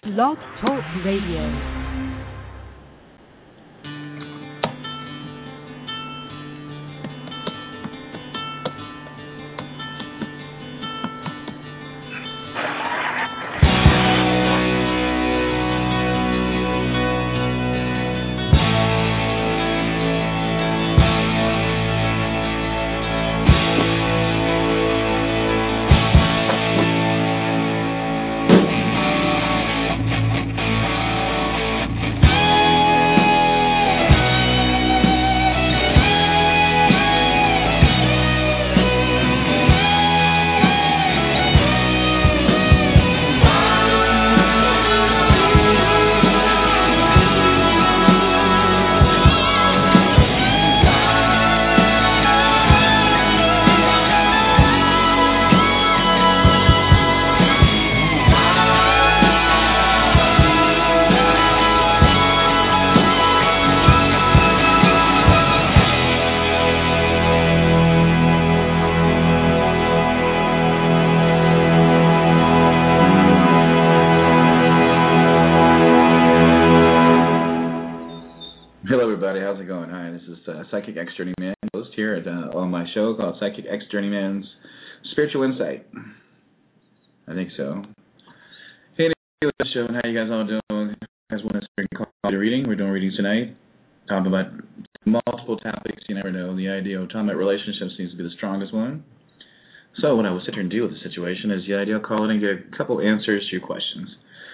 Blog Talk Radio. Psychic X Journeyman, host here at, on my show called Psychic X Journeyman's Spiritual Insight. I think so. Hey, the show, how you guys all doing? You guys want to call it a reading? We're doing readings tonight. Talking about multiple topics. You never know. The idea of talking about relationships seems to be the strongest one. So what I will sit here and do with the situation is the idea of calling and get a couple answers to your questions.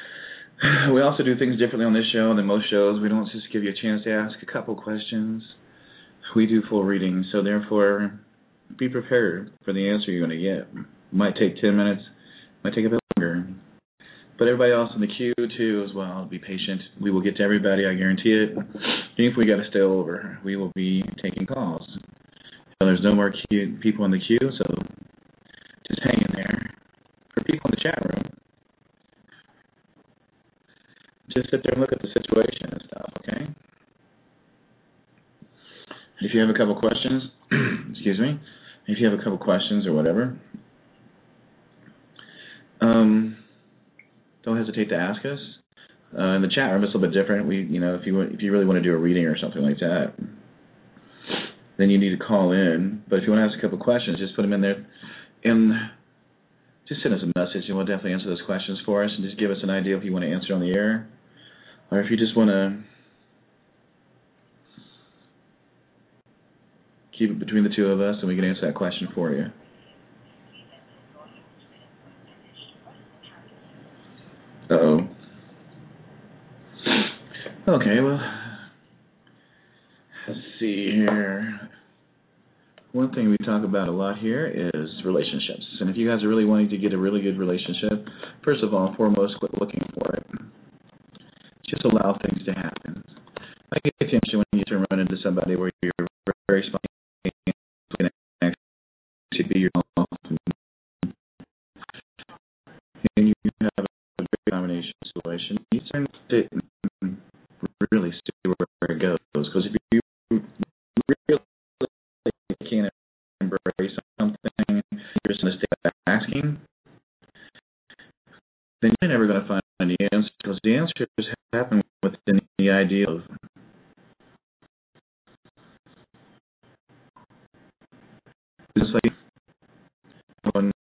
We also do things differently on this show than most shows. We don't just give you a chance to ask a couple questions. We do full readings, so therefore, be prepared for the answer you're going to get. It might take 10 minutes, might take a bit longer. But everybody else in the queue, too, as well, be patient. We will get to everybody, I guarantee it. Even if we got to stay over, we will be taking calls. So there's no more people in the queue, so just hang in there. For people in the chat room, just sit there and look at the situation and stuff, okay? If you have a couple questions, excuse me, if you have a couple questions or whatever, don't hesitate to ask us. In the chat room, it's a little bit different. If you really want to do a reading or something like that, then you need to call in. But if you want to ask a couple questions, just put them in there, and just send us a message, and we'll definitely answer those questions for us, and just give us an idea if you want to answer on the air, or if you just want to keep it between the two of us, and we can answer that question for you. Uh-oh. Okay, well, let's see here. One thing we talk about a lot here is relationships. And if you guys are really wanting to get a really good relationship, first of all, foremost, quit looking for it. Just allow things to happen. I get attention when you turn run into somebody where you're very spontaneous. To be yourself, and you have a great combination situation. You turn to really see where it goes, because if you really can't embrace something, you're just going to stay asking, then you're never going to find the answer, because the answers happen within the idea of just like when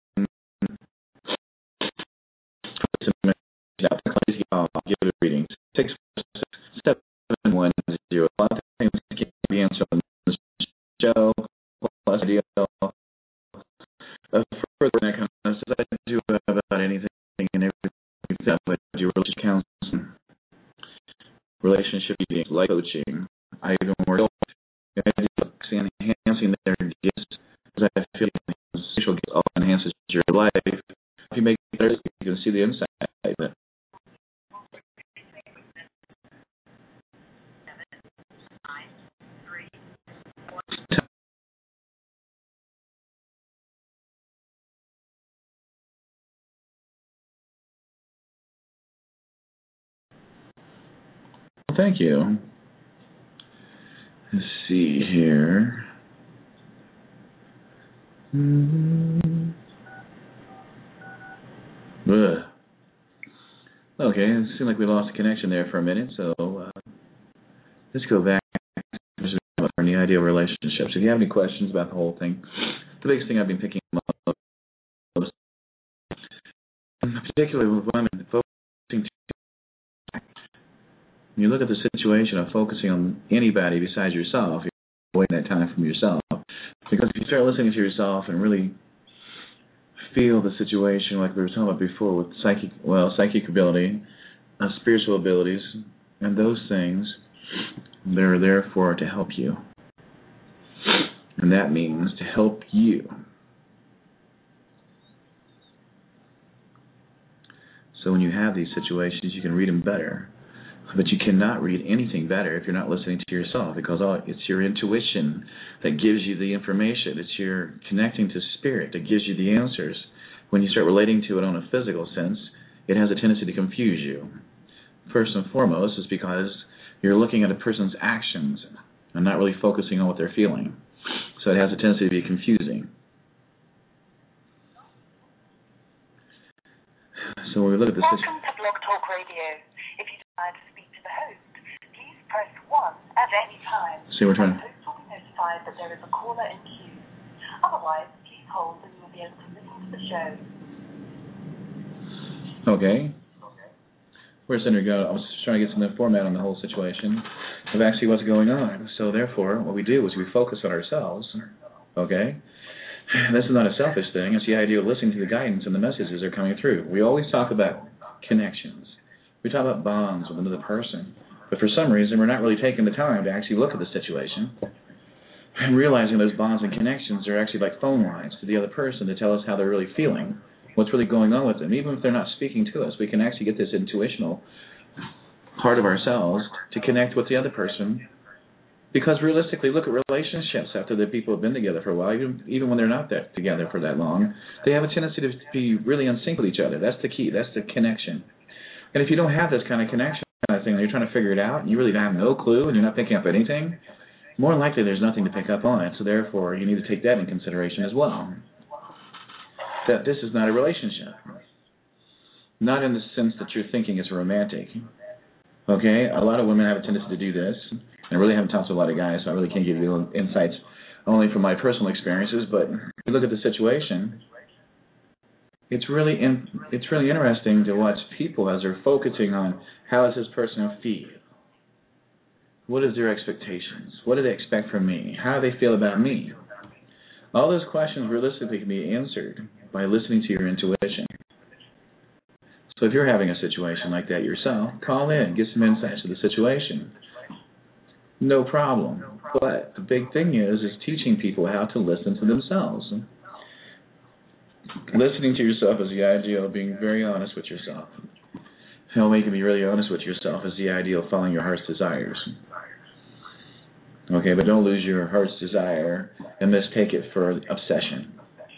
I'll give it a reading. 64710. A lot of things can be answered on the show. Plus, idea further that kind of stuff. I do about anything and everything that with your relationship counseling, relationship readings, life coaching. I even work enhancing their gifts, because I feel social gifts all enhances your life. If you make it better, you can see the inside of it. Thank you. Let's see here. Okay, Okay, it seemed like we lost the connection there for a minute, so let's go back to the idea of relationships. If you have any questions about the whole thing, the biggest thing I've been picking up, particularly with women, focusing. When you look at the situation of focusing on anybody besides yourself, you're avoiding that time from yourself. Because if you start listening to yourself and really feel the situation like we were talking about before with psychic ability, spiritual abilities, and those things, they're there to help you. And that means to help you. So when you have these situations, you can read them better. But you cannot read anything better if you're not listening to yourself, because it's your intuition that gives you the information. It's your connecting to spirit that gives you the answers. When you start relating to it on a physical sense, it has a tendency to confuse you. First and foremost is because you're looking at a person's actions and not really focusing on what they're feeling. So it has a tendency to be confusing. So when we look at this Welcome to Blog Talk Radio. If you desire to speak to the host, please press 1 at any time. See, we're trying. The host will be notified that there is a caller in queue. Otherwise, please hold and you will be able to listen to the show. Okay. Where's Senator go? I was trying to get some format on the whole situation of actually what's going on. So therefore, what we do is we focus on ourselves. Okay. This is not a selfish thing. It's the idea of listening to the guidance and the messages that are coming through. We always talk about connections. We talk about bonds with another person. But for some reason, we're not really taking the time to actually look at the situation and realizing those bonds and connections are actually like phone lines to the other person to tell us how they're really feeling, what's really going on with them. Even if they're not speaking to us, we can actually get this intuitional part of ourselves to connect with the other person. Because realistically, look at relationships after the people have been together for a while, even when they're not together for that long, they have a tendency to be really in sync with each other. That's the key. That's the connection. And if you don't have this kind of connection kind of thing, and you're trying to figure it out, and you really have no clue, and you're not picking up anything, more than likely there's nothing to pick up on it. So therefore, you need to take that in consideration as well. That this is not a relationship. Not in the sense that you're thinking it's romantic. Okay? A lot of women have a tendency to do this. I really haven't talked to a lot of guys, so I really can't give you insights only from my personal experiences. But if you look at the situation, it's really interesting to watch people as they're focusing on how does this person feel? What is their expectations? What do they expect from me? How do they feel about me? All those questions realistically can be answered by listening to your intuition. So if you're having a situation like that yourself, call in, get some insights to the situation. No problem. But the big thing is teaching people how to listen to themselves. Listening to yourself is the idea of being very honest with yourself. How you can be really honest with yourself is the idea of following your heart's desires. Okay, but don't lose your heart's desire and mistake it for obsession.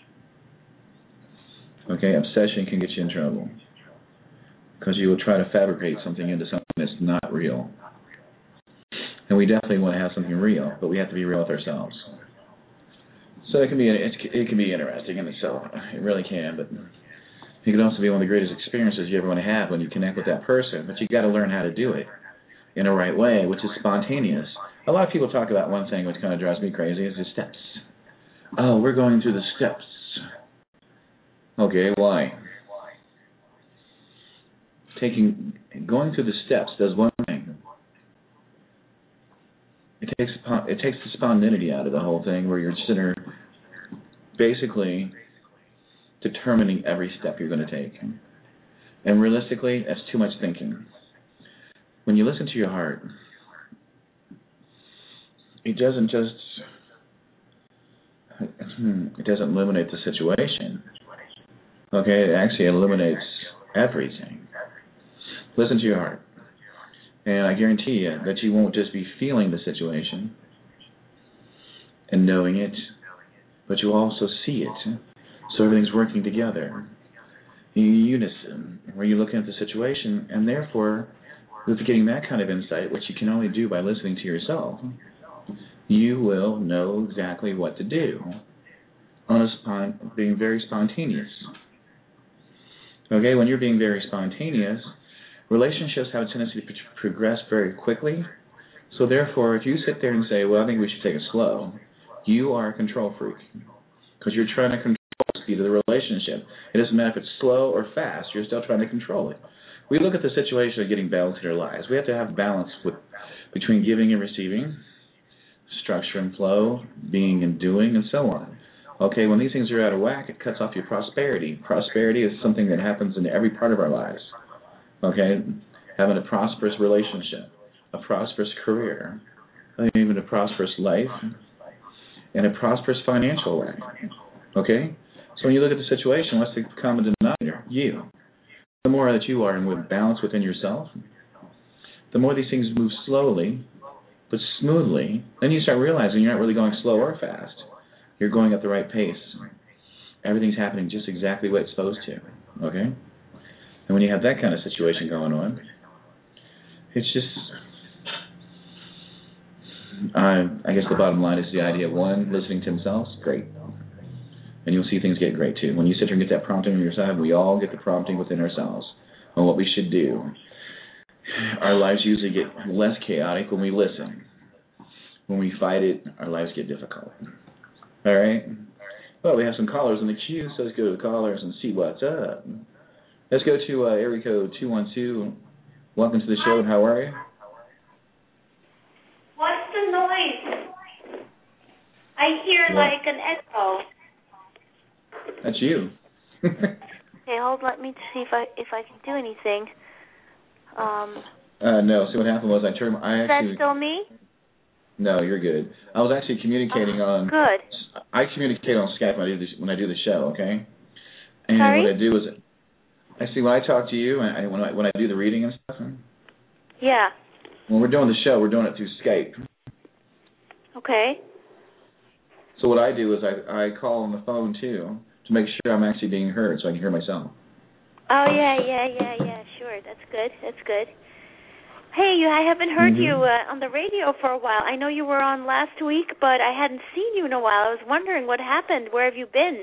Okay, obsession can get you in trouble because you will try to fabricate something into something that's not real. And we definitely want to have something real, but we have to be real with ourselves. So it can be interesting in itself. It really can, but it can also be one of the greatest experiences you ever want to have when you connect with that person. But you got to learn how to do it in a right way, which is spontaneous. A lot of people talk about one thing which kind of drives me crazy is the steps. Oh, we're going through the steps. Okay, why? Going through the steps does one thing. It takes the spontaneity out of the whole thing, where you're sitting there basically determining every step you're going to take. And realistically, that's too much thinking. When you listen to your heart, it doesn't eliminate the situation. Okay, it actually eliminates everything. Listen to your heart. And I guarantee you that you won't just be feeling the situation and knowing it, but you'll also see it. So everything's working together in unison, where you're looking at the situation, and therefore, with getting that kind of insight, which you can only do by listening to yourself, you will know exactly what to do being very spontaneous. Okay, when you're being very spontaneous, relationships have a tendency to progress very quickly. So therefore, if you sit there and say, well, I think we should take it slow, you are a control freak because you're trying to control the speed of the relationship. It doesn't matter if it's slow or fast. You're still trying to control it. We look at the situation of getting balance in our lives. We have to have balance between giving and receiving, structure and flow, being and doing, and so on. Okay, when these things are out of whack, it cuts off your prosperity. Prosperity is something that happens in every part of our lives. Okay, having a prosperous relationship, a prosperous career, even a prosperous life, and a prosperous financial life. Okay? So when you look at the situation, what's the common denominator? You. The more that you are in with balance within yourself, the more these things move slowly but smoothly, then you start realizing you're not really going slow or fast. You're going at the right pace. Everything's happening just exactly what it's supposed to. Okay? And when you have that kind of situation going on, it's just, I guess the bottom line is the idea of one, listening to themselves, great. And you'll see things get great too. When you sit here and get that prompting on your side, we all get the prompting within ourselves on what we should do. Our lives usually get less chaotic when we listen. When we fight it, our lives get difficult. All right? Well, we have some callers in the queue, so let's go to the callers and see what's up. Let's go to area code 212. Welcome to the show. How are you? What's the noise? I hear like an echo. That's you. Okay, hold. Let me see if I can do anything. No. See, what happened was is that still me? No, you're good. I was actually communicating on. Good. I communicate on Skype when I do the show. Okay. And Sorry? what I do is, when I talk to you, and when I do the reading and stuff. Yeah. When we're doing the show, we're doing it through Skype. Okay. So what I do is I call on the phone too to make sure I'm actually being heard, so I can hear myself. Oh yeah. Sure, that's good. Hey, I haven't heard you on the radio for a while. I know you were on last week, but I hadn't seen you in a while. I was wondering what happened. Where have you been?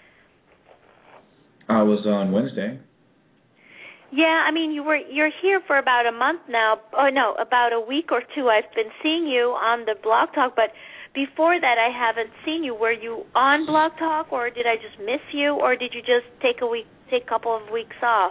I was on Wednesday. Yeah, I mean you're here for about a month now. Oh no, about a week or two. I've been seeing you on the Blog Talk, but before that I haven't seen you. Were you on Blog Talk, or did I just miss you, or did you just take a couple of weeks off?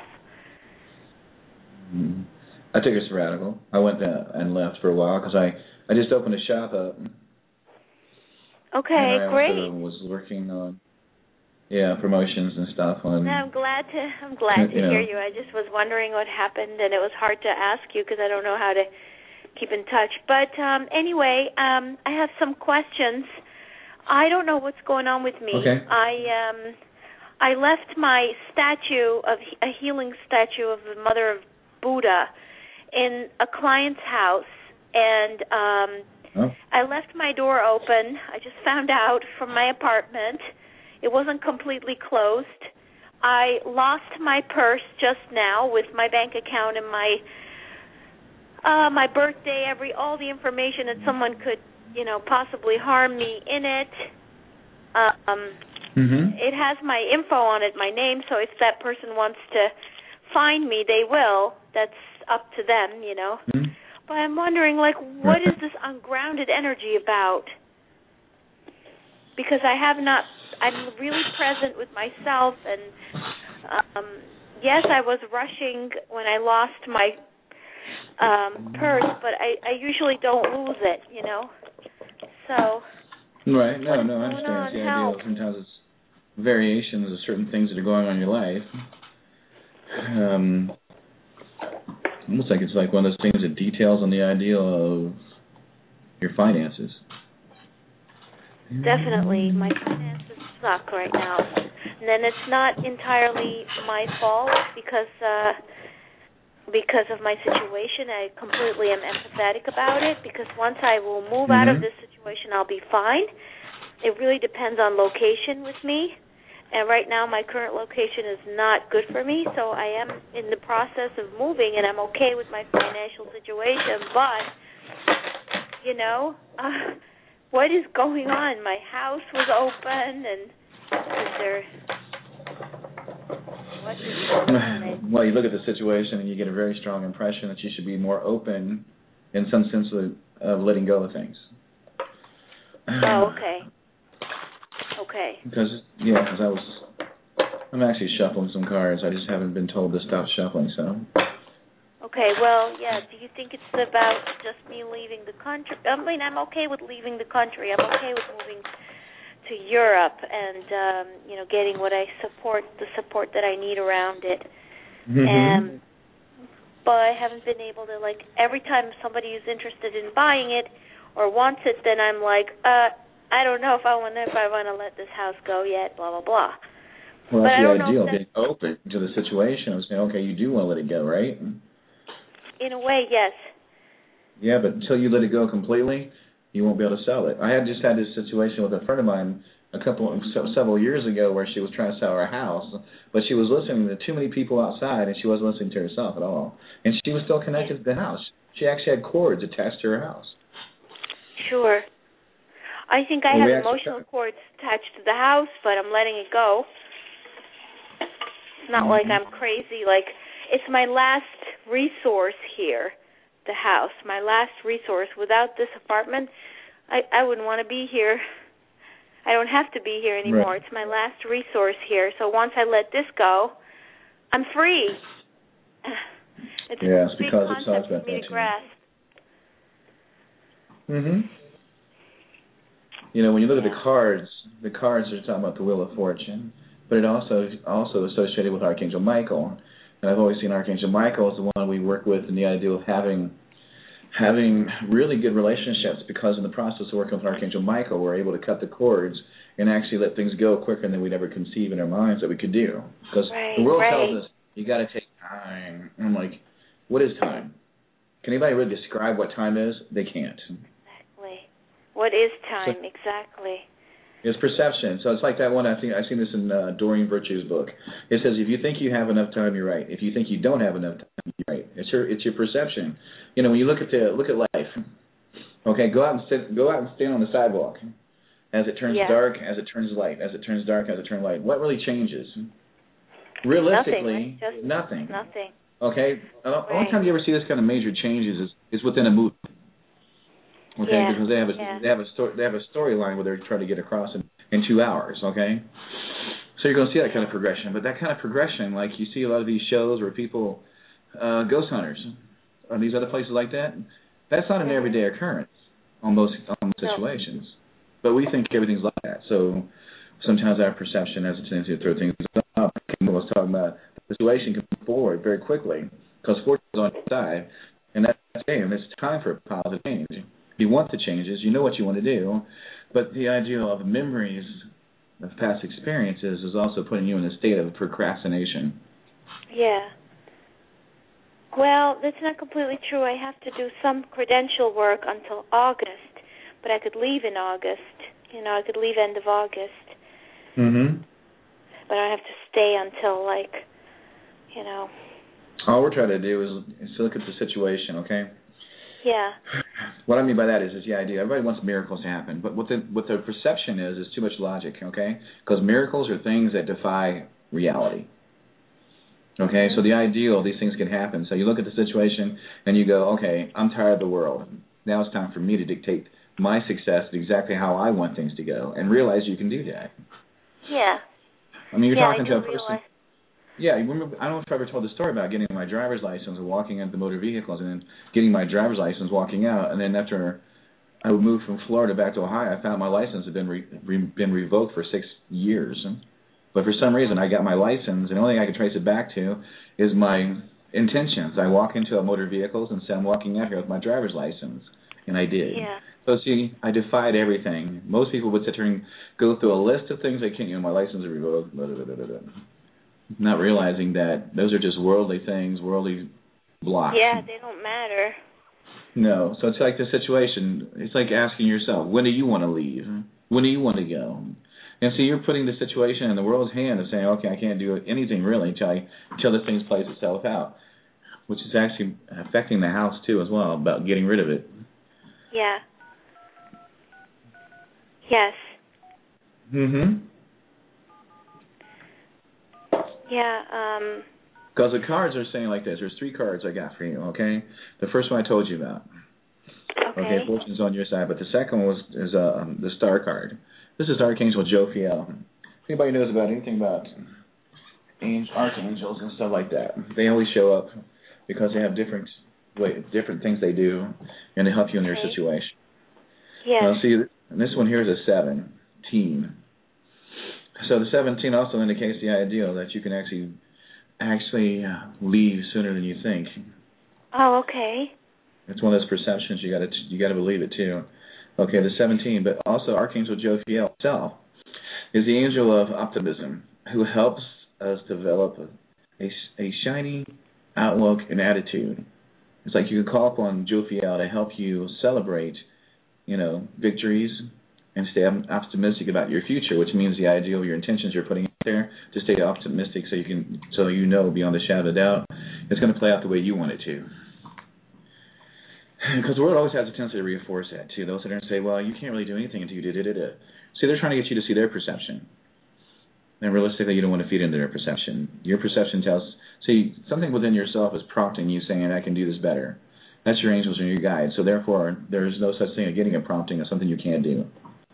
I took a sabbatical. I went and left for a while because I just opened a shop up. Okay, and great. I was working on promotions and stuff. I'm glad to hear you. I just was wondering what happened, and it was hard to ask you because I don't know how to keep in touch. But anyway, I have some questions. I don't know what's going on with me. Okay. I left my a healing statue of the Mother of Buddha in a client's house, and I left my door open. I just found out from my apartment. It wasn't completely closed. I lost my purse just now with my bank account and my birthday, all the information that someone could, possibly harm me in it. It has my info on it, my name, so if that person wants to find me, they will. That's up to them, But I'm wondering, what is this ungrounded energy about? Because I'm really present with myself, and yes, I was rushing when I lost my purse, but I usually don't lose it, So. Right. No, I understand. The idea of sometimes it's variations of certain things that are going on in your life. Almost like it's like one of those things that details on the idea of your finances. Definitely. My finances suck right now. And then it's not entirely my fault because of my situation. I completely am empathetic about it because once I will move out of this situation, I'll be fine. It really depends on location with me. And right now my current location is not good for me, so I am in the process of moving, and I'm okay with my financial situation. But, what is going on? My house was open, and what is going on? Well, you look at the situation and you get a very strong impression that you should be more open in some sense of letting go of things. Oh, okay. Okay. Because I'm actually shuffling some cards. I just haven't been told to stop shuffling, so. Okay, well, yeah, do you think it's about just me leaving the country? I mean, I'm okay with leaving the country. I'm okay with moving to Europe and, getting the support that I need around it. Mm-hmm. But I haven't been able to, every time somebody is interested in buying it or wants it, then I'm like, I don't know if I want to let this house go yet, blah, blah, blah. Well, that's the ideal, being open to the situation and saying, okay, you do want to let it go, right? In a way, yes. Yeah, but until you let it go completely, you won't be able to sell it. I had just had this situation with a friend of mine several years ago where she was trying to sell her house, but she was listening to too many people outside, and she wasn't listening to herself at all. And she was still connected to the house. She actually had cords attached to her house. Sure. I think I have emotional cords attached to the house, but I'm letting it go. It's not like I'm crazy. It's my last resource here, the house, my last resource. Without this apartment, I wouldn't want to be here. I don't have to be here anymore. Right. It's my last resource here. So once I let this go, I'm free. It's a big concept for me to grasp. Mm-hmm. When you look at the cards are talking about the Wheel of Fortune, but it also associated with Archangel Michael. And I've always seen Archangel Michael as the one we work with in the idea of having really good relationships, because in the process of working with Archangel Michael, we're able to cut the cords and actually let things go quicker than we'd ever conceive in our minds that we could do. Because the world tells us, you got to take time. And I'm like, what is time? Can anybody really describe what time is? They can't. Exactly. What is time? Exactly. It's perception. So it's like that one. I've seen this in Doreen Virtue's book. It says, if you think you have enough time, you're right. If you think you don't have enough time, you're right. It's your perception. When you look at life. Okay, go out and stand on the sidewalk. As it turns dark, as it turns light, as it turns dark, as it turns light. What really changes? Realistically, nothing. Nothing. Okay. The only time you ever see this kind of major changes is within a movie. Okay, because they have a storyline where they're trying to get across in 2 hours. Okay, so you're going to see that kind of progression. But that kind of progression, like you see a lot of these shows where people, ghost hunters, or these other places like that, that's not an everyday occurrence on those situations. But we think everything's like that. So sometimes our perception has a tendency to throw things up. I was talking about the situation can move forward very quickly because fortune is on your side, and that's game. It's time for a positive change. You want the changes, you know what you want to do, but the idea of memories of past experiences is also putting you in a state of procrastination. Yeah. Well, that's not completely true. I have to do some credential work until August, but I could leave in August. I could leave end of August. Mm-hmm. But I have to stay until, All we're trying to do is look at the situation, okay? Yeah. What I mean by that is the idea. Everybody wants miracles to happen, but what the perception is too much logic, okay? Because miracles are things that defy reality. Okay, so the ideal, these things can happen. So you look at the situation and you go, okay, I'm tired of the world. Now it's time for me to dictate my success exactly how I want things to go, and realize you can do that. Yeah. I mean, you're talking to a person. Yeah, I don't know if I ever told the story about getting my driver's license and walking into motor vehicles, and then getting my driver's license, walking out, and then after I moved from Florida back to Ohio, I found my license had been revoked for 6 years. But for some reason, I got my license, and the only thing I can trace it back to is my intentions. I walk into a motor vehicles and say, I'm walking out here with my driver's license, and I did. Yeah. So see, I defied everything. Most people would sit there and go through a list of things they can't. My license is revoked. Blah, blah, blah, blah, blah. Not realizing that those are just worldly things, worldly blocks. Yeah, they don't matter. No, so it's like the situation. It's like asking yourself, when do you want to leave? When do you want to go? And so you're putting the situation in the world's hand of saying, okay, I can't do anything really until this thing plays itself out, which is actually affecting the house too as well, about getting rid of it. Yeah. Yes. Mm-hmm. Yeah, Because the cards are saying like this. There's 3 cards I got for you, okay? The first one I told you about. Okay, fortune's on your side. But the second one is the star card. This is Archangel Jophiel. If anybody knows about anything about archangels and stuff like that, they always show up because they have different things they do, and they help you in your situation. Yes. Now, see, this one here is a 17. So the 17 also indicates the idea that you can actually leave sooner than you think. Oh, okay. It's one of those perceptions you got to believe it too. Okay, the 17, but also Archangel Jophiel himself is the angel of optimism who helps us develop a shiny outlook and attitude. It's like you can call upon Jophiel to help you celebrate, victories and stay optimistic about your future, which means the ideal, your intentions you're putting out there, to stay optimistic so you know beyond a shadow of doubt it's going to play out the way you want it to. Because the world always has a tendency to reinforce that, too. They'll sit there and say, well, you can't really do anything until you do da-da-da. See, they're trying to get you to see their perception. And realistically, you don't want to feed into their perception. Your perception something within yourself is prompting you, saying, I can do this better. That's your angels and your guides. So therefore, there's no such thing as getting a prompting of something you can't do.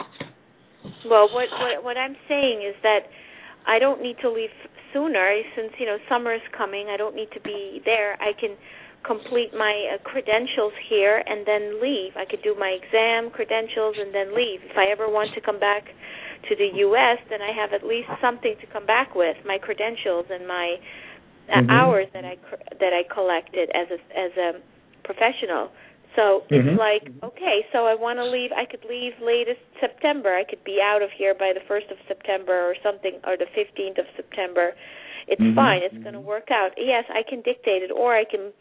Well, what I'm saying is that I don't need to leave sooner, since, summer is coming. I don't need to be there. I can complete my credentials here and then leave. I could do my exam, credentials, and then leave. If I ever want to come back to the U.S., then I have at least something to come back with, my credentials and my hours that I collected as a professional. So it's like, okay, so I want to leave. I could leave latest September. I could be out of here by the 1st of September or something, or the 15th of September. It's fine. It's going to work out. Yes, I can dictate it, or I can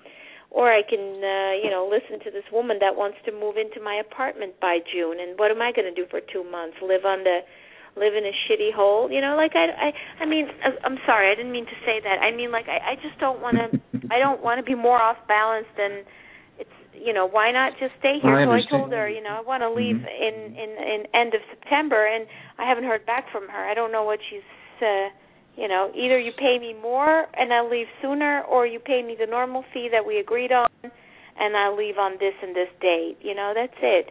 listen to this woman that wants to move into my apartment by June. And what am I going to do for 2 months? Live in a shitty hole? I mean, I'm sorry, I didn't mean to say that. I mean, I just don't want to. I don't want to be more off balance than it's. Why not just stay here? So I told her, I want to leave in end of September, and I haven't heard back from her. I don't know what she's. Either you pay me more and I'll leave sooner, or you pay me the normal fee that we agreed on, and I'll leave on this and this date. That's it.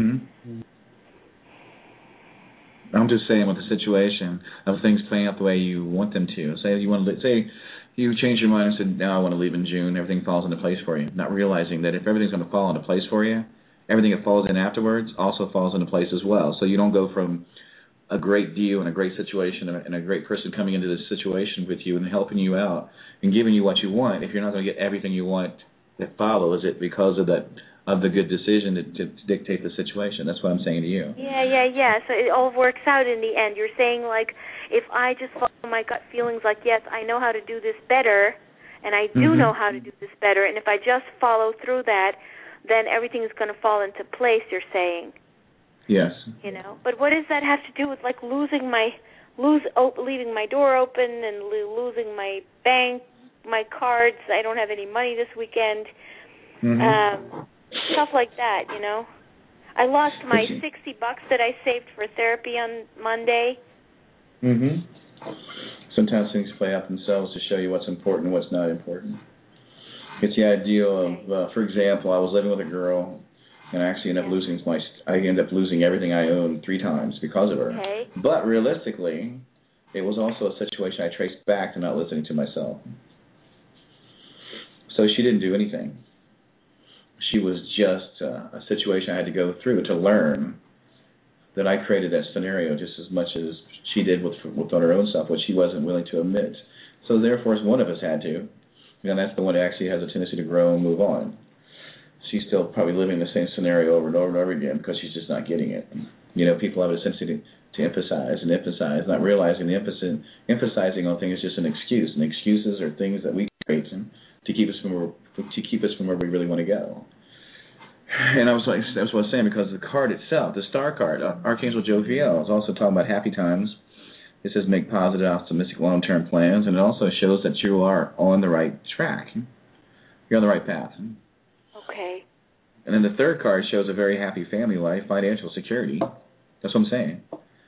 I'm just saying, with the situation of things playing out the way you want them to. Say you change your mind and said, now I want to leave in June. Everything falls into place for you. Not realizing that if everything's going to fall into place for you, everything that falls in afterwards also falls into place as well. So you don't go from a great deal and a great situation and a great person coming into this situation with you and helping you out and giving you what you want if you're not going to get everything you want that follows it because of the good decision to dictate the situation. That's what I'm saying to you. Yeah. So it all works out in the end. You're saying, like, if I just follow my gut feelings, like, yes, I know how to do this better, and I do know how to do this better, and if I just follow through that, then everything's going to fall into place, you're saying. Yes. But what does that have to do with, like, leaving my door open and losing my bank, my cards? I don't have any money this weekend. Stuff like that, I lost my $60 that I saved for therapy on Monday. Sometimes things play out themselves to show you what's important and what's not important. It's the ideal of, for example, I was living with a girl, and I actually ended up losing everything I owned 3 times because of her. Okay. But realistically, it was also a situation I traced back to not listening to myself. So she didn't do anything. She was just a situation I had to go through to learn that I created that scenario just as much as she did with her own stuff, which she wasn't willing to admit. So therefore, one of us had to, and that's the one that actually has a tendency to grow and move on. She's still probably living the same scenario over and over and over again because she's just not getting it. People have a tendency to emphasize, not realizing the emphasizing on things is just an excuse. And excuses are things that we create to keep us from where we really want to go. And that's what I was saying, because the card itself, the star card, Archangel Jophiel, is also talking about happy times. It says make positive, optimistic, long-term plans, and it also shows that you are on the right track. You're on the right path. Okay. And then the third card shows a very happy family life, financial security. That's what I'm saying.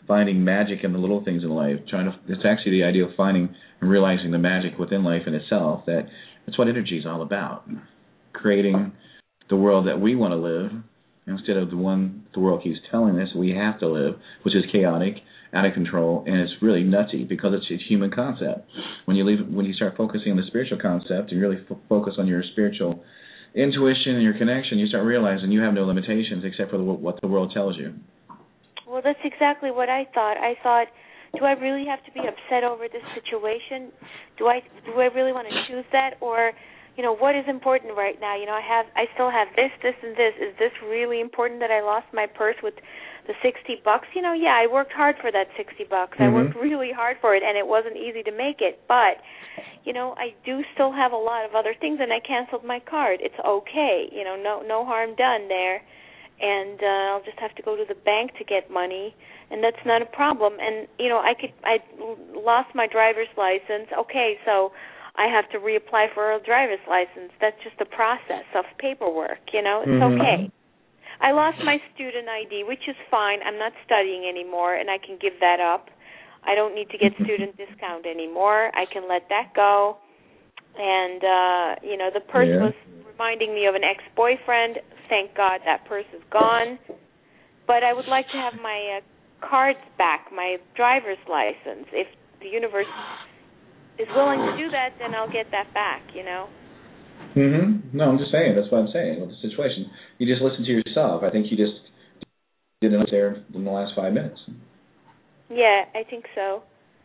finding magic in the little things in life. It's actually the idea of finding and realizing the magic within life in itself. That's what energy is all about. Creating the world that we want to live instead of the one the world keeps telling us we have to live, which is chaotic, out of control, and it's really nutty because it's a human concept. When you start focusing on the spiritual concept and really focus on your spiritual intuition and your connection, you start realizing you have no limitations except for what the world tells you. Well, that's exactly what I thought. I thought, do I really have to be upset over this situation? Do I really want to choose that? Or, what is important right now? I still have this, and this. Is this really important that I lost my purse with the $60? Yeah, I worked hard for that $60. Mm-hmm. I worked really hard for it, and it wasn't easy to make it. But, I do still have a lot of other things, and I canceled my card. It's okay. No harm done there. And I'll just have to go to the bank to get money, and that's not a problem. And I lost my driver's license. Okay, so I have to reapply for a driver's license. That's just a process of paperwork. It's okay. I lost my student ID, which is fine. I'm not studying anymore, and I can give that up. I don't need to get student discount anymore. I can let that go. And the purse was reminding me of an ex-boyfriend. Thank God that purse is gone. But I would like to have my cards back, my driver's license. If the universe is willing to do that, then I'll get that back, No, I'm just saying. That's what I'm saying with the situation. You just listen to yourself. I think you just did enough there in the last 5 minutes. Yeah, I think so.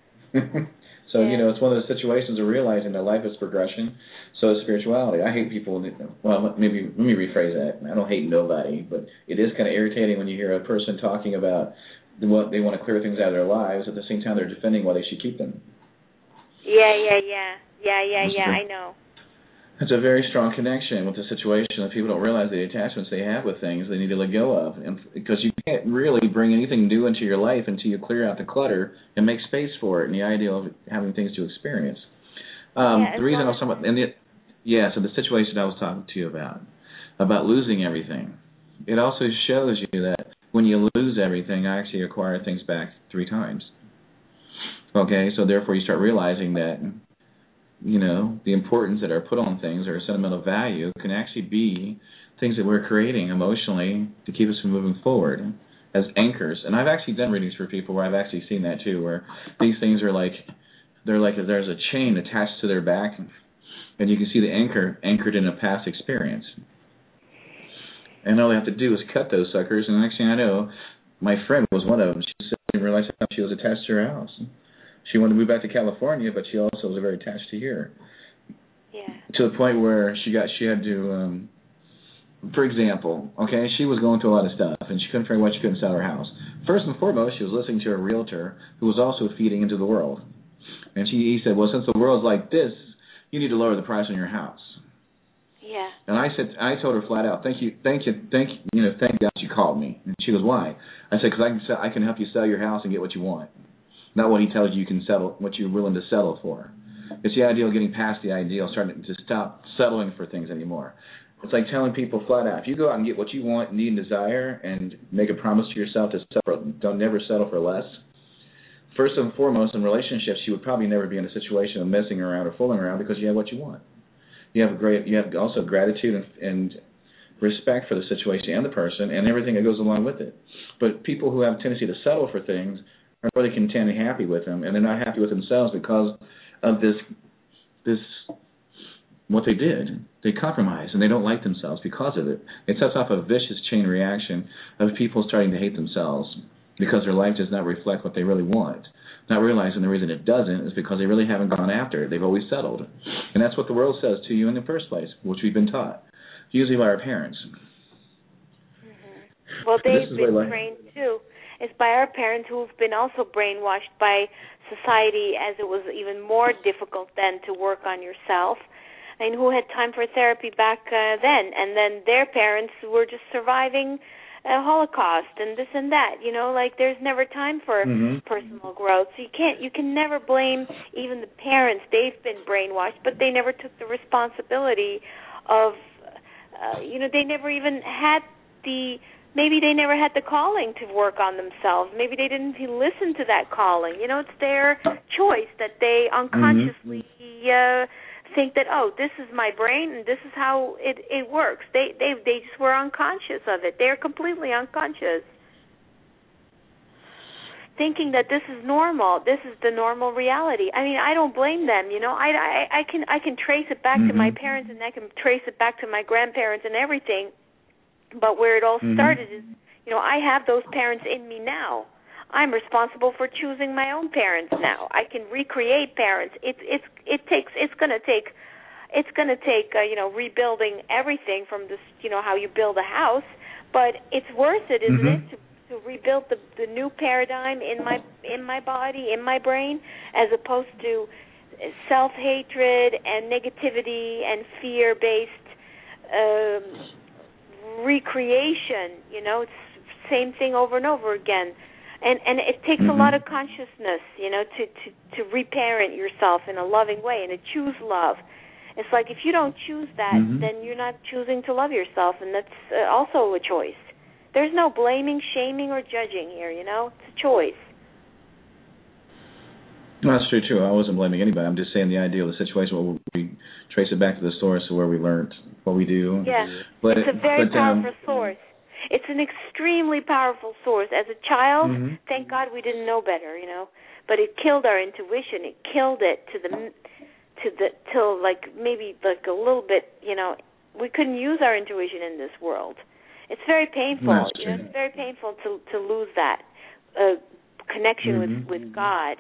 So, it's one of those situations of realizing that life is progression, so is spirituality. I hate people, let me rephrase that. I don't hate nobody, but it is kind of irritating when you hear a person talking about what they want to clear things out of their lives, at the same time they're defending why they should keep them. Yeah, I know. It's a very strong connection with the situation that people don't realize the attachments they have with things they need to let go of. And because you can't really bring anything new into your life until you clear out the clutter and make space for it and the idea of having things to experience. The reason I was talking about, so the situation I was talking to you about losing everything, it also shows you that when you lose everything, I actually acquire things back 3 times. Okay, so therefore you start realizing that the importance that are put on things or sentimental value can actually be things that we're creating emotionally to keep us from moving forward as anchors. And I've actually done readings for people where I've actually seen that too, where these things are there's a chain attached to their back, and you can see the anchor anchored in a past experience. And all they have to do is cut those suckers, and the next thing I know, my friend was one of them. She said she didn't realize how she was attached to her house. She wanted to move back to California, but she also was very attached to here. Yeah. To the point where she had to, for example, okay, she was going through a lot of stuff, and she couldn't figure out why she couldn't sell her house. First and foremost, she was listening to a realtor who was also feeding into the world. And he said, well, since the world's like this, you need to lower the price on your house. Yeah. And I told her flat out, thank God you called me. And she goes, why? I said, because I can help you sell your house and get what you want. Not what he tells you can settle, what you're willing to settle for. It's the ideal of getting past the ideal, starting to stop settling for things anymore. It's like telling people flat out, if you go out and get what you want, need, and desire, and make a promise to yourself to never settle for less. First and foremost, in relationships, you would probably never be in a situation of messing around or fooling around because you have what you want. You have also gratitude and respect for the situation and the person and everything that goes along with it. But people who have a tendency to settle for things are really content and happy with them, and they're not happy with themselves because of this what they did. They compromise, and they don't like themselves because of it. It sets off a vicious chain reaction of people starting to hate themselves because their life does not reflect what they really want. Not realizing the reason it doesn't is because they really haven't gone after it. They've always settled. And that's what the world says to you in the first place, which we've been taught, usually by our parents. Mm-hmm. Well, they've been trained, too. It's by our parents who've been also brainwashed by society, as it was even more difficult then to work on yourself, and who had time for therapy back then. And then their parents were just surviving a Holocaust and this and that. There's never time for personal growth. So you can never blame even the parents. They've been brainwashed, but they never took the responsibility of, they never even had the maybe they never had the calling to work on themselves. Maybe they didn't listen to that calling. It's their choice that they unconsciously think that, oh, this is my brain and this is how it works. They just were unconscious of it. They're completely unconscious, thinking that this is normal. This is the normal reality. I mean, I don't blame them. I can trace it back to my parents, and I can trace it back to my grandparents and everything. But where it all started is, I have those parents in me now. I'm responsible for choosing my own parents now. I can recreate parents. It's going to take rebuilding everything from this, how you build a house, but it's worth it, isn't it, to rebuild the new paradigm in my body, in my brain, as opposed to self-hatred and negativity and fear-based recreation. It's the same thing over and over again. And it takes a lot of consciousness, to reparent yourself in a loving way and to choose love. It's like if you don't choose that, then you're not choosing to love yourself, and that's also a choice. There's no blaming, shaming, or judging here, It's a choice. Well, that's true, too. I wasn't blaming anybody. I'm just saying the idea of the situation where we trace it back to the source of where we learned what we do. Yeah, it's a very powerful source. It's an extremely powerful source. As a child, thank God we didn't know better, But it killed our intuition. It killed it till maybe a little bit, we couldn't use our intuition in this world. It's very painful. It's very painful to lose that connection with God,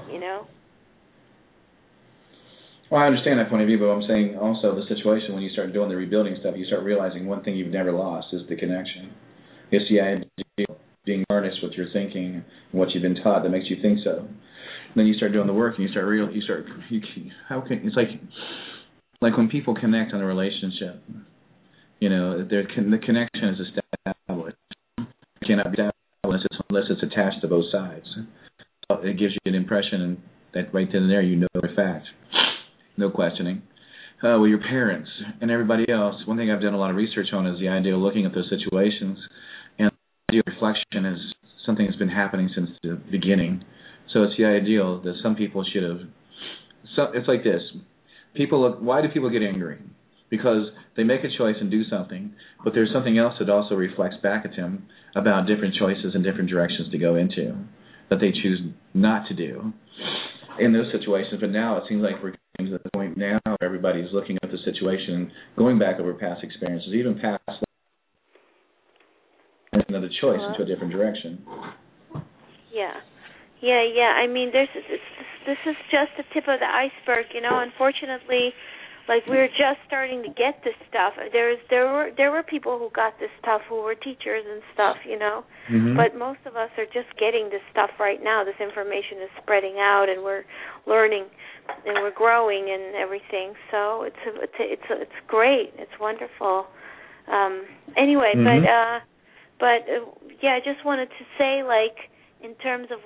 Well, I understand that point of view, but I'm saying also the situation when you start doing the rebuilding stuff, you start realizing one thing you've never lost is the connection. It's the idea of being earnest with your thinking and what you've been taught that makes you think so. And then you start doing the work, and it's like when people connect on a relationship, the connection is established. It cannot be established unless it's attached to both sides. So it gives you an impression that right then and there the fact. No questioning. With your parents and everybody else, one thing I've done a lot of research on is the idea of looking at those situations, and the idea of reflection is something that's been happening since the beginning. So it's the ideal that some people should have. It's like this. Why do people get angry? Because they make a choice and do something, but there's something else that also reflects back at them about different choices and different directions to go into that they choose not to do in those situations. But now it seems like we're getting to the point now where everybody's looking at the situation and going back over past experiences, even past another choice into a different direction. Yeah. I mean, this is just the tip of the iceberg, Unfortunately, we're just starting to get this stuff. There were people who got this stuff who were teachers and stuff, But most of us are just getting this stuff right now. This information is spreading out, and we're learning, and we're growing, and everything. So it's great. It's wonderful. Anyway, but I just wanted to say, in terms of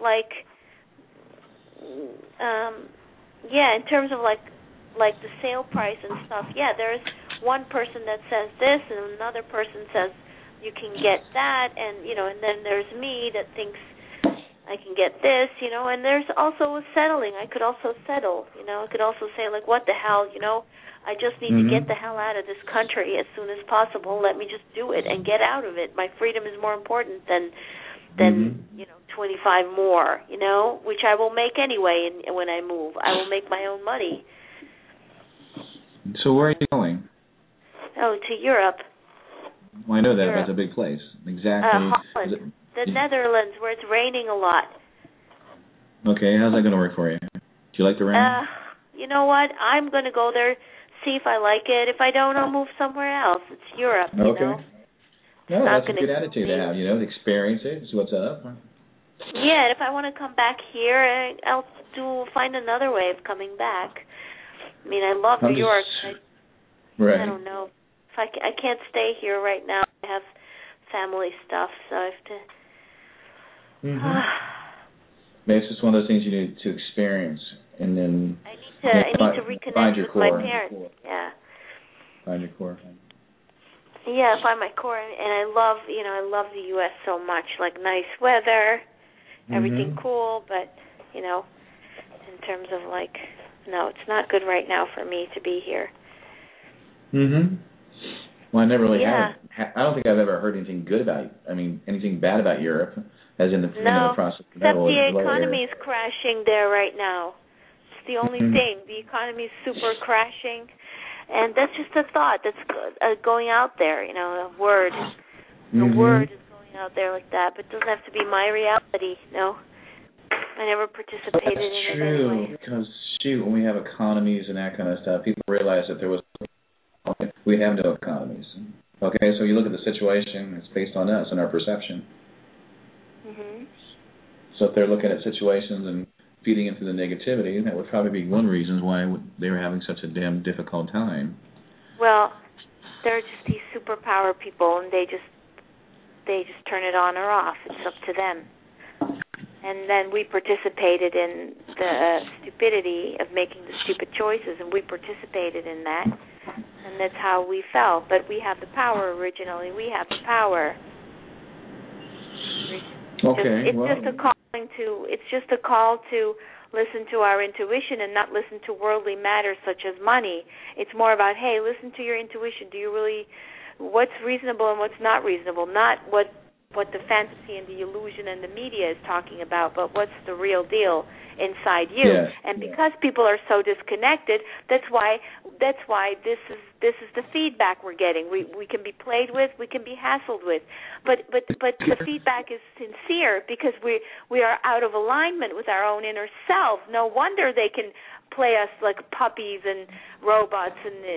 in terms of the sale price and stuff, there's one person that says this and another person says you can get that, and and then there's me that thinks I can get this, and there's also a settling. I could also settle, I could also say what the hell, I just need to get the hell out of this country as soon as possible. Let me just do it and get out of it. My freedom is more important than 25 more, which I will make anyway when I move. I will make my own money. So where are you going? Oh, to Europe. Well, I know that. That's a big place. Exactly. Holland. The Netherlands, where it's raining a lot. Okay, how's that going to work for you? Do you like the rain? You know what? I'm going to go there, see if I like it. If I don't, I'll move somewhere else. It's Europe, No, that's a good attitude to have, to experience it, see what's up. Yeah, and if I want to come back here, I'll find another way of coming back. I mean, I love New York. I don't know. If I can't stay here right now. I have family stuff, so I have to... Maybe it's just one of those things you need to experience, and then... I need to reconnect with my parents. Yeah. Find your core. Yeah, I find my core, and I love the U.S. so much. Like nice weather, everything cool, but in terms of no, it's not good right now for me to be here. Well, I never really had. I don't think I've ever heard anything good about. Anything bad about Europe, as in the process. Except the economy is crashing there right now. It's the only thing. The economy is super crashing. And that's just a thought that's going out there, a word. The word is going out there like that, but it doesn't have to be my reality, I never participated in it anyway. That's true, because, when we have economies and that kind of stuff, people realize that we have no economies. Okay, so you look at the situation, it's based on us and our perception. So if they're looking at situations and feeding into the negativity, that would probably be one reason why they were having such a damn difficult time. Well, they're just these superpower people, and they just turn it on or off. It's up to them. And then we participated in the stupidity of making the stupid choices, and we participated in that, and that's how we fell. But we have the power originally. We have the power. Okay. It's just a call to listen to our intuition and not listen to worldly matters such as money. It's more about, hey, listen to your intuition. Do you really, what's reasonable and what's not reasonable? Not what the fantasy and the illusion and the media is talking about, but what's the real deal inside you. Yes. And because people are so disconnected, that's why this is the feedback we're getting. We can be played with, we can be hassled with, but the feedback is sincere because we are out of alignment with our own inner self. No wonder they can play us like puppies and robots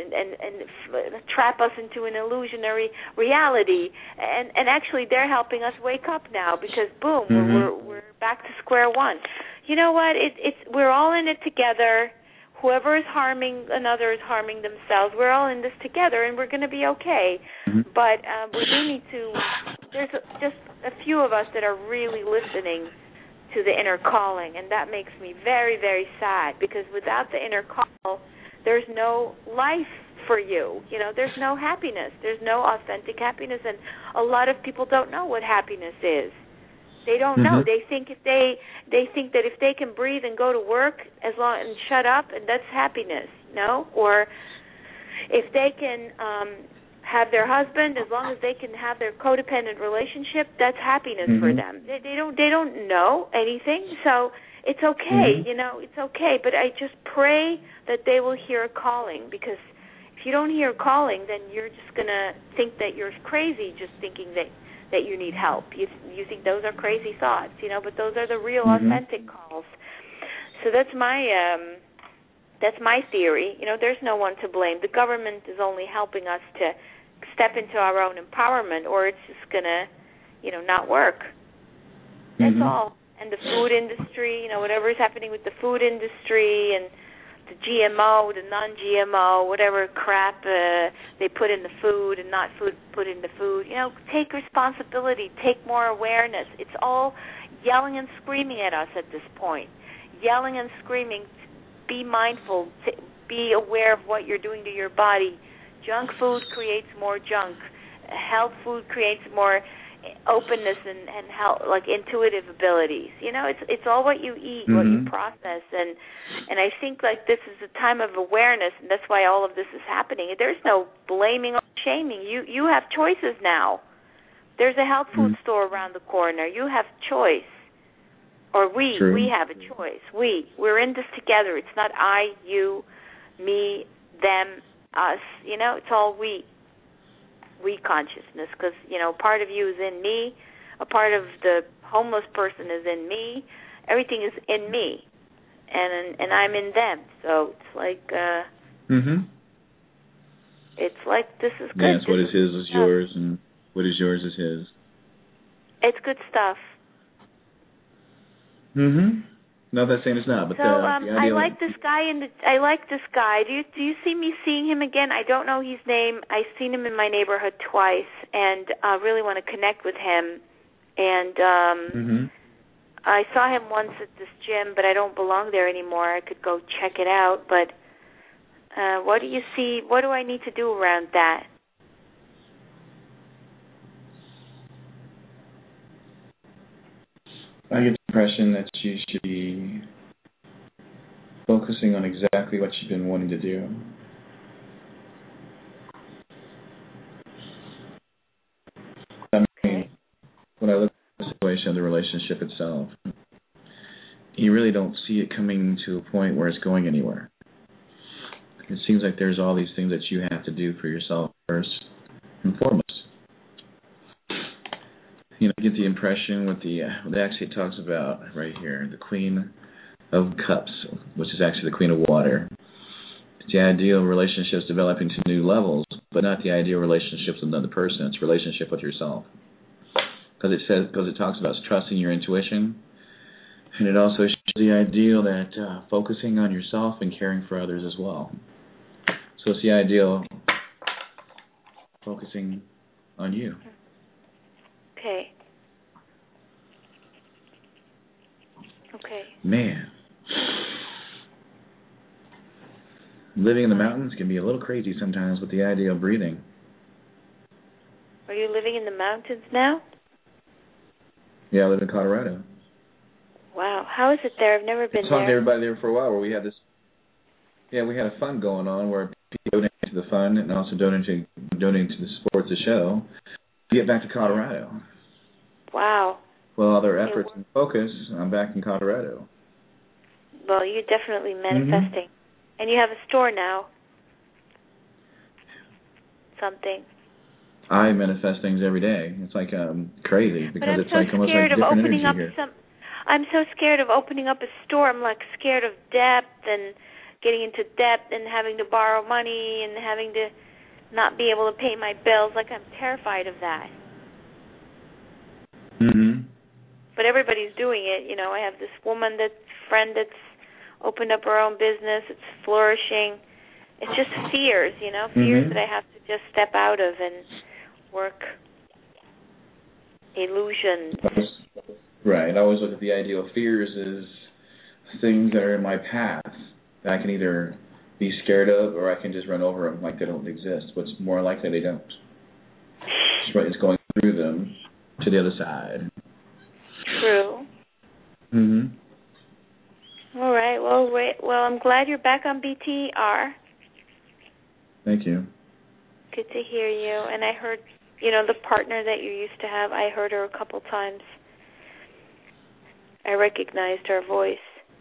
and trap us into an illusionary reality. And actually, they're helping us wake up now because boom, we're back to square one. You know what? We're all in it together. Whoever is harming another is harming themselves. We're all in this together, and we're going to be okay. But we do need to. There's just a few of us that are really listening to the inner calling, and that makes me very, very sad because without the inner call, there's no life for you. There's no happiness. There's no authentic happiness, and a lot of people don't know what happiness is. They don't know. They think they think that if they can breathe and go to work and shut up, and that's happiness, Or if they can have their husband, as long as they can have their codependent relationship, that's happiness for them. They don't know anything, so it's okay. It's okay. But I just pray that they will hear a calling, because if you don't hear a calling, then you're just gonna think that you're crazy, just thinking that you need help. You think those are crazy thoughts, but those are the real authentic calls. So that's my theory. There's no one to blame. The government is only helping us to step into our own empowerment, or it's just gonna, not work. That's all. And the food industry, whatever is happening with the food industry and the GMO, the non-GMO, whatever crap they put in the food and not put in the food. Take responsibility, take more awareness. It's all yelling and screaming at us at this point. Yelling and screaming, be mindful, be aware of what you're doing to your body. Junk food creates more junk. Health food creates more openness and health, like intuitive abilities. It's all what you eat, what you process, and I think this is a time of awareness, and that's why all of this is happening. There's no blaming or shaming. You have choices now. There's a health food store around the corner. You have choice, or we have a choice. We're in this together. It's not I, you, me, them, us. It's all we consciousness, because part of you is in me, a part of the homeless person is in me, everything is in me, and I'm in them. So it's like it's like this is good. Yes, what is his is yours, and what is yours is his. It's good stuff. Not that saying it's not, but so I like this guy, I like this guy. Do you see me seeing him again? I don't know his name. I've seen him in my neighborhood twice, and I really want to connect with him. And I saw him once at this gym, but I don't belong there anymore. I could go check it out. But what do you see? What do I need to do around that? I get the impression that she should be focusing on exactly what she's been wanting to do. I mean, when I look at the situation of the relationship itself, you really don't see it coming to a point where it's going anywhere. It seems like there's all these things that you have to do for yourself first and foremost. You know, I get the impression with what actually talks about right here, the Queen of Cups, which is actually the Queen of Water. It's the ideal relationships developing to new levels, but not the ideal relationships with another person. It's a relationship with yourself. Because it talks about trusting your intuition, and it also shows the ideal that focusing on yourself and caring for others as well. So it's the ideal focusing on you. Okay. Okay. Man. Living in the mountains can be a little crazy sometimes with the idea of breathing. Are you living in the mountains now? Yeah, I live in Colorado. Wow. How is it there? I've never been there. I talked to everybody there for a while where we had this. Yeah, we had a fund going on where people donated to the fund and also donating to the sports of the show to get back to Colorado. Wow. Well, all their efforts and focus, I'm back in Colorado. Well, you're definitely manifesting. Mm-hmm. And you have a store now. Something. I manifest things every day. It's like crazy because it's like almost like different energy here. I'm so scared of opening up a store. I'm like scared of debt and getting into debt and having to borrow money and having to not be able to pay my bills. Like I'm terrified of that. Mhm. But everybody's doing it. You know, I have this friend that's opened up her own business. It's flourishing. It's just fears, you know, fears that I have to just step out of and work illusions. Right. I always look at the idea of fears as things that are in my path that I can either be scared of or I can just run over them like they don't exist. What's more likely they don't. It's going through them to the other side. True. Mhm. All right. Well, I'm glad you're back on BTR. Thank you. Good to hear you. And I heard, you know, the partner that you used to have, I heard her a couple times. I recognized her voice.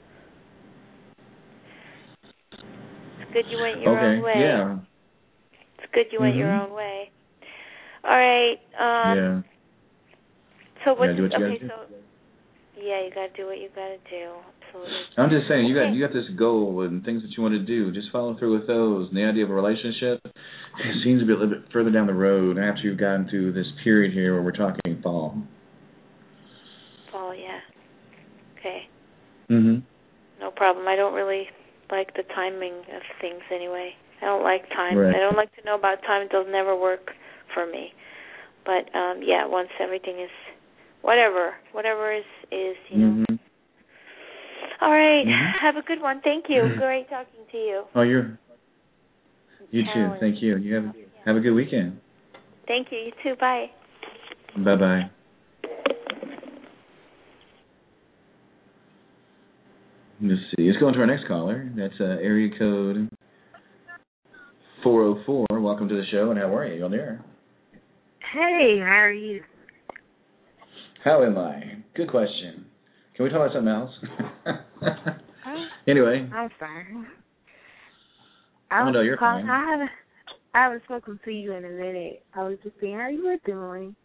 It's good you went your own way. Yeah. It's good you went your own way. All right. Yeah. So what's you gotta do. Yeah, you got to do what you got to do. Absolutely. I'm just saying, you got this goal and things that you want to do. Just follow through with those. And the idea of a relationship seems to be a little bit further down the road after you've gotten through this period here where we're talking fall. Fall, yeah. Okay. Mhm. No problem. I don't really like the timing of things anyway. I don't like time. Right. I don't like to know about time. It does never work for me. But yeah, once everything is whatever is, you know. All right. Have a good one. Thank you. Great talking to you. Oh, you too. Thank you. You have a good weekend. Thank you. You too. Bye. Bye-bye. Let's see. Let's go on to our next caller. That's area code 404. Welcome to the show, and how are you? You're on the air. Hey, how are you? How am I? Good question. Can we talk about something else? Anyway. I'm fine. Oh, no, you're fine. I haven't spoken to you in a minute. I was just seeing how you were doing.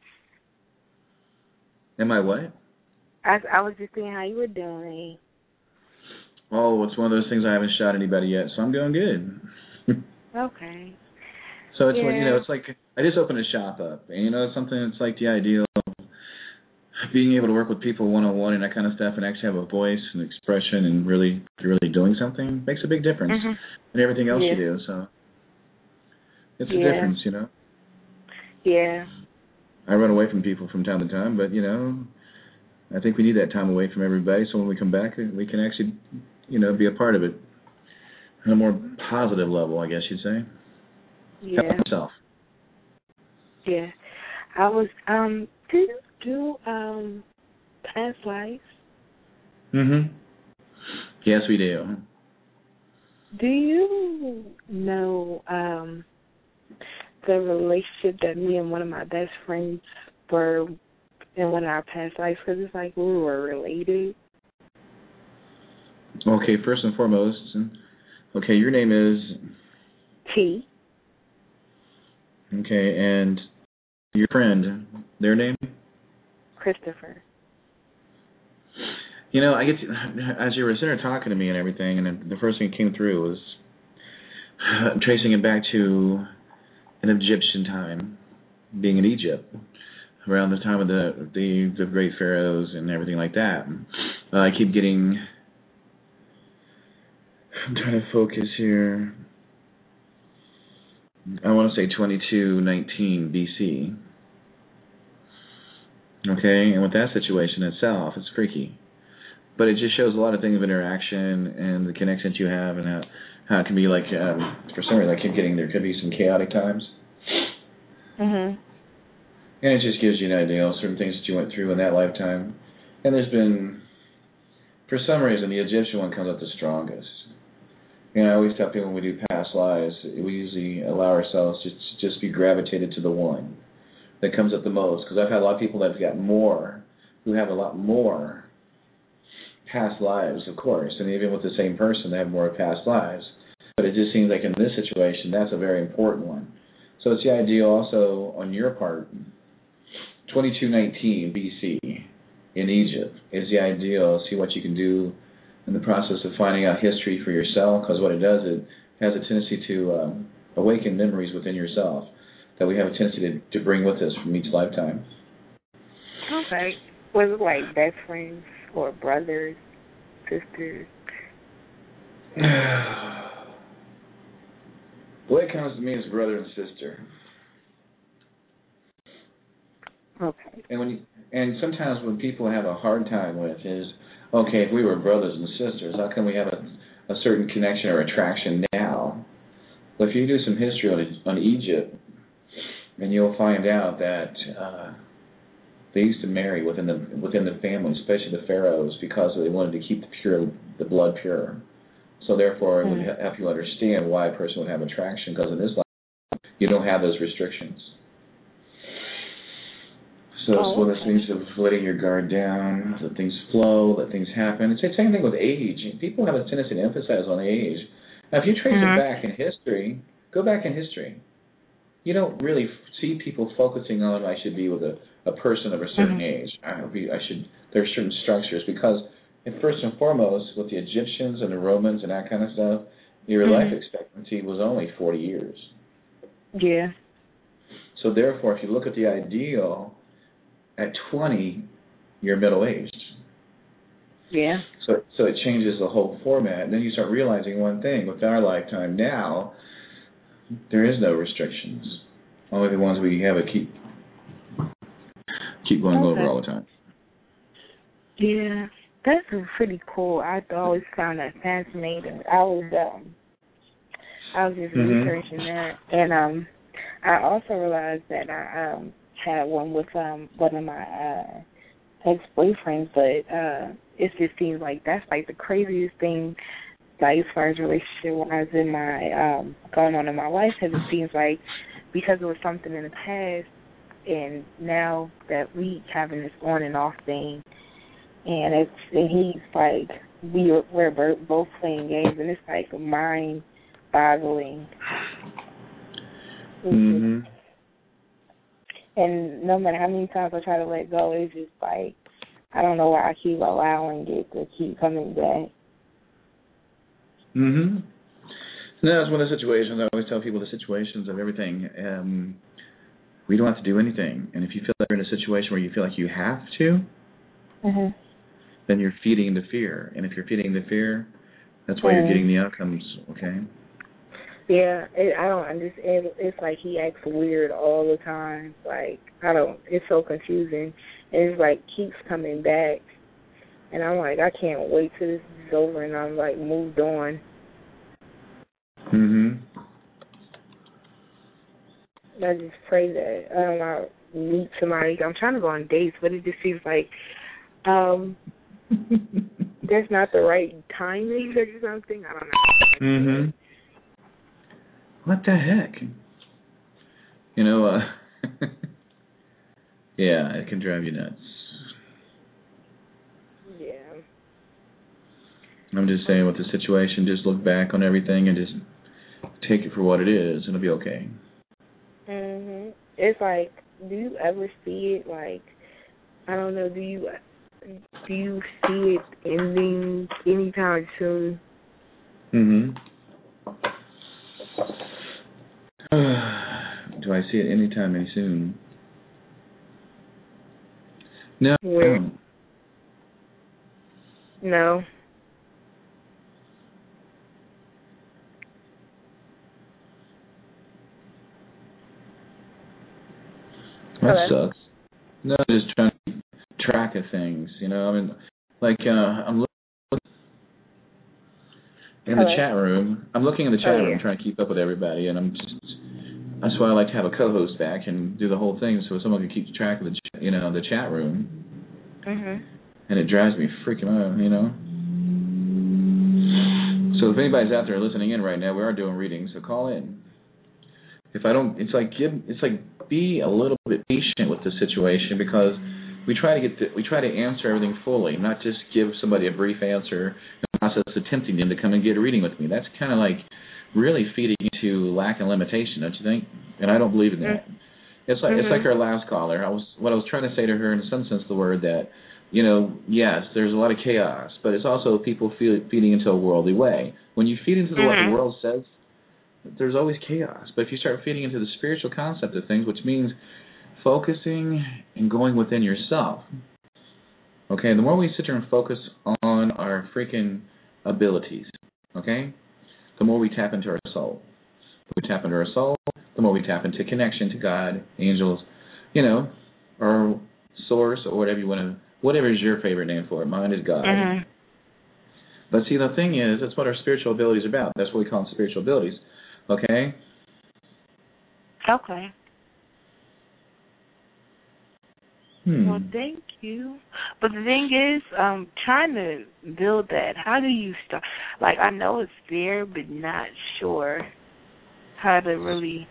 Am I what? I was just seeing how you were doing. Oh, it's one of those things I haven't shot anybody yet, so I'm doing good. Okay. So it's like, you know, it's like I just opened a shop up, and you know, it's something that's like the ideal of being able to work with people one-on-one and that kind of stuff, and actually have a voice and expression, and really doing something makes a big difference in everything else you do. So it's a difference, you know. Yeah. I run away from people from time to time, but you know, I think we need that time away from everybody, so when we come back, we can actually, you know, be a part of it on a more positive level, I guess you'd say. Yeah. Help yourself. Yeah. I was, do you do past lives? Mm-hmm. Yes, we do. Do you know the relationship that me and one of my best friends were in one of our past lives? Because it's like we were related. Okay, first and foremost, okay, your name is? T. Okay, and your friend, their name? Christopher. You know, I get to, as you were sitting there talking to me and everything, and the first thing that came through was tracing it back to an Egyptian time, being in Egypt, around the time of the great pharaohs and everything like that. I keep getting. I'm trying to focus here. I want to say 2219 BC. Okay, and with that situation itself, it's freaky. But it just shows a lot of things of interaction and the connections you have, and how it can be like, for some reason, I keep getting there could be some chaotic times. Mhm. And it just gives you an idea of certain things that you went through in that lifetime. And there's been, for some reason, the Egyptian one comes up the strongest. You know, I always tell people when we do past lives, we usually allow ourselves to just be gravitated to the one that comes up the most. Because I've had a lot of people that have got more, who have a lot more past lives, of course. And even with the same person, they have more past lives. But it just seems like in this situation, that's a very important one. So it's the idea also on your part, 2219 BC in Egypt is the ideal. See what you can do in the process of finding out history for yourself, because what it does, it has a tendency to awaken memories within yourself that we have a tendency to bring with us from each lifetime. Okay. Was it like best friends or brothers, sisters? The way it comes to me is brother and sister. Okay. And sometimes when people have a hard time with is, okay, if we were brothers and sisters, how come we have a certain connection or attraction now? Well, if you do some history on Egypt, then you'll find out that they used to marry within the family, especially the pharaohs, because they wanted to keep the blood pure. So therefore, it would help you understand why a person would have attraction, because in this life, you don't have those restrictions. So it's one of those things of letting your guard down, let things flow, let things happen. It's the same thing with age. People have a tendency to emphasize on age. Now, if you trace it back in history, go back in history. You don't really see people focusing on I should be with a person of a certain age. There are certain structures, because first and foremost, with the Egyptians and the Romans and that kind of stuff, your life expectancy was only 40 years. Yeah. So therefore, if you look at the ideal, at 20, you're middle-aged. Yeah. So it changes the whole format. And then you start realizing one thing. With our lifetime now, there is no restrictions. Only the ones we have to keep going over all the time. Yeah. That's pretty cool. I always found that fascinating. I was just researching that. And I also realized that I had one with one of my ex-boyfriends, but it just seems like that's like the craziest thing, like as far as relationship-wise in my going on in my life, because it seems like because it was something in the past, and now that we having this on and off thing, and he's like we're both playing games, and it's like mind-boggling. Mm-hmm. And no matter how many times I try to let go, it's just like, I don't know why I keep allowing it to keep coming back. Mm-hmm. No, it's one of the situations. I always tell people the situations of everything. We don't have to do anything. And if you feel like you're in a situation where you feel like you have to, then you're feeding the fear. And if you're feeding the fear, that's why you're getting the outcomes, okay? Yeah, I don't understand. It's like he acts weird all the time. Like, it's so confusing. And it's like keeps coming back. And I'm like, I can't wait till this is over and I'm like moved on. I just pray that I don't know, meet somebody. I'm trying to go on dates, but it just seems like that's not the right timing or something. I don't know. What the heck? You know, yeah, it can drive you nuts. Yeah. I'm just saying with the situation, just look back on everything and just take it for what it is, and it'll be okay. It's like, do you ever see it, like, I don't know, do you see it ending anytime soon? Do I see it anytime any soon? No. No. That sucks. No, just trying to keep track of things, you know. I mean, like, I'm looking in the chat room. I'm looking in the chat room, trying to keep up with everybody, and that's why I like to have a co-host back and do the whole thing, so someone can keep track of the chat room. And it drives me freaking out, you know. So if anybody's out there listening in right now, we are doing readings, so call in. If I don't, it's like be a little bit patient with the situation, because we try to answer everything fully, not just give somebody a brief answer in the process of tempting them to come and get a reading with me. That's kind of like really feeding into lack and limitation, don't you think? And I don't believe in that. It's like our last caller. What I was trying to say to her, in some sense of the word, that, you know, yes, there's a lot of chaos, but it's also people feeding into a worldly way. When you feed into what the world says, there's always chaos. But if you start feeding into the spiritual concept of things, which means focusing and going within yourself, okay, the more we sit there and focus on our freaking abilities, okay, the more we tap into our soul. The more we tap into our soul, the more we tap into connection to God, angels, you know, or source, or whatever is your favorite name for it. Mine is God. But see, the thing is, that's what our spiritual abilities are about. That's what we call them, spiritual abilities. Okay? Okay. Well, thank you. But the thing is, trying to build that, how do you start? Like, I know it's there, but not sure how to really...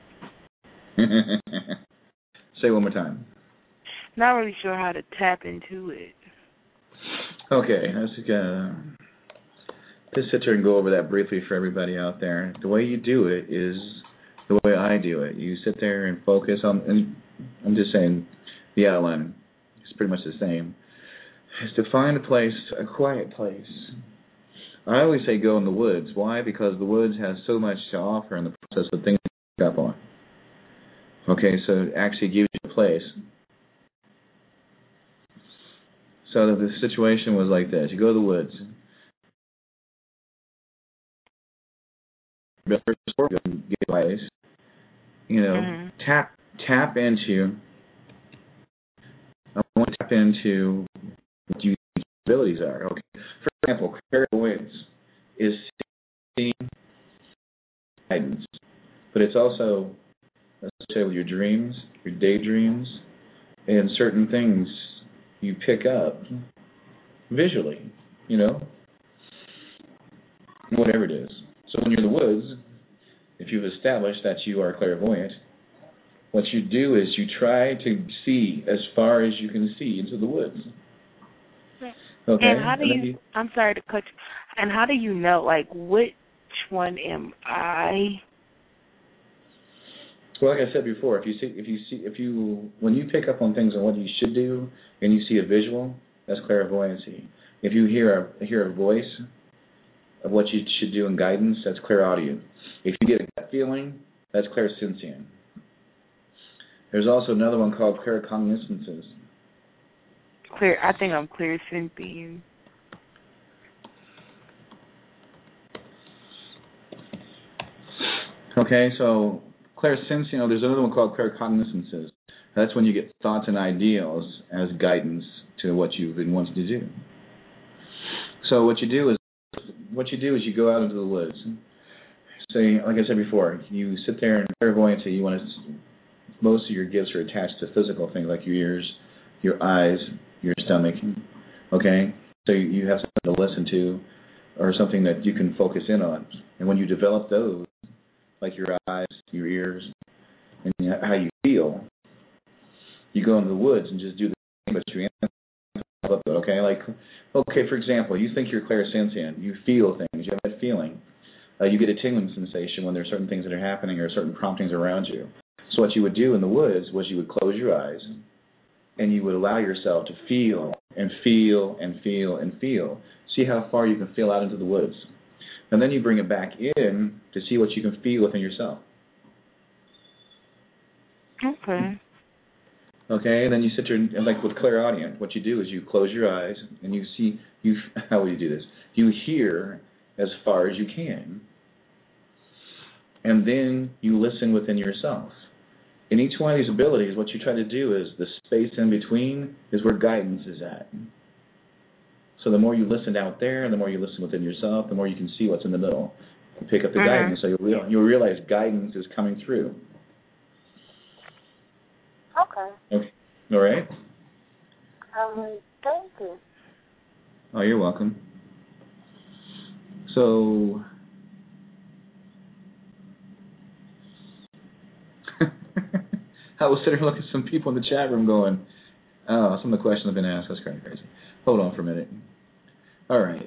Say one more time. Not really sure how to tap into it. Okay, let's just sit here and go over that briefly for everybody out there. The way you do it is the way I do it. You sit there and focus on, and I'm just saying, the outline is pretty much the same, is to find a place, a quiet place. I always say go in the woods. Why? Because the woods has so much to offer in the process of things to pick up on. Okay, so it actually gives you a place. So the situation was like this. You go to the woods. Get place. You know, tap into... I want to tap into what your abilities are. Okay. For example, clairvoyance is seeing guidance, but it's also, let's say, with your dreams, your daydreams, and certain things you pick up visually, you know, whatever it is. So when you're in the woods, if you've established that you are clairvoyant, what you do is you try to see as far as you can see into the woods. Okay? And how do you, I'm sorry to cut you, and how do you know, like, which one am I? Well, like I said before, when you pick up on things and what you should do, and you see a visual, that's clairvoyancy. If you hear a voice of what you should do in guidance, that's clairaudience. If you get a gut feeling, that's clairsentient. There's also another one called claircognizances. I think I'm clairsentient. Okay, so clairsentient, there's another one called claircognizances. That's when you get thoughts and ideals as guidance to what you've been wanting to do. So what you do is you go out into the woods. Say, like I said before, you sit there in clairvoyancy. You want to. Most of your gifts are attached to physical things like your ears, your eyes, your stomach. Okay, so you have to listen to or something that you can focus in on. And when you develop those, like your eyes, your ears, and how you feel, you go into the woods and just do the same, but you develop it, okay? Like, okay, for example, you think you're clairsentient. You feel things. You have that feeling. You get a tingling sensation when there are certain things that are happening or certain promptings around you. So what you would do in the woods was you would close your eyes and you would allow yourself to feel and feel and feel and feel. See how far you can feel out into the woods. And then you bring it back in to see what you can feel within yourself. Okay. Okay, and then you sit there and like with clairaudient, what you do is you close your eyes and you see, how will you do this? You hear as far as you can. And then you listen within yourself. In each one of these abilities, what you try to do is the space in between is where guidance is at. So the more you listen out there, the more you listen within yourself, the more you can see what's in the middle and pick up the guidance. So you'll realize guidance is coming through. Okay. All right. Thank you. Oh, you're welcome. So I was sitting looking at some people in the chat room going, oh, some of the questions have been asked. That's kind of crazy. Hold on for a minute. All right.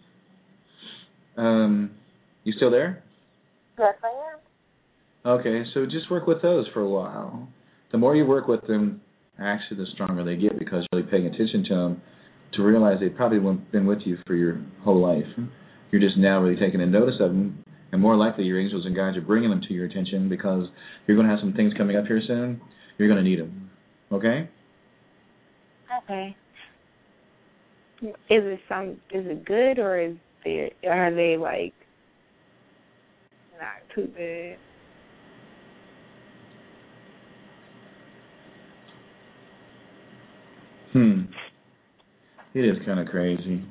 You still there? Yes, I am. Okay, so just work with those for a while. The more you work with them, actually the stronger they get because you're really paying attention to them to realize they've probably been with you for your whole life. You're just now really taking a notice of them, and more likely your angels and guides are bringing them to your attention because you're going to have some things coming up here soon. You're going to need them. Okay? Okay. Is it good or are they like not too good? It is kind of crazy.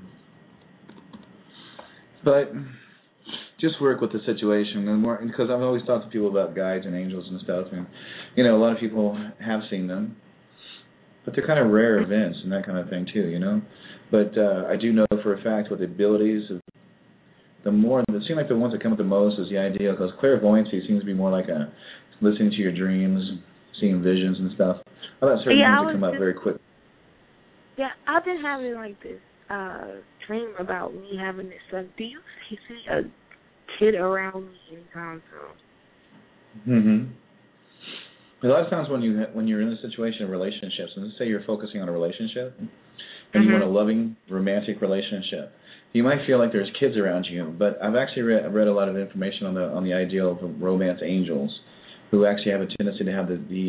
But just work with the situation. Because I've always talked to people about guides and angels and stuff. And, a lot of people have seen them. But they're kind of rare events and that kind of thing, too, But I do know for a fact what the abilities of it seem like the ones that come up the most is the idea, because clairvoyancy seems to be more like listening to your dreams, seeing visions and stuff. I thought certain things that come up very quick. Yeah, I've been having like this dream about me having this son. Do you see a kid around me anytime soon? A lot of times when you're in a situation of relationships, and let's say you're focusing on a relationship, and you want a loving, romantic relationship, you might feel like there's kids around you. But I've actually read a lot of information on the idea of romance angels, who actually have a tendency to have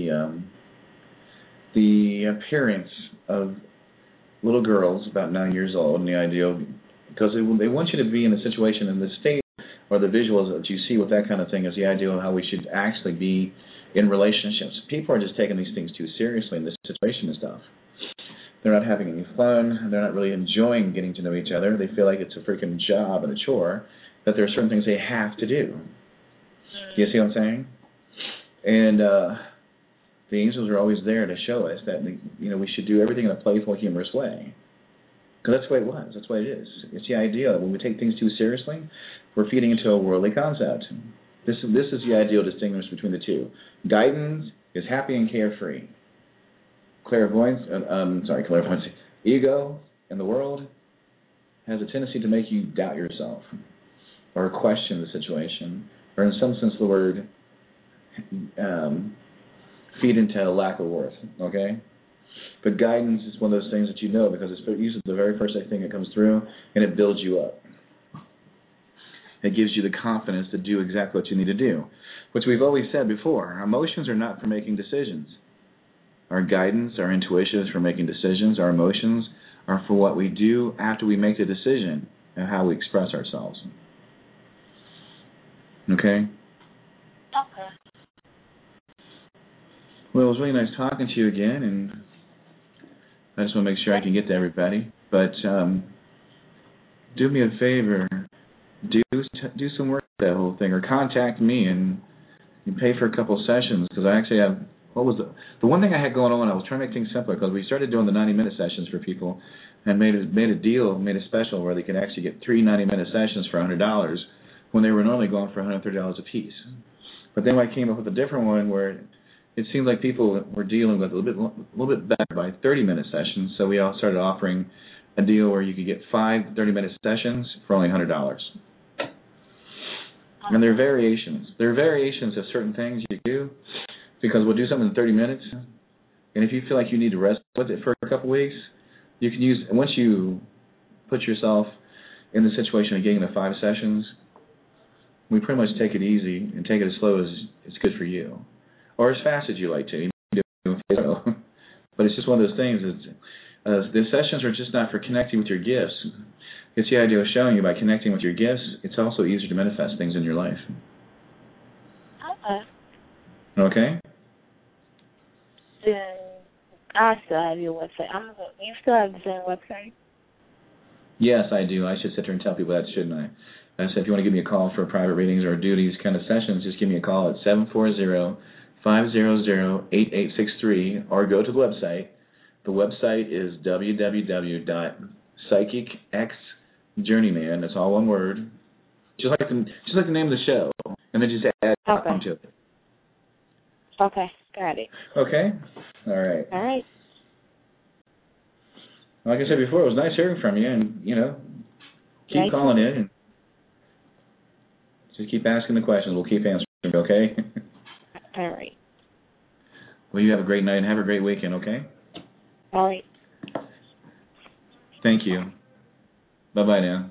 the appearance of little girls about 9 years old, and the idea because they want you to be in a situation in the state or the visuals that you see with that kind of thing is the idea of how we should actually be in relationships. People are just taking these things too seriously in this situation and stuff. They're not having any fun. They're not really enjoying getting to know each other. They feel like it's a freaking job and a chore, that there are certain things they have to do. You see what I'm saying? And the angels are always there to show us that we should do everything in a playful, humorous way. Because that's the way it was. That's the way it is. It's the idea that when we take things too seriously, we're feeding into a worldly concept. This is the ideal distinction between the two. Guidance is happy and carefree. Clairvoyance, ego in the world has a tendency to make you doubt yourself or question the situation, or in some sense of the word, feed into a lack of worth, okay? But guidance is one of those things that because it's usually the very first thing that comes through, and it builds you up. It gives you the confidence to do exactly what you need to do, which we've always said before. Our emotions are not for making decisions. Our guidance, our intuition is for making decisions. Our emotions are for what we do after we make the decision and how we express ourselves. Okay? Okay. Well, it was really nice talking to you again, and I just want to make sure I can get to everybody. But do me a favor, do some work with that whole thing, or contact me and pay for a couple sessions, because I actually have, what was the one thing I had going on, I was trying to make things simpler, because we started doing the 90-minute sessions for people, and made a deal, made a special where they could actually get 3 90-minute sessions for $100 when they were normally going for $130 a piece. But then I came up with a different one where it seemed like people were dealing with a little bit better by 30-minute sessions, so we all started offering a deal where you could get 5 30-minute sessions for only $100. And there are variations. There are variations of certain things you do, because we'll do something in 30 minutes, and if you feel like you need to rest with it for a couple weeks, you can use, once you put yourself in the situation of getting the 5 sessions, we pretty much take it easy and take it as slow as it's good for you, or as fast as you like to. But it's just one of those things. The sessions are just not for connecting with your gifts. It's the idea of showing you by connecting with your gifts, it's also easier to manifest things in your life. Okay? Then I still have your website. You still have the same website? Yes, I do. I should sit there and tell people that, shouldn't I? I said if you want to give me a call for private readings or do these kind of sessions, just give me a call at 740-500-8863 or go to the website. The website is www.psychicxjourneyman. That's all one word. Just like the name of the show, and then just add something to it. Okay, got it. Okay? All right. All right. Like I said before, it was nice hearing from you, and, keep calling in and just keep asking the questions. We'll keep answering, okay? All right. Well, you have a great night and have a great weekend, okay? All right. Thank you. Bye-bye now.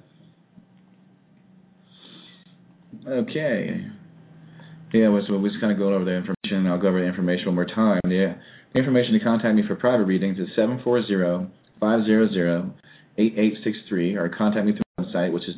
Okay. Yeah, we're just kind of going over the information. I'll go over the information one more time. The information to contact me for private readings is 740-500-8863, or contact me through my website, which is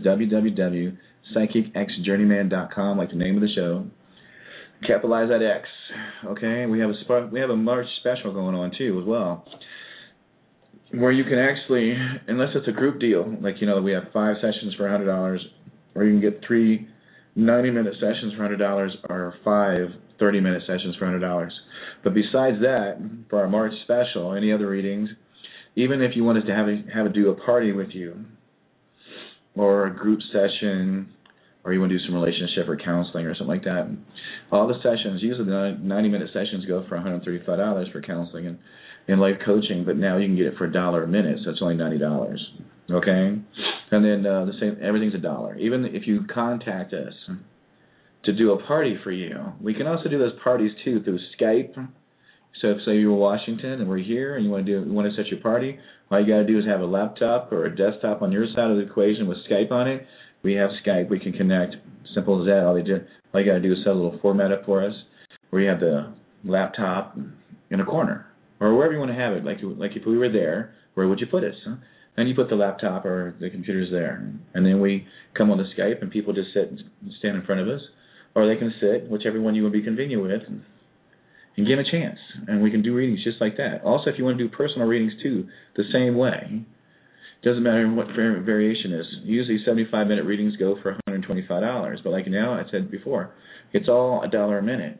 www.psychicxjourneyman.com, like the name of the show. Capitalize that X. Okay, we have a March special going on too as well, where you can actually, unless it's a group deal, like we have 5 sessions for $100, or you can get 3 90-minute sessions for $100, or 5 30-minute sessions for $100. But besides that, for our March special, any other readings, even if you wanted to do a party with you, or a group session, or you want to do some relationship or counseling or something like that, all the sessions, usually the 90-minute sessions go for $135 for counseling and life coaching, but now you can get it for $1 a minute, so it's only $90. Okay? And then the same, everything's $1. Even if you contact us to do a party for you, we can also do those parties too through Skype. So if, say, you're in Washington and we're here and you want to set your party, all you got to do is have a laptop or a desktop on your side of the equation with Skype on it. We have Skype. We can connect. Simple as that. All you got to do is set a little format up for us where you have the laptop in a corner or wherever you want to have it. Like if we were there, where would you put us? Huh? And you put the laptop or the computers there. And then we come on the Skype and people just stand in front of us. Or they can sit, whichever one you would be convenient with, and give them a chance. And we can do readings just like that. Also, if you want to do personal readings too, the same way. Doesn't matter what variation is. Usually 75-minute readings go for $125. But like now, I said before, it's all $1 a minute.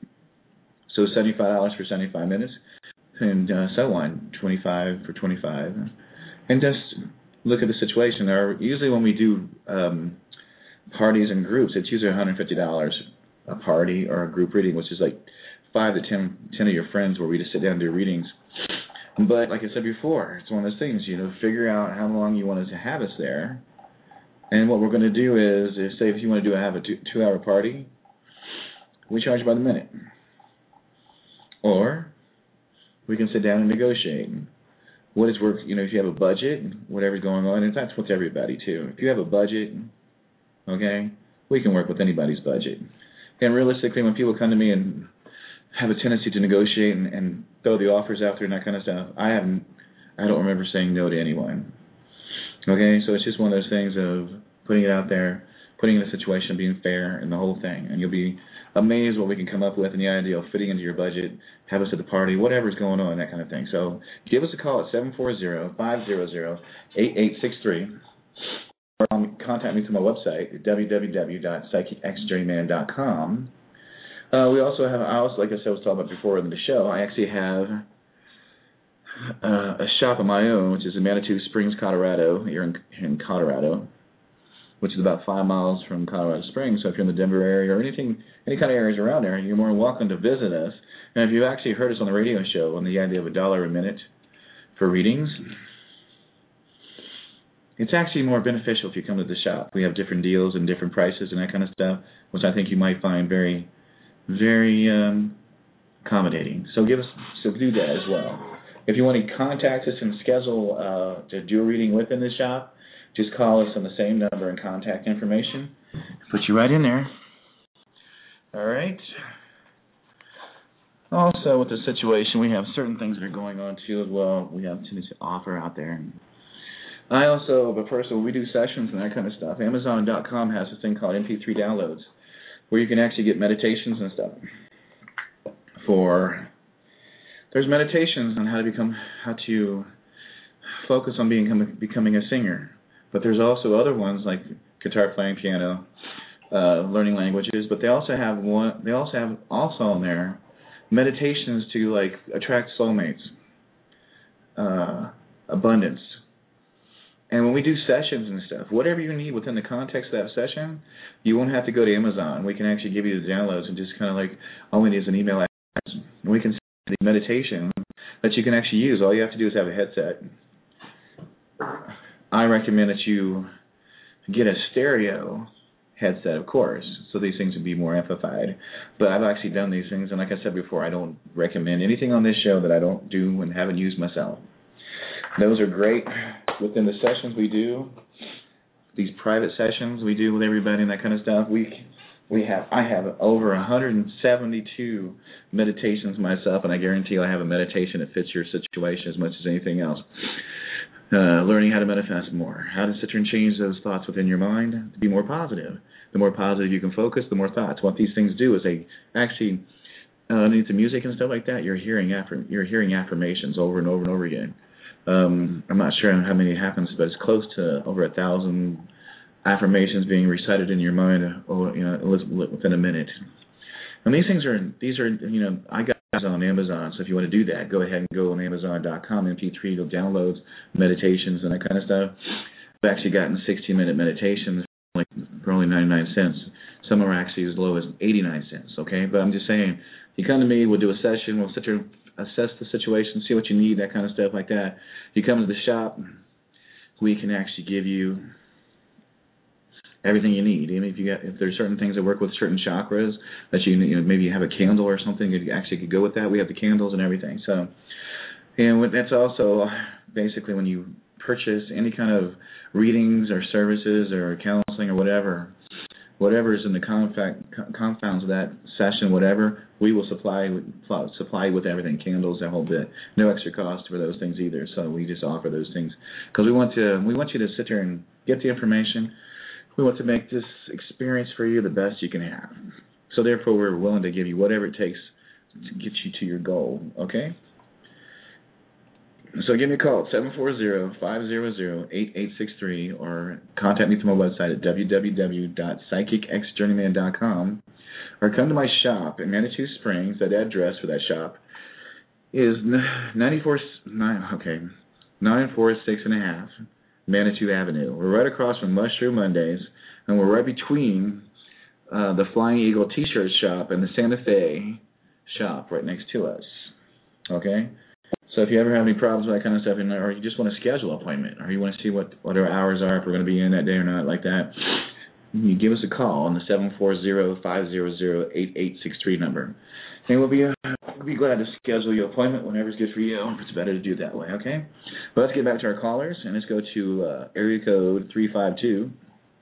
So $75 for 75 minutes, and so on, $25 for 25. And just look at the situation. Usually when we do parties and groups, it's usually $150 a party or a group reading, which is like 5 to 10 of your friends where we just sit down and do readings. But like I said before, it's one of those things, figure out how long you want us to have us there. And what we're going to do is say if you want to have a 2-hour party, we charge by the minute. Or we can sit down and negotiate. What is work? If you have a budget, whatever's going on, and that's with everybody too. If you have a budget, okay, we can work with anybody's budget. And realistically, when people come to me and have a tendency to negotiate and throw the offers out there and that kind of stuff, I don't remember saying no to anyone. Okay, so it's just one of those things of putting it out there, putting it in a situation, being fair, and the whole thing. And you'll be amazed what we can come up with and the idea of fitting into your budget, have us at the party, whatever's going on, that kind of thing. So give us a call at 740-500-8863. Or contact me through my website at www.psychicxjourneyman.com. We also have, like I said, I was talking about before in the show, I actually have a shop of my own, which is in Manitou Springs, Colorado. Here in Colorado, which is about 5 miles from Colorado Springs. So if you're in the Denver area or any kind of areas around there, you're more than welcome to visit us. And if you've actually heard us on the radio show on the idea of $1 a minute for readings, it's actually more beneficial if you come to the shop. We have different deals and different prices and that kind of stuff, which I think you might find very, very accommodating. So do that as well. If you want to contact us and schedule to do a reading within the shop, just call us on the same number and contact information. Put you right in there. All right. Also, with the situation, we have certain things that are going on too as well. We have to offer out there. But first, when we do sessions and that kind of stuff, Amazon.com has this thing called MP3 downloads, where you can actually get meditations and stuff. There's meditations on how to focus on becoming a singer. But there's also other ones like guitar playing, piano, learning languages. But they also have on there meditations to like attract soulmates, abundance. And when we do sessions and stuff, whatever you need within the context of that session, you won't have to go to Amazon. We can actually give you the downloads and just kind of like all we need is an email address. We can send the meditation that you can actually use. All you have to do is have a headset. I recommend that you get a stereo headset, of course, so these things would be more amplified. But I've actually done these things, and like I said before, I don't recommend anything on this show that I don't do and haven't used myself. Those are great within the sessions we do, these private sessions we do with everybody and that kind of stuff. I have over 172 meditations myself, and I guarantee I have a meditation that fits your situation as much as anything else. Learning how to manifest more, how to sit there and change those thoughts within your mind to be more positive. The more positive you can focus, the more thoughts. What these things do is they actually, underneath the music and stuff like that, you're hearing affirmations over and over and over again. I'm not sure how many it happens, but it's close to over 1,000 affirmations being recited in your mind, within a minute. And these are I got on Amazon, so if you want to do that, go ahead and go on Amazon.com, MP3, downloads, meditations, and that kind of stuff. I've actually gotten 16-minute meditations for only 99 cents. Some are actually as low as 89 cents, okay? But I'm just saying, you come to me, we'll do a session, we'll sit there, assess the situation, see what you need, that kind of stuff like that. You come to the shop, we can actually give you everything you need. Even if there's certain things that work with certain chakras that maybe you have a candle or something that actually could go with that. We have the candles and everything. So, and that's also basically when you purchase any kind of readings or services or counseling or whatever is in the confounds of that session, whatever, we will supply with everything, candles, that whole bit. No extra cost for those things either. So we just offer those things because we want you to sit there and get the information. We want to make this experience for you the best you can have. So therefore, we're willing to give you whatever it takes to get you to your goal, okay? So give me a call at 740-500-8863 or contact me through my website at www.psychicexjourneyman.com or come to my shop in Manitou Springs. That address for that shop is 946.5 Manitou Avenue. We're right across from Mushroom Mondays, and we're right between the Flying Eagle T-shirt shop and the Santa Fe shop right next to us. Okay? So if you ever have any problems with that kind of stuff, or you just want to schedule an appointment, or you want to see what our hours are, if we're going to be in that day or not, like that, you give us a call on the 740-500-8863 number. And we'll be glad to schedule your appointment whenever's good for you. It's better to do it that way, okay? But let's get back to our callers, and let's go to area code 352.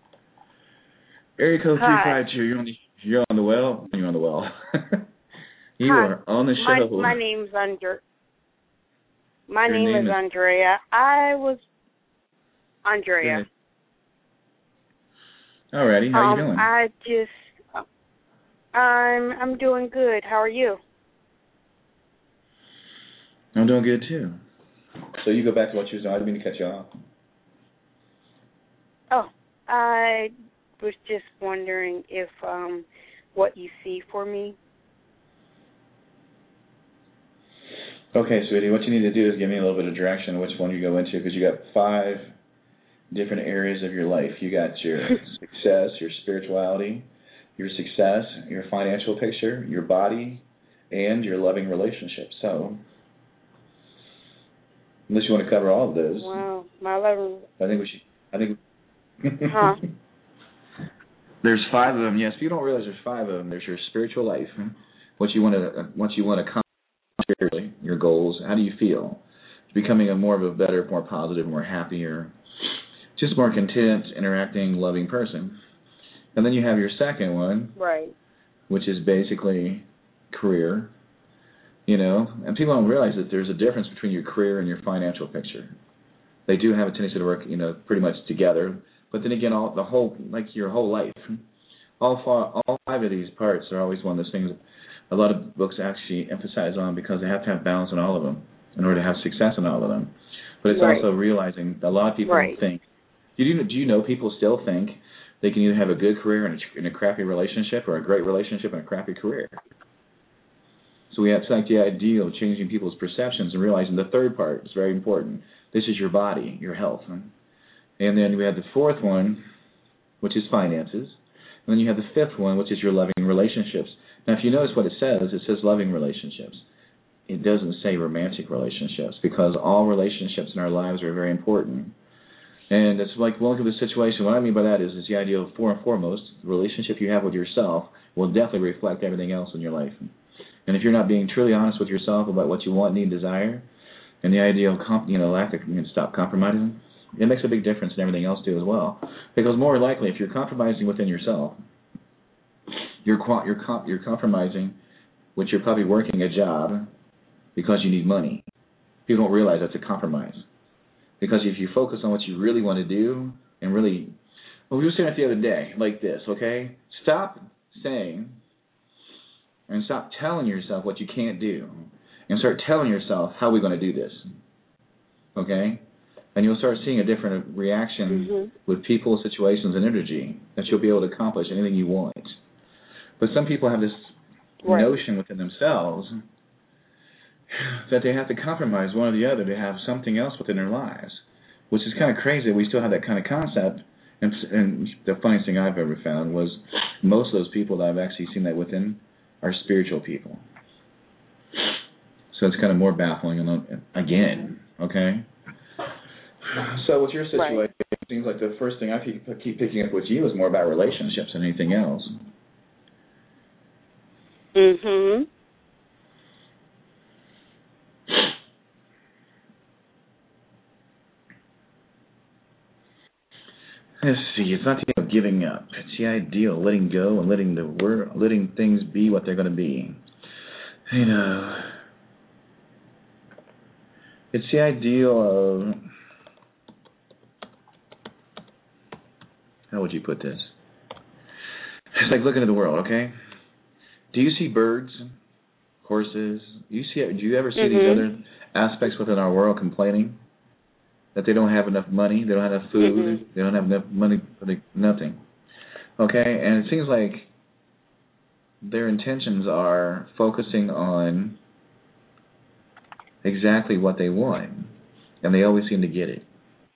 Area code 352, you're on the well. You're on the well. You Hi. are on the show. My name's My name is Andrea. Andrea. Alrighty, how are you doing? I'm doing good. How are you? I'm doing good too. So you go back to what you was doing. I didn't mean to cut you off. Oh, I was just wondering if what you see for me. Okay, sweetie, what you need to do is give me a little bit of direction on which one you go into, because you got 5 different areas of your life. You got your success, your spirituality, your success, your financial picture, your body, and your loving relationship. So, unless you want to cover all of those. Wow, my loving. Huh? There's 5 of them. Yes, if you don't realize there's 5 of them. There's your spiritual life, what you want to accomplish spiritually, your goals. How do you feel? Becoming more positive, more happier, just more content, interacting, loving person. And then you have your second one, right, which is basically career. And people don't realize that there's a difference between your career and your financial picture. They do have a tendency to work, pretty much together. But then again, your whole life, all 5 of these parts are always one of those things a lot of books actually emphasize on, because they have to have balance in all of them in order to have success in all of them. But it's also realizing that a lot of people think. Do you know people still think they can either have a good career and a crappy relationship, or a great relationship and a crappy career? So we have the idea of changing people's perceptions and realizing the third part is very important. This is your body, your health. And then we have the 4th one, which is finances. And then you have the 5th one, which is your loving relationships. Now, if you notice what it says loving relationships. It doesn't say romantic relationships, because all relationships in our lives are very important. And it's like, look at the situation. What I mean by that is the idea of, foremost, the relationship you have with yourself will definitely reflect everything else in your life. And if you're not being truly honest with yourself about what you want, need, desire, and the idea of stop compromising, it makes a big difference in everything else too as well. Because more likely, if you're compromising within yourself, you're compromising, which you're probably working a job because you need money. People don't realize that's a compromise. Because if you focus on what you really want to do, and really, we were saying it the other day, like this, okay? Stop saying and stop telling yourself what you can't do, and start telling yourself, how are we going to do this? Okay? And you'll start seeing a different reaction with people, situations, and energy, that you'll be able to accomplish anything you want. But some people have this notion within themselves that they have to compromise one or the other to have something else within their lives, which is kind of crazy. We still have that kind of concept. And the funniest thing I've ever found was most of those people that I've actually seen that within are spiritual people. So it's kind of more baffling again, okay? So with your situation, it seems like the first thing I keep picking up with you is more about relationships than anything else. Mhm. Let's see. It's not the idea of giving up. It's the idea of letting go and letting things be what they're going to be. It's the idea of, how would you put this? It's like looking at the world, okay? Do you see birds, horses? Do you ever see these other aspects within our world complaining that they don't have enough money, they don't have enough food, they don't have enough money for nothing? Okay, and it seems like their intentions are focusing on exactly what they want, and they always seem to get it.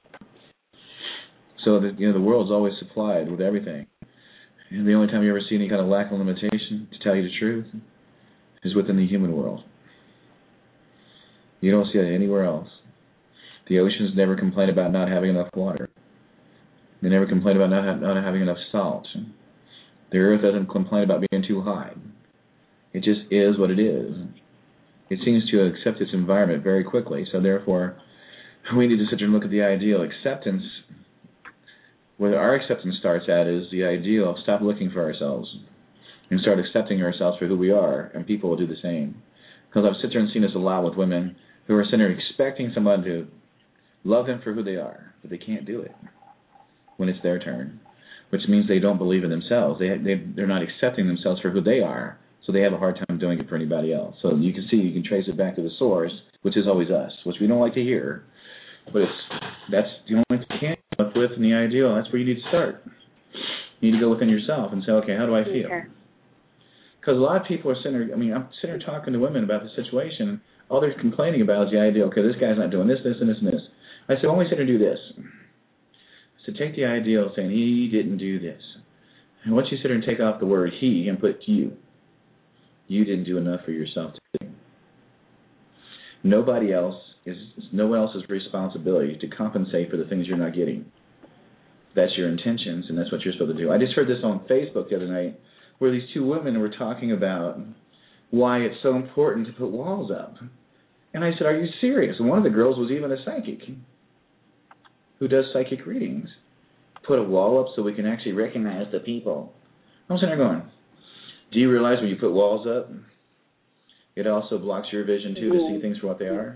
So the world's always supplied with everything. And the only time you ever see any kind of lack of limitation, to tell you the truth, is within the human world. You don't see it anywhere else. The oceans never complain about not having enough water. They never complain about not having enough salt. The earth doesn't complain about being too high. It just is what it is. It seems to accept its environment very quickly, so therefore we need to sit there and look at the ideal acceptance. Where our acceptance starts at is the ideal of stop looking for ourselves and start accepting ourselves for who we are, and people will do the same. Because I've sit there and seen this a lot with women who are sitting there expecting someone to love them for who they are, but they can't do it when it's their turn, which means they don't believe in themselves. They're not accepting themselves for who they are, so they have a hard time doing it for anybody else. So you can trace it back to the source, which is always us, which we don't like to hear, but that's the only thing you can come up with in the ideal. That's where you need to start. You need to go within yourself and say, okay, how do I feel? Okay. Because a lot of people are sitting there, I'm sitting there talking to women about the situation. All they're complaining about is the idea, okay, this guy's not doing this, this, and this, and this. I said, why don't we sit here and do this? So take the ideal saying, he didn't do this. And once you sit here and take off the word he and put you, you didn't do enough for yourself to do. No one else's responsibility to compensate for the things you're not getting. That's your intentions, and that's what you're supposed to do. I just heard this on Facebook the other night, where these two women were talking about why it's so important to put walls up. And I said, are you serious? And one of the girls was even a psychic who does psychic readings. Put a wall up so we can actually recognize the people. I'm sitting there going, do you realize when you put walls up, it also blocks your vision, too, to see things for what they are?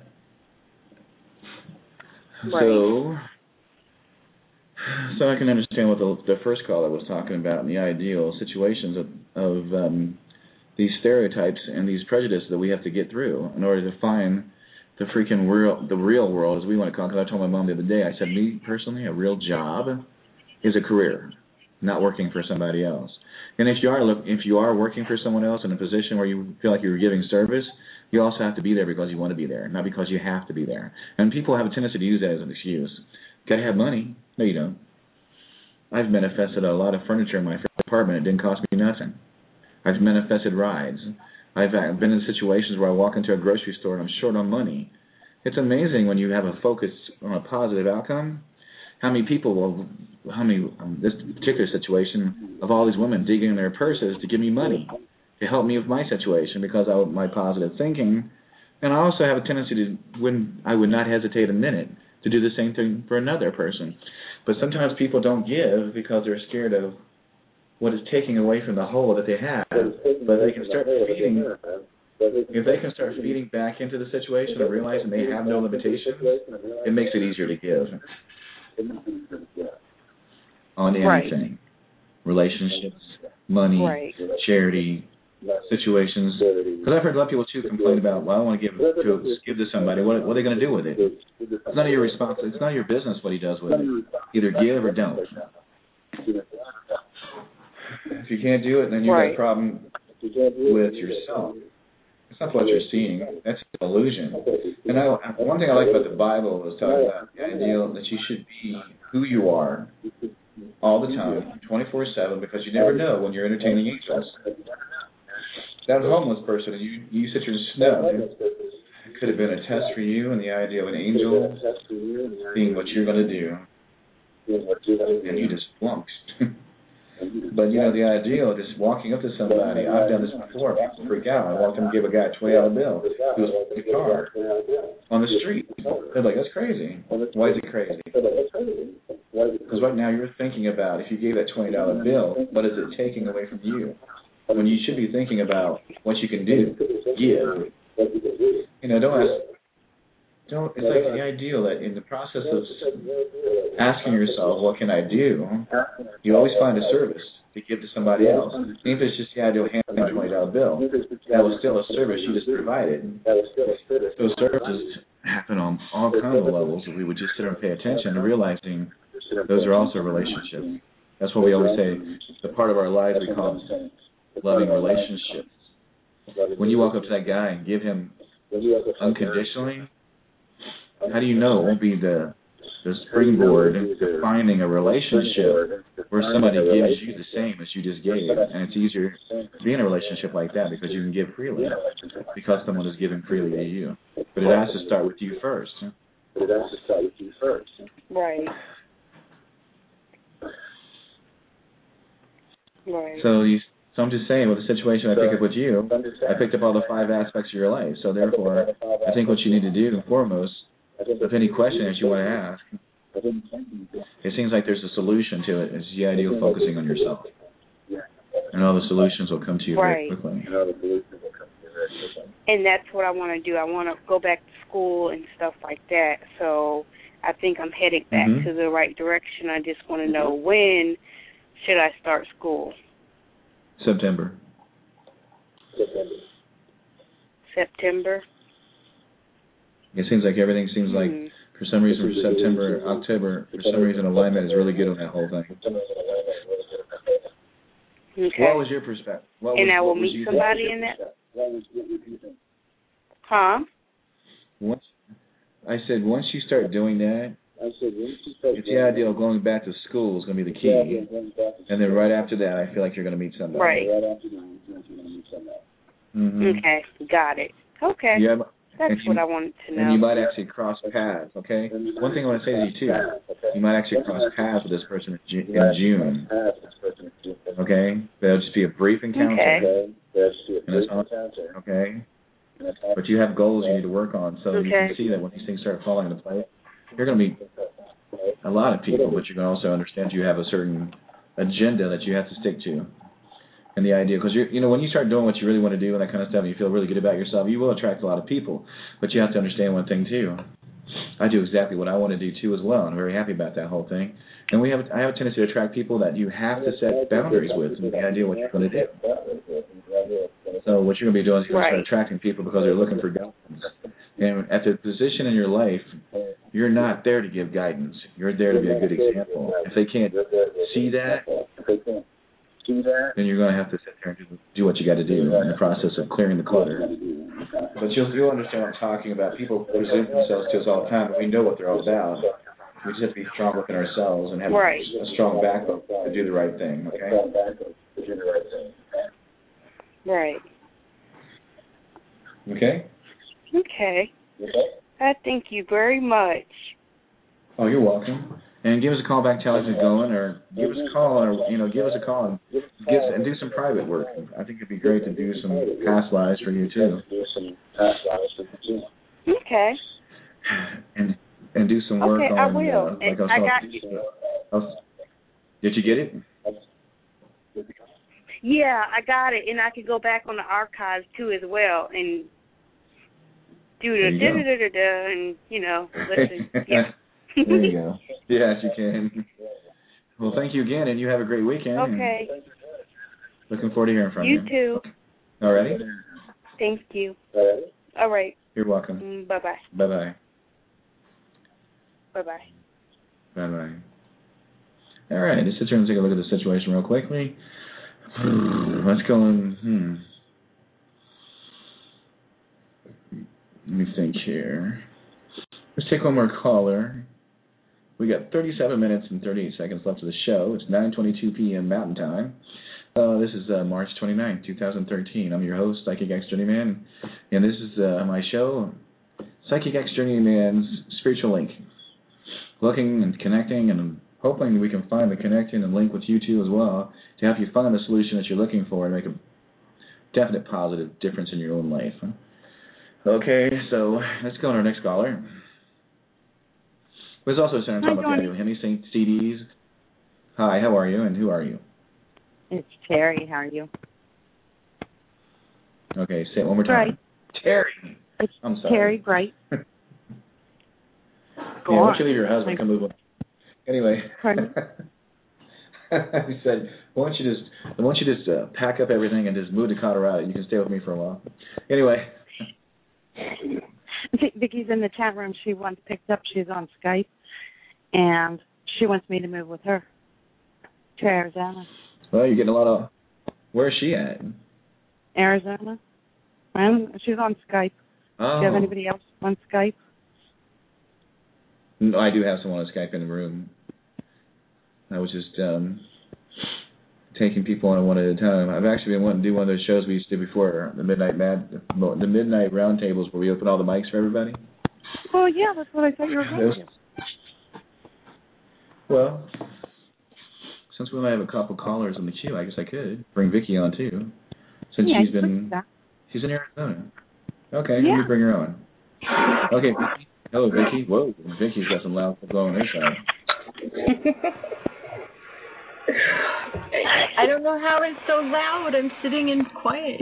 Right. So I can understand what the first caller was talking about in the ideal situations of these stereotypes and these prejudices that we have to get through in order to find the real world, as we want to call it. Because I told my mom the other day, I said, me personally, a real job is a career, not working for somebody else. And if you are working for someone else in a position where you feel like you're giving service, you also have to be there because you want to be there, not because you have to be there. And people have a tendency to use that as an excuse. Got to have money. No, you don't. I've manifested a lot of furniture in my apartment. It didn't cost me nothing. I've manifested rides. I've been in situations where I walk into a grocery store and I'm short on money. It's amazing when you have a focus on a positive outcome, this particular situation, of all these women digging in their purses to give me money to help me with my situation because of my positive thinking. And I also have a tendency to, when I would not hesitate a minute, to do the same thing for another person. But sometimes people don't give because they're scared of what is taking away from the hole that they have. But they can start feeding. If they can start feeding back into the situation and realizing they have no limitations, it makes it easier to give. On anything. Relationships, money, charity, situations. Because I've heard a lot of people, too, complain about, well, I want to give to somebody. What are they going to do with it? It's none of your responsibility. It's none of your business what he does with it. Either give or don't. If you can't do it, then you've got a problem with yourself. It's not what you're seeing. That's an illusion. And one thing I like about the Bible is talking about the ideal that you should be who you are all the time, 24/7, because you never know when you're entertaining angels. That homeless person, you sit here and snow. It could have been a test for you and the idea of an angel being what you're going to do. And you just flunked. But, the idea of just walking up to somebody, I've done this before, people freak out. I walked up and gave a guy a $20 bill. He was in the car on the street. They're like, that's crazy. Why is it crazy? Because right now you're thinking about, if you gave that $20 bill, what is it taking away from you? When you should be thinking about what you can do. Give. It's like the ideal that in the process of asking yourself, what can I do, you always find a service to give to somebody else. Even if it's just the idea of handing a $20 bill, that was still a service you just provided. Those services happen on all kinds of levels. If we would just sit there and pay attention to realizing those are also relationships. That's what we always say. The part of our lives we call loving relationships. When you walk up to that guy and give him unconditionally, how do you know it won't be the springboard to finding a relationship where somebody gives you the same as you just gave? And it's easier to be in a relationship like that because you can give freely, because someone is giving freely to you. But it has to start with you first. Right. So I'm just saying, with the situation I picked up with you, I picked up all the 5 aspects of your life. So therefore, I think what you need to do, foremost, with any question that you want to ask, it seems like there's a solution to it. It's the idea of focusing on yourself. And all the solutions will come to you very quickly. And that's what I want to do. I want to go back to school and stuff like that. So I think I'm headed back to the right direction. I just want to know, when should I start school? September. It seems like everything seems like, for some reason, September, October, for some reason, alignment is really good on that whole thing. Okay. What was your perspective? I will meet somebody in that? Huh? I said once you start doing that, it's the idea of going back to school is going to be the key. And then right after that, I feel like you're going to meet somebody. Right. Mm-hmm. Okay, got it. Okay. Yeah, that's what I wanted to know. And you might actually cross paths, okay? One thing I want to say to you, too, you might actually cross paths with this person in June. Okay? That'll just be a brief encounter. Okay? But you have goals you need to work on, so you can see that when these things start falling into place, you're going to meet a lot of people, but you can also understand you have a certain agenda that you have to stick to. And the idea, because when you start doing what you really want to do and that kind of stuff, and you feel really good about yourself, you will attract a lot of people. But you have to understand one thing too. I do exactly what I want to do too as well. I'm very happy about that whole thing. And I have a tendency to attract people that you have to set boundaries with, and the idea what you're going to do. So what you're going to be doing is you're going to start attracting people because they're looking for guidance. And at the position in your life, you're not there to give guidance. You're there to be a good example. If they can't see that, then you're going to have to sit there and do what you got to do in the process of clearing the clutter. But you'll understand what I'm talking about. People present themselves to us all the time, and we know what they're all about. We just have to be strong within ourselves and have a strong backbone to do the right thing, okay? Right. Okay? Okay. I thank you very much. Oh, you're welcome. And give us a call back, tell us it's going, or give us a call, or give us a call and do some private work. I think it'd be great to do some past lives for you too. Okay. And do some work on. I will. I got you. Did you get it? Yeah, I got it, and I could go back on the archives too as well and do the da-da-da-da-da and listen. Yeah. There you go. Yes, you can. Well, thank you again, and you have a great weekend. Okay. Looking forward to hearing from you. You too. All righty? Thank you. All right. You're welcome. Bye-bye. Bye-bye. Bye-bye. Bye-bye. All right, let's sit here and take a look at the situation real quickly. Let's go and, let me think here. Let's take one more caller. We got 37 minutes and 38 seconds left of the show. It's 9:22 p.m. Mountain Time. This is March 29, 2013. I'm your host, Psychic X Journeyman, and this is my show, Psychic X Journeyman's Spiritual Link. Looking and connecting and hoping we can find the connection and link with you two as well to help you find the solution that you're looking for and make a definite positive difference in your own life. Okay, so let's go on our next caller. There's also a center talking about the Henny CDs. Hi, how are you, and who are you? It's Terry. How are you? Okay, say it one more time. Bright. Terry. I'm sorry. Terry Bright. Go on. Why don't you leave your husband? Come move on. Anyway. Pardon? He said, why don't you just pack up everything and just move to Colorado? You can stay with me for a while. Anyway. Vicky's in the chat room. She once picked up. She's on Skype, and she wants me to move with her to Arizona. Well, you're getting a lot of. Where is she at? Arizona. She's on Skype. Oh. Do you have anybody else on Skype? No, I do have someone on Skype in the room. I was just taking people on one at a time. I've actually been wanting to do one of those shows we used to do before, the midnight roundtables where we open all the mics for everybody. Well, yeah, that's what I thought you were going to do. Well, since we only have a couple callers on the queue, I guess I could bring Vicky on too. Since she's in Arizona. Okay, let me bring her on. Okay, Vicky. Hello, Vicky. Whoa, Vicky's got some loud stuff going on her side. I don't know how it's so loud. I'm sitting in quiet.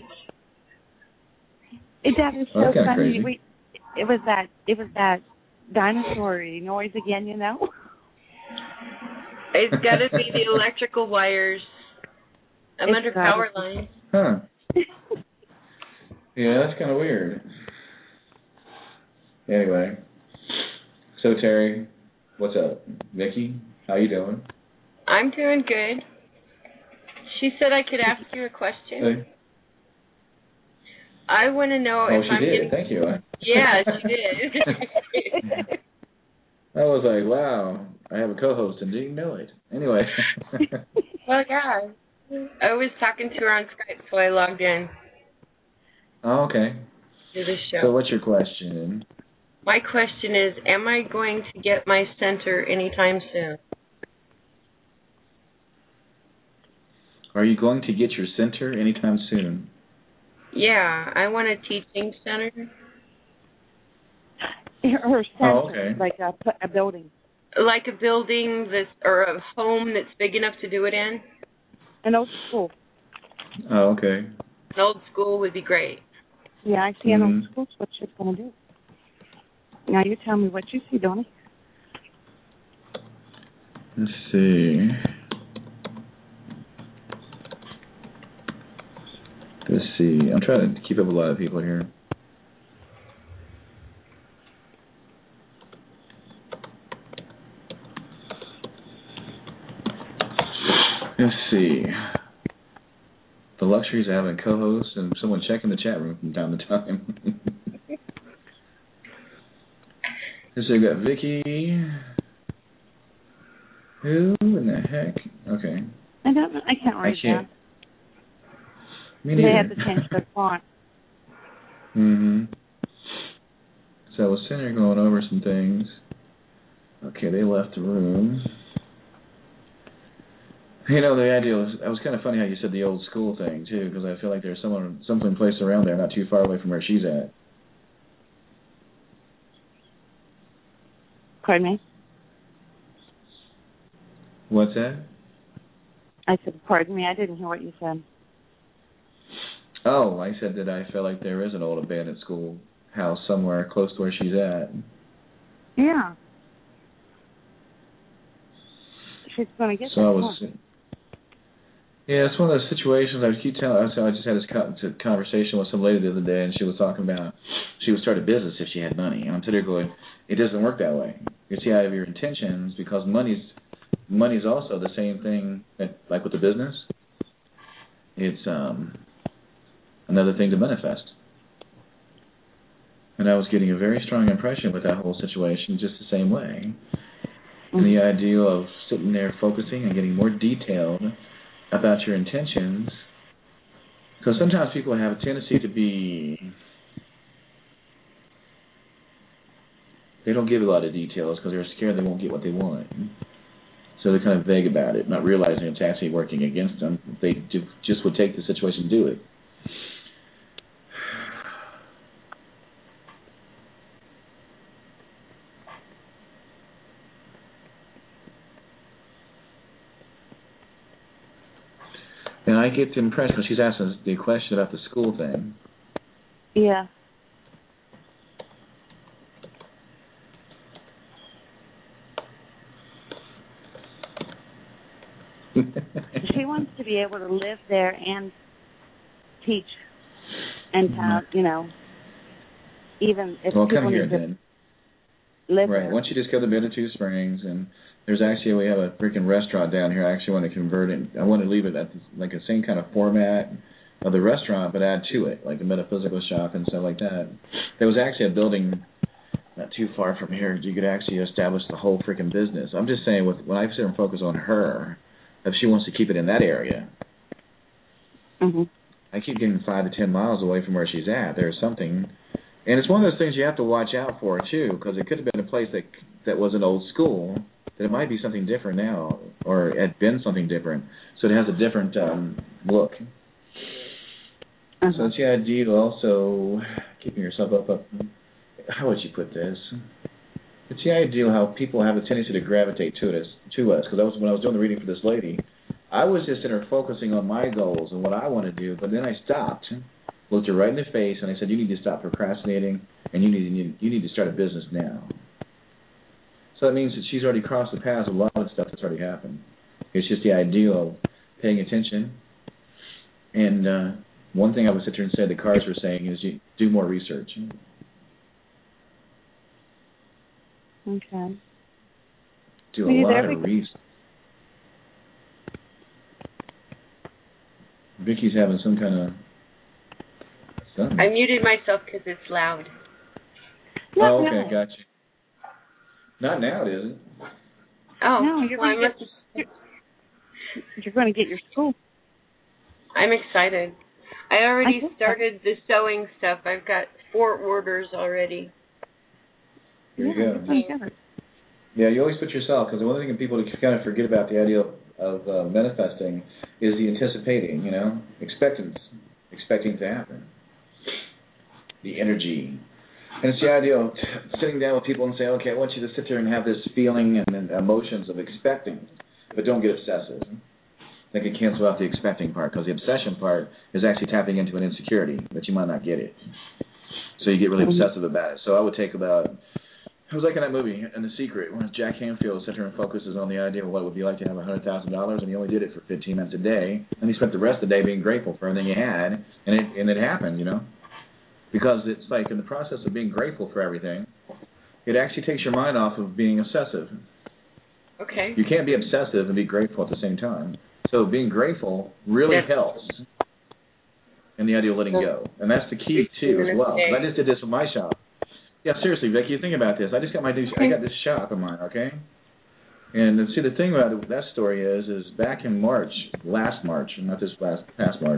That is so funny. It was that dinosaur noise again, you know? It's got to be the electrical wires. I'm under power lines. Huh. Yeah, that's kind of weird. Anyway. So, Terry, what's up? Vicky, how you doing? I'm doing good. She said I could ask you a question. Okay. I want to know if I'm getting... Thank you. Yeah, she did. I was like, wow, I have a co-host and didn't know it. Anyway. Well, yeah. I was talking to her on Skype, so I logged in. Oh, okay. To the show. So what's your question? My question is, am I going to get my center anytime soon? Are you going to get your center anytime soon? Yeah, I want a teaching center. Her center, okay. Like a building. Like a building or a home that's big enough to do it in? An old school. Oh, okay. An old school would be great. Yeah, I see an old school. What she's going to do. Now you tell me what you see, Donnie. Let's see. I'm trying to keep up with a lot of people here. Let's see. The luxuries of having co-hosts and someone checking the chat room from time to time. So we got Vicky. Who in the heck? Okay. I don't know. I can't read that. Me neither. They had to change their font. So I was sitting here going over some things. Okay, they left the room. You know, the idea was, it was kind of funny how you said the old school thing, too, because I feel like there's something placed around there not too far away from where she's at. Pardon me? What's that? I said, pardon me, I didn't hear what you said. Oh, I said that I feel like there is an old abandoned school house somewhere close to where she's at. Yeah. She's going to get that. Yeah, it's one of those situations I keep telling. I just had this conversation with some lady the other day, and she was talking about she would start a business if she had money. And I'm sitting there going, it doesn't work that way. You see, out of your intentions, because money's also the same thing like with the business. It's another thing to manifest. And I was getting a very strong impression with that whole situation just the same way. And the idea of sitting there focusing and getting more detailed about your intentions, because sometimes people have a tendency to be, they don't give a lot of details because they're scared they won't get what they want. So they're kind of vague about it, not realizing it's actually working against them. They just would take the situation and do it. And I get the impression, she's asking the question about the school thing. Yeah. She wants to be able to live there and teach and have, even if well, people come here need to then. Live right. there. Once you just go to Manitou Springs, and we have a freaking restaurant down here. I actually want to convert it. I want to leave it at like the same kind of format of the restaurant, but add to it, like a metaphysical shop and stuff like that. There was actually a building not too far from here. You could actually establish the whole freaking business. I'm just saying, when I sit and focus on her, if she wants to keep it in that area, I keep getting 5 to 10 miles away from where she's at. There's something, and it's one of those things you have to watch out for too, because it could have been a place that was an old school. That it might be something different now, or it had been something different, so it has a different look. So it's the idea of also keeping yourself up. How would you put this? It's the idea of how people have a tendency to gravitate to us. Because when I was doing the reading for this lady, I was just in her focusing on my goals and what I want to do. But then I stopped, looked her right in the face, and I said, "You need to stop procrastinating, and you need to start a business now." So that means that she's already crossed the paths of a lot of stuff that's already happened. It's just the idea of paying attention. And one thing I would sit here and say the cards were saying is you do more research. Okay. Do a lot of research. Vicky's having some kind of something. I muted myself because it's loud. Oh, okay, gotcha. Not now, is it? Oh, no, you're going to get your school. I'm excited. I already started the sewing stuff. I've got 4 orders already. Here you go. Yeah, you always put yourself, because one thing that people kind of forget about the idea of manifesting is the anticipating, expecting to happen. The energy. And it's the idea of sitting down with people and saying, okay, I want you to sit there and have this feeling and emotions of expecting, but don't get obsessive. They can cancel out the expecting part, because the obsession part is actually tapping into an insecurity, but you might not get it. So you get really obsessive about it. So I would take about, it was like in that movie, In the Secret, when Jack Canfield sits there and focuses on the idea of what it would be like to have $100,000, and he only did it for 15 minutes a day, and he spent the rest of the day being grateful for everything he had, and it happened, Because it's like in the process of being grateful for everything, it actually takes your mind off of being obsessive. Okay. You can't be obsessive and be grateful at the same time. So being grateful really helps in the idea of letting go. And that's the key, too, as well. I just did this with my shop. Yeah, seriously, Vicki, think about this. I just got I got this shop of mine, okay? And see, the thing about that story is back in March, last March, not this past March,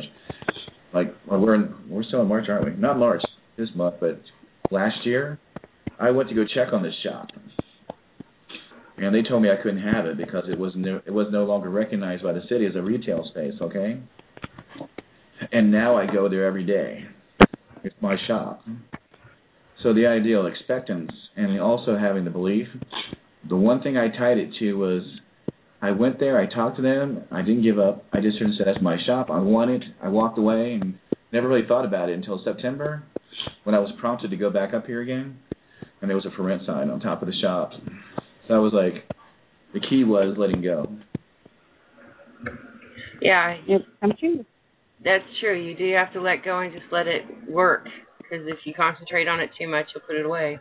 we're still in March, aren't we? Not March this month, but last year, I went to go check on this shop, and they told me I couldn't have it because it was no longer recognized by the city as a retail space. Okay, and now I go there every day. It's my shop. So the idea of expectance and also having the belief. The one thing I tied it to was I went there, I talked to them, I didn't give up. I just said, that's my shop. I want it. I walked away and never really thought about it until September when I was prompted to go back up here again, and there was a for rent sign on top of the shop. So I was like, the key was letting go. Yeah. I'm true. That's true. You do have to let go and just let it work, because if you concentrate on it too much, you'll put it away.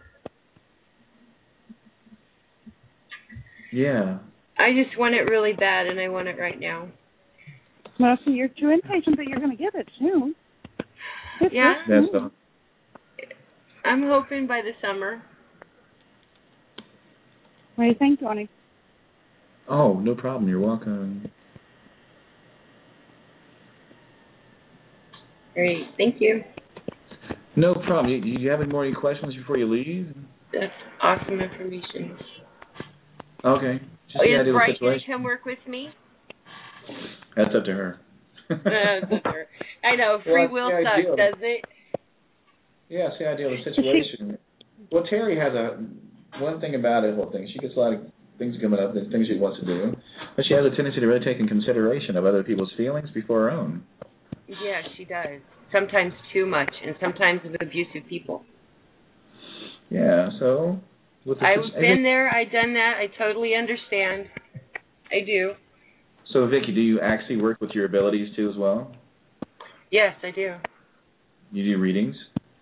Yeah. I just want it really bad, and I want it right now. Well, so you're too impatient, but you're going to get it soon. Yeah. That's the. I'm hoping by the summer. What do you think, Tony? Oh, no problem. You're welcome. Great. Thank you. No problem. Do you have any more questions before you leave? That's awesome information. Okay. Is Bright going to come work with me? That's up to her. That's up to her. I know. Free will sucks, doesn't it? Yeah, it's the idea of the situation. Well, Terry has one thing about it, whole thing. She gets a lot of things coming up, things she wants to do, but she has a tendency to really take in consideration of other people's feelings before her own. Yeah, she does. Sometimes too much, and sometimes with abusive people. Yeah, so... I've been there. I've done that. I totally understand. I do. So, Vicki, do you actually work with your abilities, too, as well? Yes, I do. You do readings?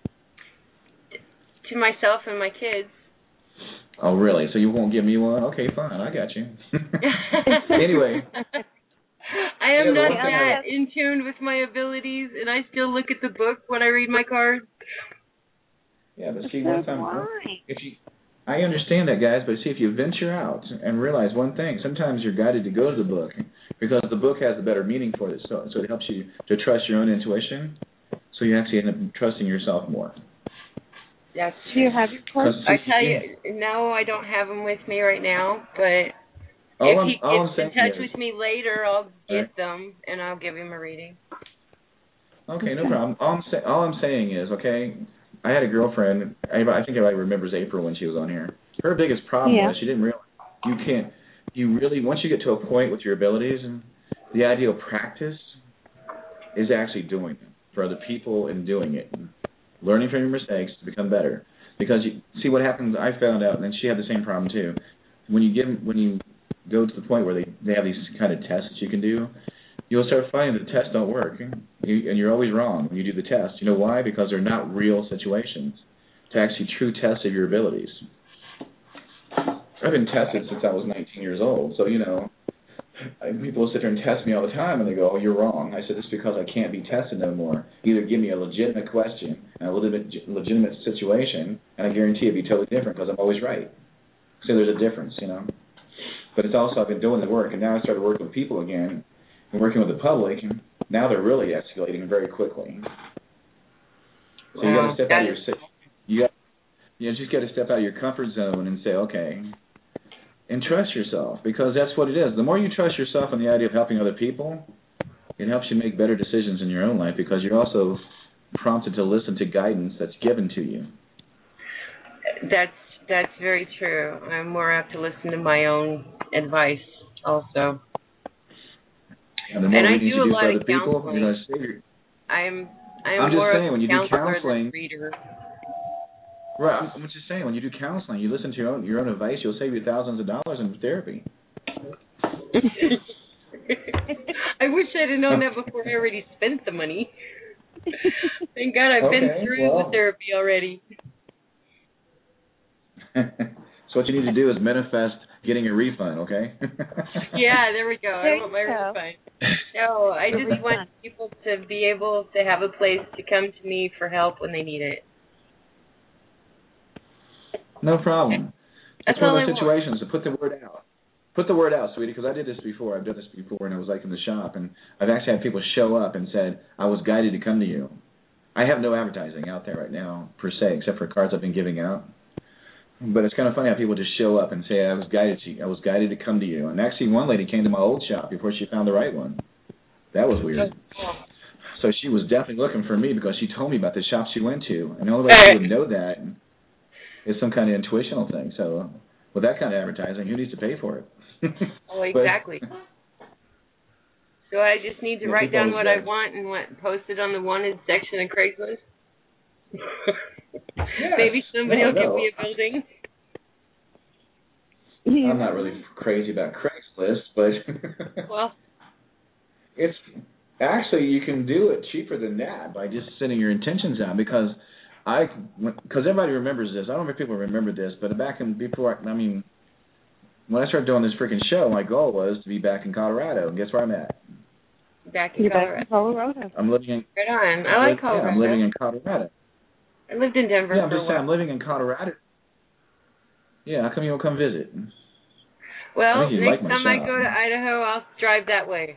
To myself and my kids. Oh, really? So you won't give me one? Okay, fine. I got you. Anyway... I am not that in tune with my abilities, and I still look at the book when I read my cards. Yeah, but see, one time, I understand that, guys, but see, if you venture out and realize one thing, sometimes you're guided to go to the book because the book has a better meaning for it, so it helps you to trust your own intuition, so you actually end up trusting yourself more. Yes. Do you have your cards? I tell you, no, I don't have them with me right now, but... If he gets in touch with me later, I'll get them, and I'll give him a reading. Okay, no problem. All I'm saying is, okay, I had a girlfriend, I think everybody remembers April when she was on here. Her biggest problem was she didn't realize once you get to a point with your abilities, the idea of practice is actually doing it for other people and doing it. Learning from your mistakes to become better. Because you see what happens, I found out, and she had the same problem too. When you go to the point where they have these kind of tests you can do, you'll start finding the tests don't work. And you're always wrong when you do the test. You know why? Because they're not real situations. It's actually true tests of your abilities. I've been tested since I was 19 years old. So, People sit there and test me all the time, and they go, "Oh, you're wrong." I said, "It's because I can't be tested no more. Either give me a legitimate question and a legitimate situation, and I guarantee it'll be totally different because I'm always right." So there's a difference, you know. But it's also I've been doing the work, and now I started working with people again, and working with the public. And now they're really escalating very quickly. So you got to step out of your just got to step out of your comfort zone and say, okay, and trust yourself, because that's what it is. The more you trust yourself and the idea of helping other people, it helps you make better decisions in your own life, because you're also prompted to listen to guidance that's given to you. That's very true. I'm more apt to listen to my own advice also. And the more I reading do you a do lot for of other people, counseling. you're going to save your... I'm just more saying, of when a you do counselor counseling, than a reader. Right, I'm just saying, when you do counseling, you listen to your own advice, you'll save you thousands of dollars in therapy. I wish I'd have known that before I already spent the money. Thank God I've been through the therapy already. So what you need to do is manifest getting a refund, okay? Yeah, there we go. I want my refund. No, I just want people to be able to have a place to come to me for help when they need it. No problem. That's it's one all of those I situations to put the word out. Put the word out, sweetie, because I did this before. I've done this before, and I was like in the shop, and I've actually had people show up and said, I was guided to come to you. I have no advertising out there right now, per se, except for cards I've been giving out. But it's kind of funny how people just show up and say, I was guided to come to you. And actually, one lady came to my old shop before she found the right one. That was weird. So she was definitely looking for me because she told me about the shop she went to. And the only way she would know that is some kind of intuitional thing. So with that kind of advertising, who needs to pay for it? Oh, exactly. So I just need to write down what I want and post it on the wanted section of Craigslist? Maybe somebody will give me a building. I'm not really crazy about Craigslist, but well, it's actually, you can do it cheaper than that by just sending your intentions out, because everybody remembers this. I don't know if people remember this, but when I started doing this freaking show, my goal was to be back in Colorado, and guess where I'm at? Back in Colorado. I'm living in. Right on. I like Colorado. I'm living in Colorado. I lived in Denver. Yeah, I'm just saying, I'm living in Colorado. Yeah, how come you don't come visit? Well, next time I go to Idaho, I'll drive that way.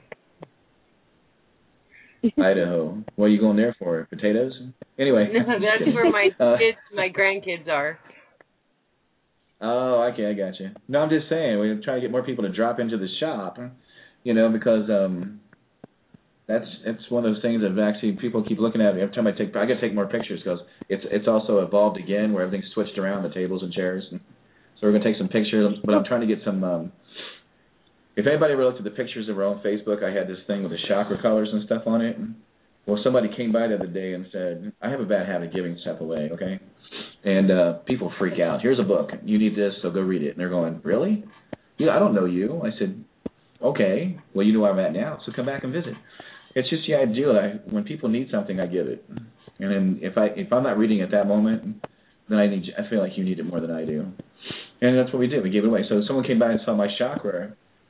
Idaho. What are you going there for? Potatoes? Anyway. No, that's where my kids, my grandkids are. Oh, okay, I got you. No, I'm just saying, we're trying to get more people to drop into the shop, because it's one of those things that actually people keep looking at me. Every time I got to take more pictures, because it's also evolved again where everything's switched around, the tables and chairs. So we're going to take some pictures, but I'm trying to get some, if anybody ever looked at the pictures that were on Facebook, I had this thing with the chakra colors and stuff on it. Well, somebody came by the other day and said, I have a bad habit of giving stuff away, okay? And people freak out. Here's a book. You need this, so go read it. And they're going, really? I don't know you. I said, okay. Well, you know where I'm at now, so come back and visit. It's just the idea that when people need something, I give it. And then if I'm not reading at that moment, then I feel like you need it more than I do. And that's what we did. We gave it away. So someone came by and saw my chakra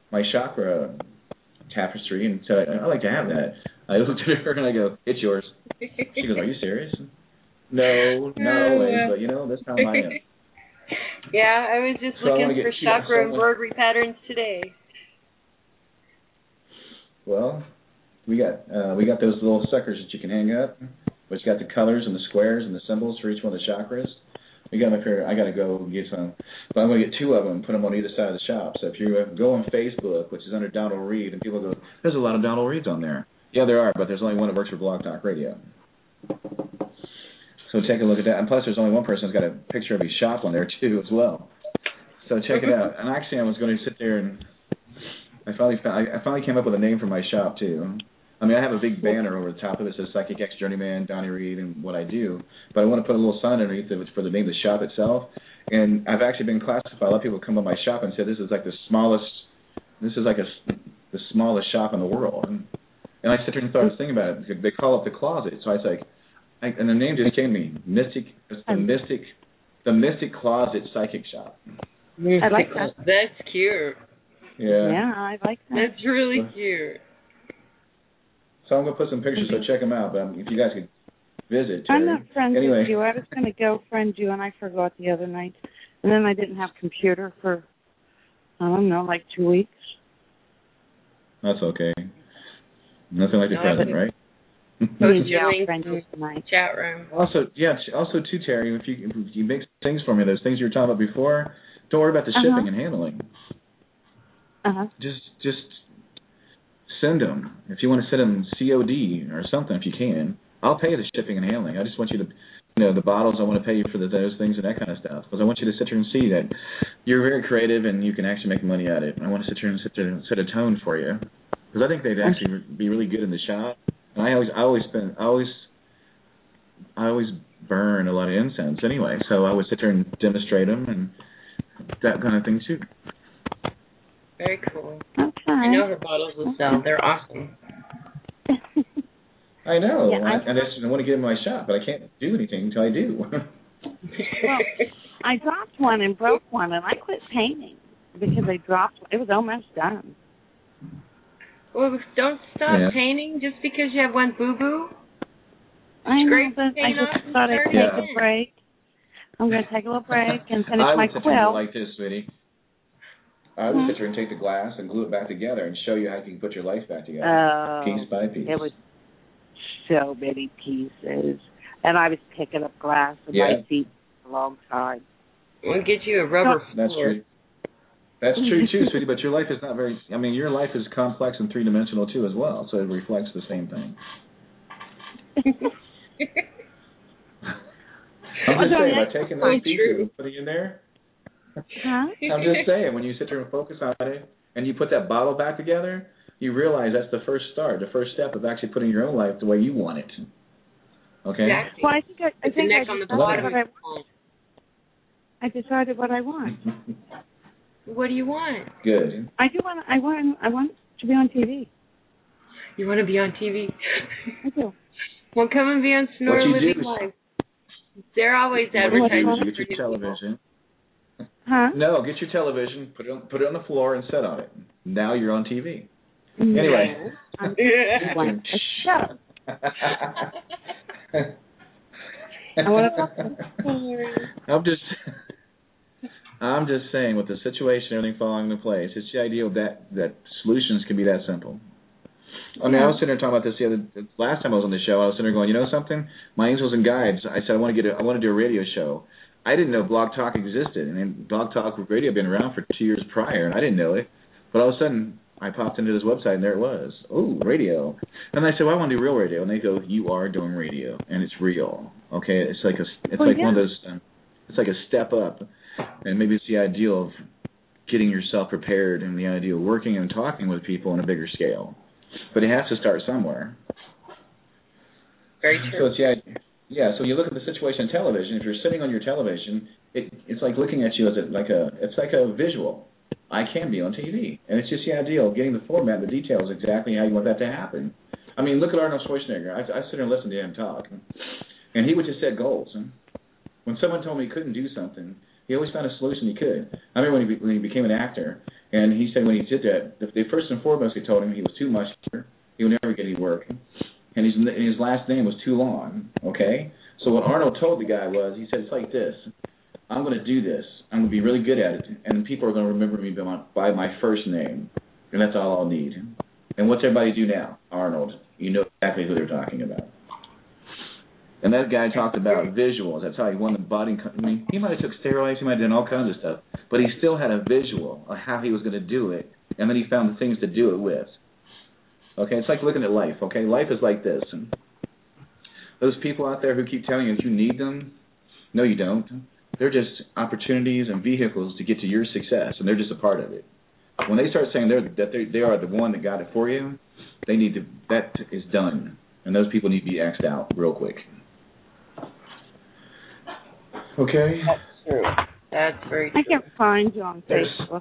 tapestry and said, I'd like to have that. I looked at her and I go, it's yours. She goes, are you serious? No, not always, but this time I am. Yeah, I was just looking for chakra embroidery patterns today. Well, we got those little suckers that you can hang up, which got the colors and the squares and the symbols for each one of the chakras. We got them up here. I got to go get some, but I'm going to get 2 of them and put them on either side of the shop. So if you go on Facebook, which is under Donald Reed, and people go, there's a lot of Donald Reeds on there. Yeah, there are, but there's only one that works for Blog Talk Radio. So take a look at that. And plus, there's only one person who's got a picture of his shop on there, too, as well. So check it out. And actually, I was going to sit there and I finally came up with a name for my shop, too. I mean, I have a big banner over the top of it that says Psychic X Journeyman, Donnie Reed, and what I do. But I want to put a little sign underneath it for the name of the shop itself. And I've actually been classified. A lot of people come to my shop and say this is like the smallest shop in the world. And I sit there and started thinking about it. They call it the closet. So I was like, and the name just came to me, the Mystic Closet Psychic Shop. I like that. That's cute. Yeah. Yeah, I like that. That's really cute. So I'm going to put some pictures, so check them out. But if you guys could visit. I'm not friends anyway. with you. I was going to go friend you, and I forgot the other night. And then I didn't have computer for, I don't know, like 2 weeks. That's okay. Nothing like the present, right? Post your link in the chat room. Also, too, Terry, if you make things for me, those things you were talking about before, don't worry about the shipping and handling. Just send them. If you want to send them COD or something, if you can, I'll pay the shipping and handling. I just want you to, the bottles, I want to pay you for those things and that kind of stuff. Because I want you to sit here and see that you're very creative and you can actually make money at it. I want to sit here and set a tone for you. Because I think they'd actually be really good in the shop. And I always burn a lot of incense anyway. So I would sit there and demonstrate them and that kind of thing too. Very cool. Okay. I know her bottles will sell. They're awesome. I know. Yeah, I want to get in my shop, but I can't do anything until I do. Well, I dropped one and broke one, and I quit painting because I dropped one. It was almost done. Well, don't stop painting just because you have one boo-boo. I know, but I just thought I'd take a break. I'm going to take a little break and finish my quilt. Like this, sweetie. I would sit here and take the glass and glue it back together and show you how you can put your life back together, piece by piece. It was so many pieces, and I was picking up glass with my feet for a long time. We'll get you a rubber floor. That's true. That's true too, sweetie. But your life is not very. I mean, your life is complex and three-dimensional too, as well. So it reflects the same thing. I'm just saying, by taking those pieces and putting in there. I'm just saying, when you sit there and focus on it, and you put that bottle back together, you realize that's the first start, the first step of actually putting your own life the way you want it. Okay. Exactly. Well, I think I decided what I want. What do you want? Good. I want to be on TV. You want to be on TV? I do. Well, come and be on Snore Living Life. They're always advertising. Get your television. Huh? No, get your television, put it on the floor, and set on it. Now you're on TV. Anyway. Shut up. I'm just saying, with the situation, everything falling into place, it's the idea that solutions can be that simple. I mean, I was sitting there talking about this last time I was on the show. I was sitting there going, you know something? My Angels and Guides. I said I want to do a radio show. I didn't know Blog Talk existed, and Blog Talk Radio had been around for 2 years prior, and I didn't know it. But all of a sudden, I popped into this website, and there it was. Oh, radio. And I said, well, I want to do real radio. And they go, you are doing radio, and it's real. Okay, it's like one of those. It's like a step up, and maybe it's the ideal of getting yourself prepared, and the idea of working and talking with people on a bigger scale. But it has to start somewhere. Very true. So so you look at the situation on television. If you're sitting on your television, it's like looking at you as it's like a visual. I can be on TV, and it's just the idea of getting the format, the details, exactly how you want that to happen. I mean, look at Arnold Schwarzenegger. I sit there and listen to him talk, and he would just set goals. When someone told me he couldn't do something, he always found a solution he could. I remember when he became an actor, and he said when he did that, the first and foremost he told him he was too muscular, he would never get any work, and his last name was too long, okay? So what Arnold told the guy was, he said, it's like this. I'm going to do this. I'm going to be really good at it, and people are going to remember me by my first name, and that's all I'll need. And what's everybody do now? Arnold. You know exactly who they're talking about. And that guy talked about visuals. That's how he won the body. I mean, he might have took steroids, he might have done all kinds of stuff, but he still had a visual of how he was going to do it, and then he found the things to do it with. Okay, it's like looking at life. Okay, life is like this. And those people out there who keep telling you that you need them, no, you don't. They're just opportunities and vehicles to get to your success, and they're just a part of it. When they start saying they are the one that got it for you, that is done, and those people need to be axed out real quick. Okay. That's true. That's very true. I can't find you on Facebook.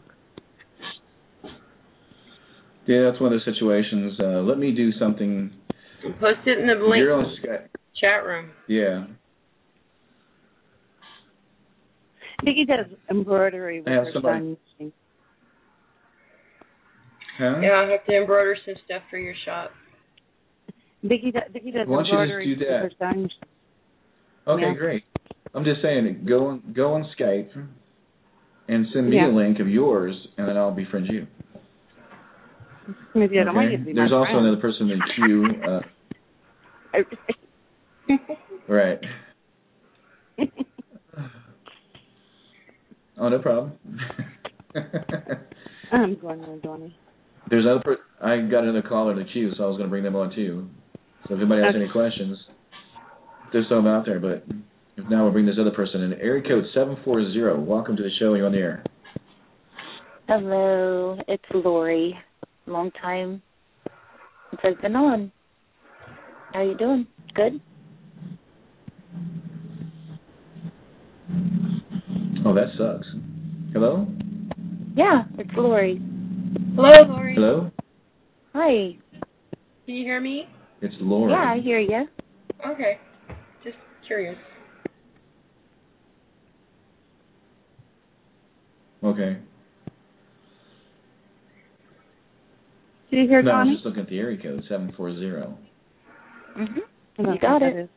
Yeah, that's one of those situations. Let me do something. Post it in the link You're on Skype. Chat room. Yeah. I think he does embroidery with her son. Huh? Yeah, I have to embroider some stuff for your shop. Vicky does embroidery. Why don't you just do that? Okay, great. I'm just saying, go on Skype and send me a link of yours, and then I'll befriend you. Maybe I don't want you to be my There's also friend. another person in queue. Right. Oh, no problem. I'm going on, Donnie. There's other. I got another caller in the queue, so I was going to bring them on too. So if anybody has any questions, there's some out there. But if now we'll bring this other person in. Area code 740. Welcome to the show. You're on the air. Hello, it's Lori. Long time since I've been on. How you doing? Good? Oh, that sucks. Hello? Yeah, it's Lori. Hello, Lori. Hello? Hi. Can you hear me? It's Lori. Yeah, I hear you. Okay. Just curious. Okay. Did you hear No, Donnie? I was just looking at the area code, 740. Mm-hmm. You got it.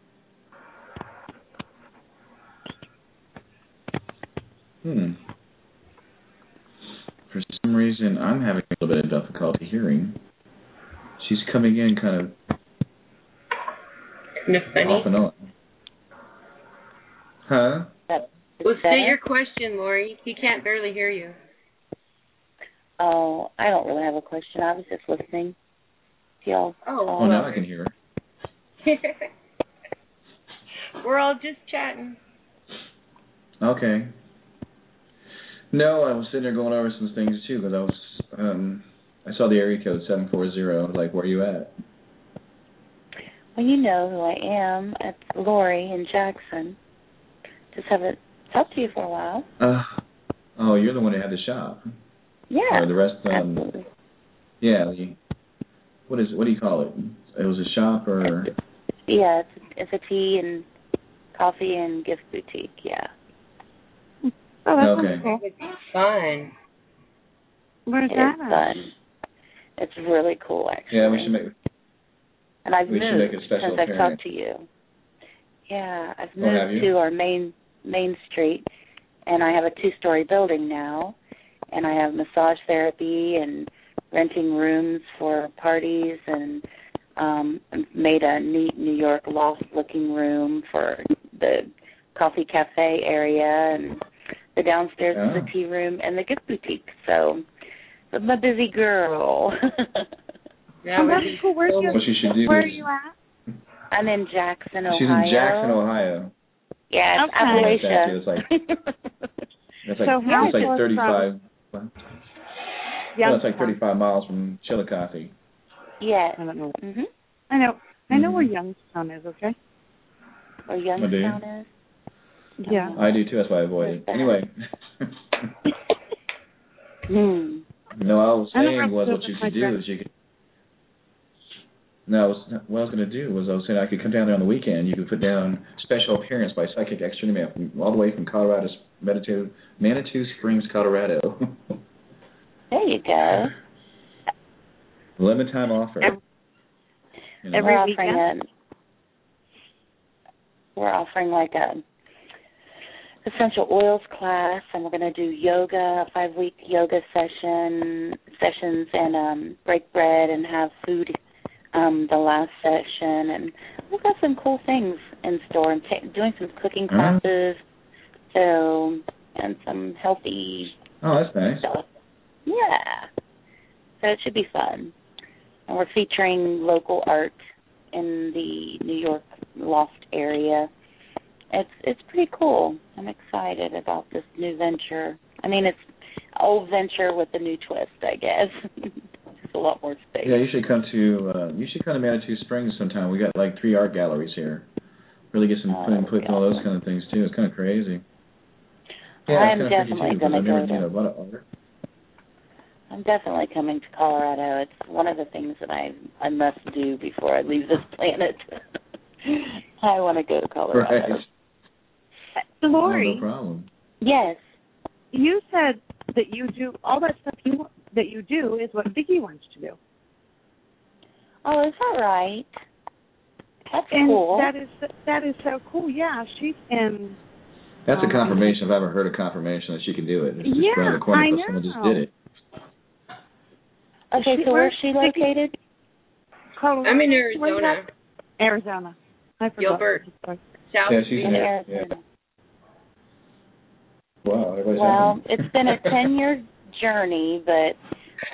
For some reason, I'm having a little bit of difficulty hearing. She's coming in kind of funny. Off and on. Huh? Well, state your question, Lori. He can't barely hear you. Oh, I don't really have a question. I was just listening to y'all. Oh, now I can hear her. We're all just chatting. Okay. No, I was sitting there going over some things too, because I saw the area code 740. I was like, where are you at? Well, you know who I am. It's Lori in Jackson. Just haven't talked to you for a while. Oh, you're the one who had the shop. Yeah. Or the rest. Absolutely. Yeah. What do you call it? It was a shop, or? Yeah, it's a tea and coffee and gift boutique. Yeah. Oh, that's okay. Cool. It's fun. Where's that? It's fun. It's really cool, actually. Yeah, we should make. And I've moved since I've talked to you. Yeah, I've moved to our main street, and I have a 2-story building now, and I have massage therapy and renting rooms for parties, and made a neat New York loft-looking room for the coffee cafe area, and the downstairs is the tea room and the gift boutique. So I'm a busy girl. Yeah, that's cool. Where are you at? I'm in Jackson, Ohio. She's in Jackson, Ohio. Yeah, it's Appalachia. It's like 35. It's like 35 miles from Chillicothe. Yeah. I don't know. Mhm. I know where Youngstown is. Okay. Where Youngstown is. Yeah. I do too. That's why I avoid it. Anyway. No, I was saying what you could do is you could. No, what I was going to do was I was saying I could come down there on the weekend. You could put down special appearance by Psychic Extreme Man all the way from Colorado, Manitou Springs, Colorado. There you go. Limited time offer. Every weekend. We're offering like a essential oils class, and we're going to do yoga, 5-week yoga sessions, and break bread and have food the last session, and we've got some cool things in store, and doing some cooking classes, and some healthy that's nice stuff. Yeah, so it should be fun, and we're featuring local art in the New York loft area. It's pretty cool. I'm excited about this new venture. I mean, it's an old venture with a new twist, I guess. Just a lot more space. Yeah, you should come to Manitou Springs sometime. We got like 3 art galleries here. Really get some input and all those kind of things too. It's kind of crazy. Yeah, I'm definitely going to go there. A lot of art. I'm definitely coming to Colorado. It's one of the things that I must do before I leave this planet. I want to go to Colorado. Right. Lori. No problem. Yes. You said that you do all that stuff. that you do is what Vicki wants to do. Oh, is that right? That's cool. That is so cool. Yeah, she's in. That's a confirmation. If I ever heard a confirmation that she can do it. It's just around the corner because someone just did it. Okay, so where's she located? I'm in Arizona. Arizona. I forgot. Gilbert. South. Yeah, she's in Arizona. Yeah. Wow. Well, it's been a 10-year journey, but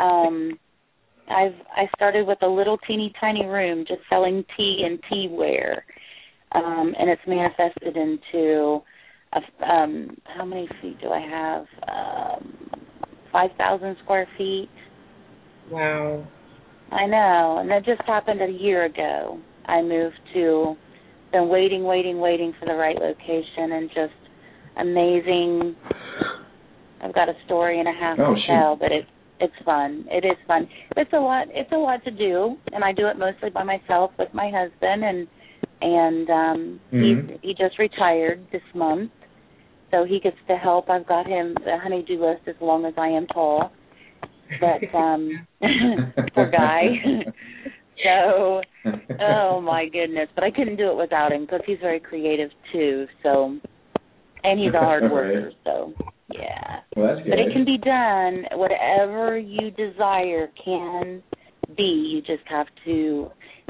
I started with a little teeny tiny room just selling tea and teaware, and it's manifested into how many feet do I have? 5,000 square feet. Wow. I know, and that just happened a year ago. I moved to, been waiting for the right location, and just amazing. I've got a story and a half to tell, but it's fun. It is fun. It's a lot to do, and I do it mostly by myself with my husband, and he just retired this month, so he gets to help. I've got him the honey-do list as long as I am tall, but poor guy. So, oh my goodness, but I couldn't do it without him because he's very creative too. So, and he's a hard worker. So, yeah. Well, that's good. But it can be done. Whatever you desire can be. You just have to,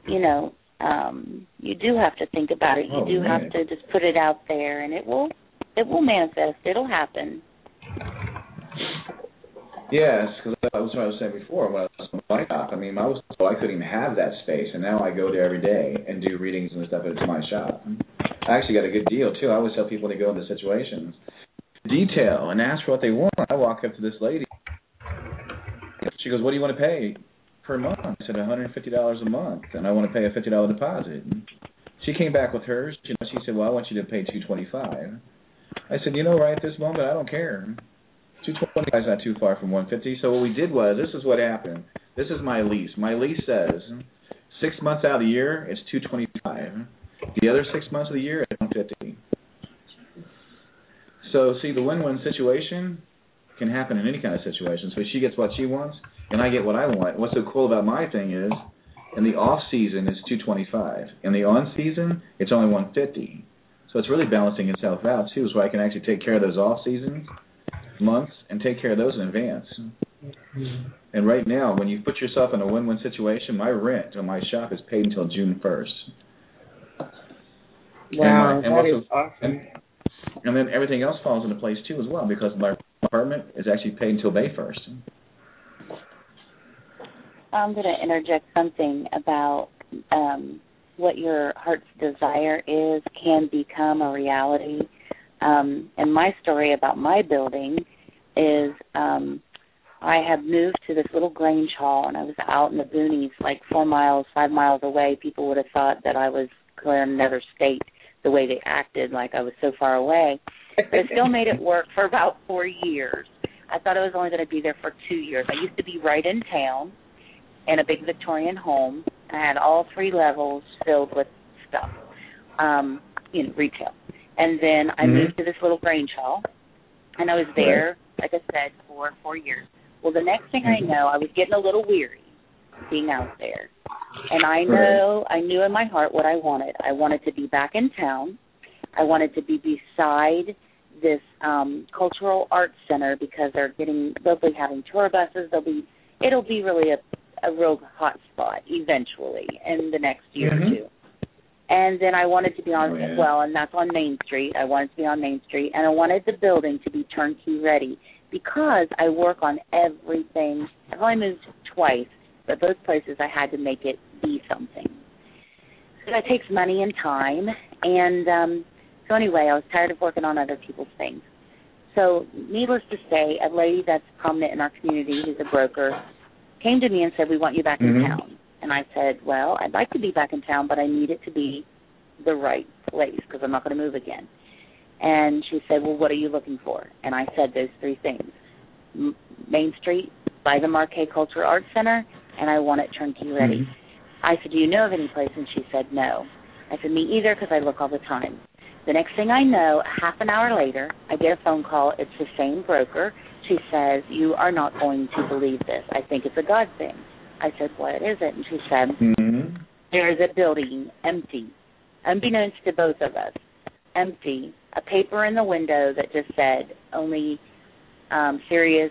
you do have to think about it. You have to just put it out there, and it will manifest. It'll happen. Yes, because that was what I was saying before when I was on my shop. I mean, I couldn't even have that space, and now I go there every day and do readings and stuff at my shop. I actually got a good deal, too. I always tell people when they go into situations, detail and ask for what they want. I walk up to this lady. She goes, what do you want to pay per month? I said, $150 a month, and I want to pay a $50 deposit. She came back with hers. She said, well, I want you to pay $225. I said, right at this moment, I don't care. $225 is not too far from $150. So what we did was, this is what happened. This is my lease. My lease says 6 months out of the year, it's $225. The other 6 months of the year, it's $150. So, see, the win-win situation can happen in any kind of situation. So she gets what she wants, and I get what I want. What's so cool about my thing is, in the off-season, it's $225. In the on-season, it's only $150. So it's really balancing itself out, too, so I can actually take care of those off-seasons months and take care of those in advance. And right now, when you put yourself in a win-win situation, my rent on my shop is paid until June 1st. Wow, that is awesome. And then everything else falls into place, too, as well, because my apartment is actually paid until May 1st. I'm going to interject something about what your heart's desire is can become a reality. And my story about my building is I had moved to this little Grange Hall, and I was out in the boonies, like 4 miles, 5 miles away. People would have thought that I was clear in another state, the way they acted, like I was so far away. But I still made it work for about 4 years. I thought I was only going to be there for 2 years. I used to be right in town in a big Victorian home. I had all 3 levels filled with stuff, retail. And then I moved to this little Grange Hall, and I was there, like I said, for 4 years. Well, the next thing I know, I was getting a little weary being out there. And I knew in my heart what I wanted. I wanted to be back in town. I wanted to be beside this cultural arts center because they'll be having tour buses. It'll be really a real hot spot eventually in the next year or two. And then I wanted to be on, and that's on Main Street. I wanted to be on Main Street, and I wanted the building to be turnkey ready because I work on everything. I've only moved twice, but both places I had to make it be something. So that takes money and time. And so anyway, I was tired of working on other people's things. So needless to say, a lady that's prominent in our community, who's a broker, came to me and said, we want you back in town. And I said, well, I'd like to be back in town, but I need it to be the right place because I'm not going to move again. And she said, well, what are you looking for? And I said those 3 things. Main Street, by the Marquet Cultural Arts Center, and I want it turnkey ready. I said, do you know of any place? And she said, no. I said, me either, because I look all the time. The next thing I know, half an hour later, I get a phone call. It's the same broker. She says, you are not going to believe this. I think it's a God thing. I said, what is it? And she said, there is a building empty, unbeknownst to both of us, empty, a paper in the window that just said only serious,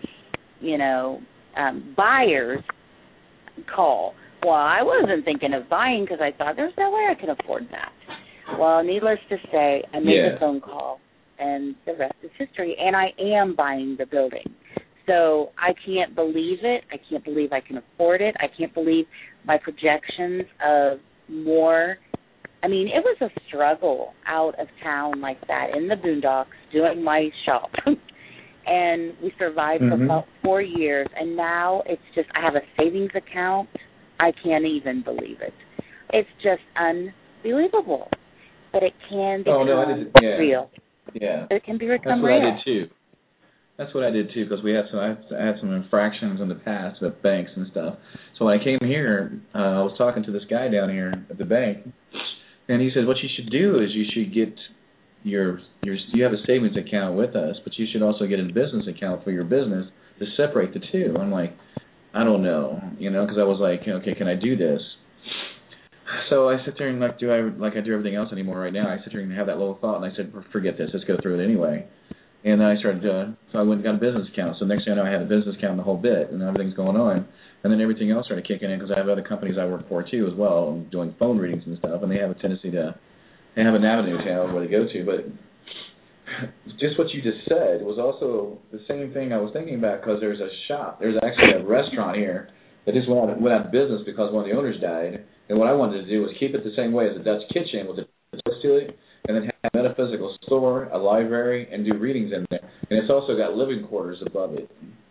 buyers call. Well, I wasn't thinking of buying because I thought there's no way I can afford that. Well, needless to say, I made a phone call, and the rest is history. And I am buying the building. So I can't believe it. I can't believe I can afford it. I can't believe my projections of more. I mean, it was a struggle out of town like that in the boondocks doing my shop. And we survived for about 4 years. And now it's just, I have a savings account. I can't even believe it. It's just unbelievable. But it can become real. Yeah. It can become real. That's what I did too, because I had some infractions in the past with banks and stuff. So when I came here, I was talking to this guy down here at the bank, and he said, what you should do is you should get you have a savings account with us, but you should also get a business account for your business to separate the two. I'm like, I don't know, because I was like, okay, can I do this? So I sit there and I do everything else anymore right now. I sit there and have that little thought, and I said, forget this, let's go through it anyway. And then I started, so I went and got a business account. So next thing I know, I had a business account the whole bit, and everything's going on. And then everything else started kicking in because I have other companies I work for too as well, doing phone readings and stuff, and they have a tendency to have an avenue channel where they go to. But just what you just said was also the same thing I was thinking about, because there's actually a restaurant here that just went out of business because one of the owners died. And what I wanted to do was keep it the same way as the Dutch Kitchen with the doors to it, and then have a metaphysical store, a library, and do readings in there. And it's also got living quarters above it.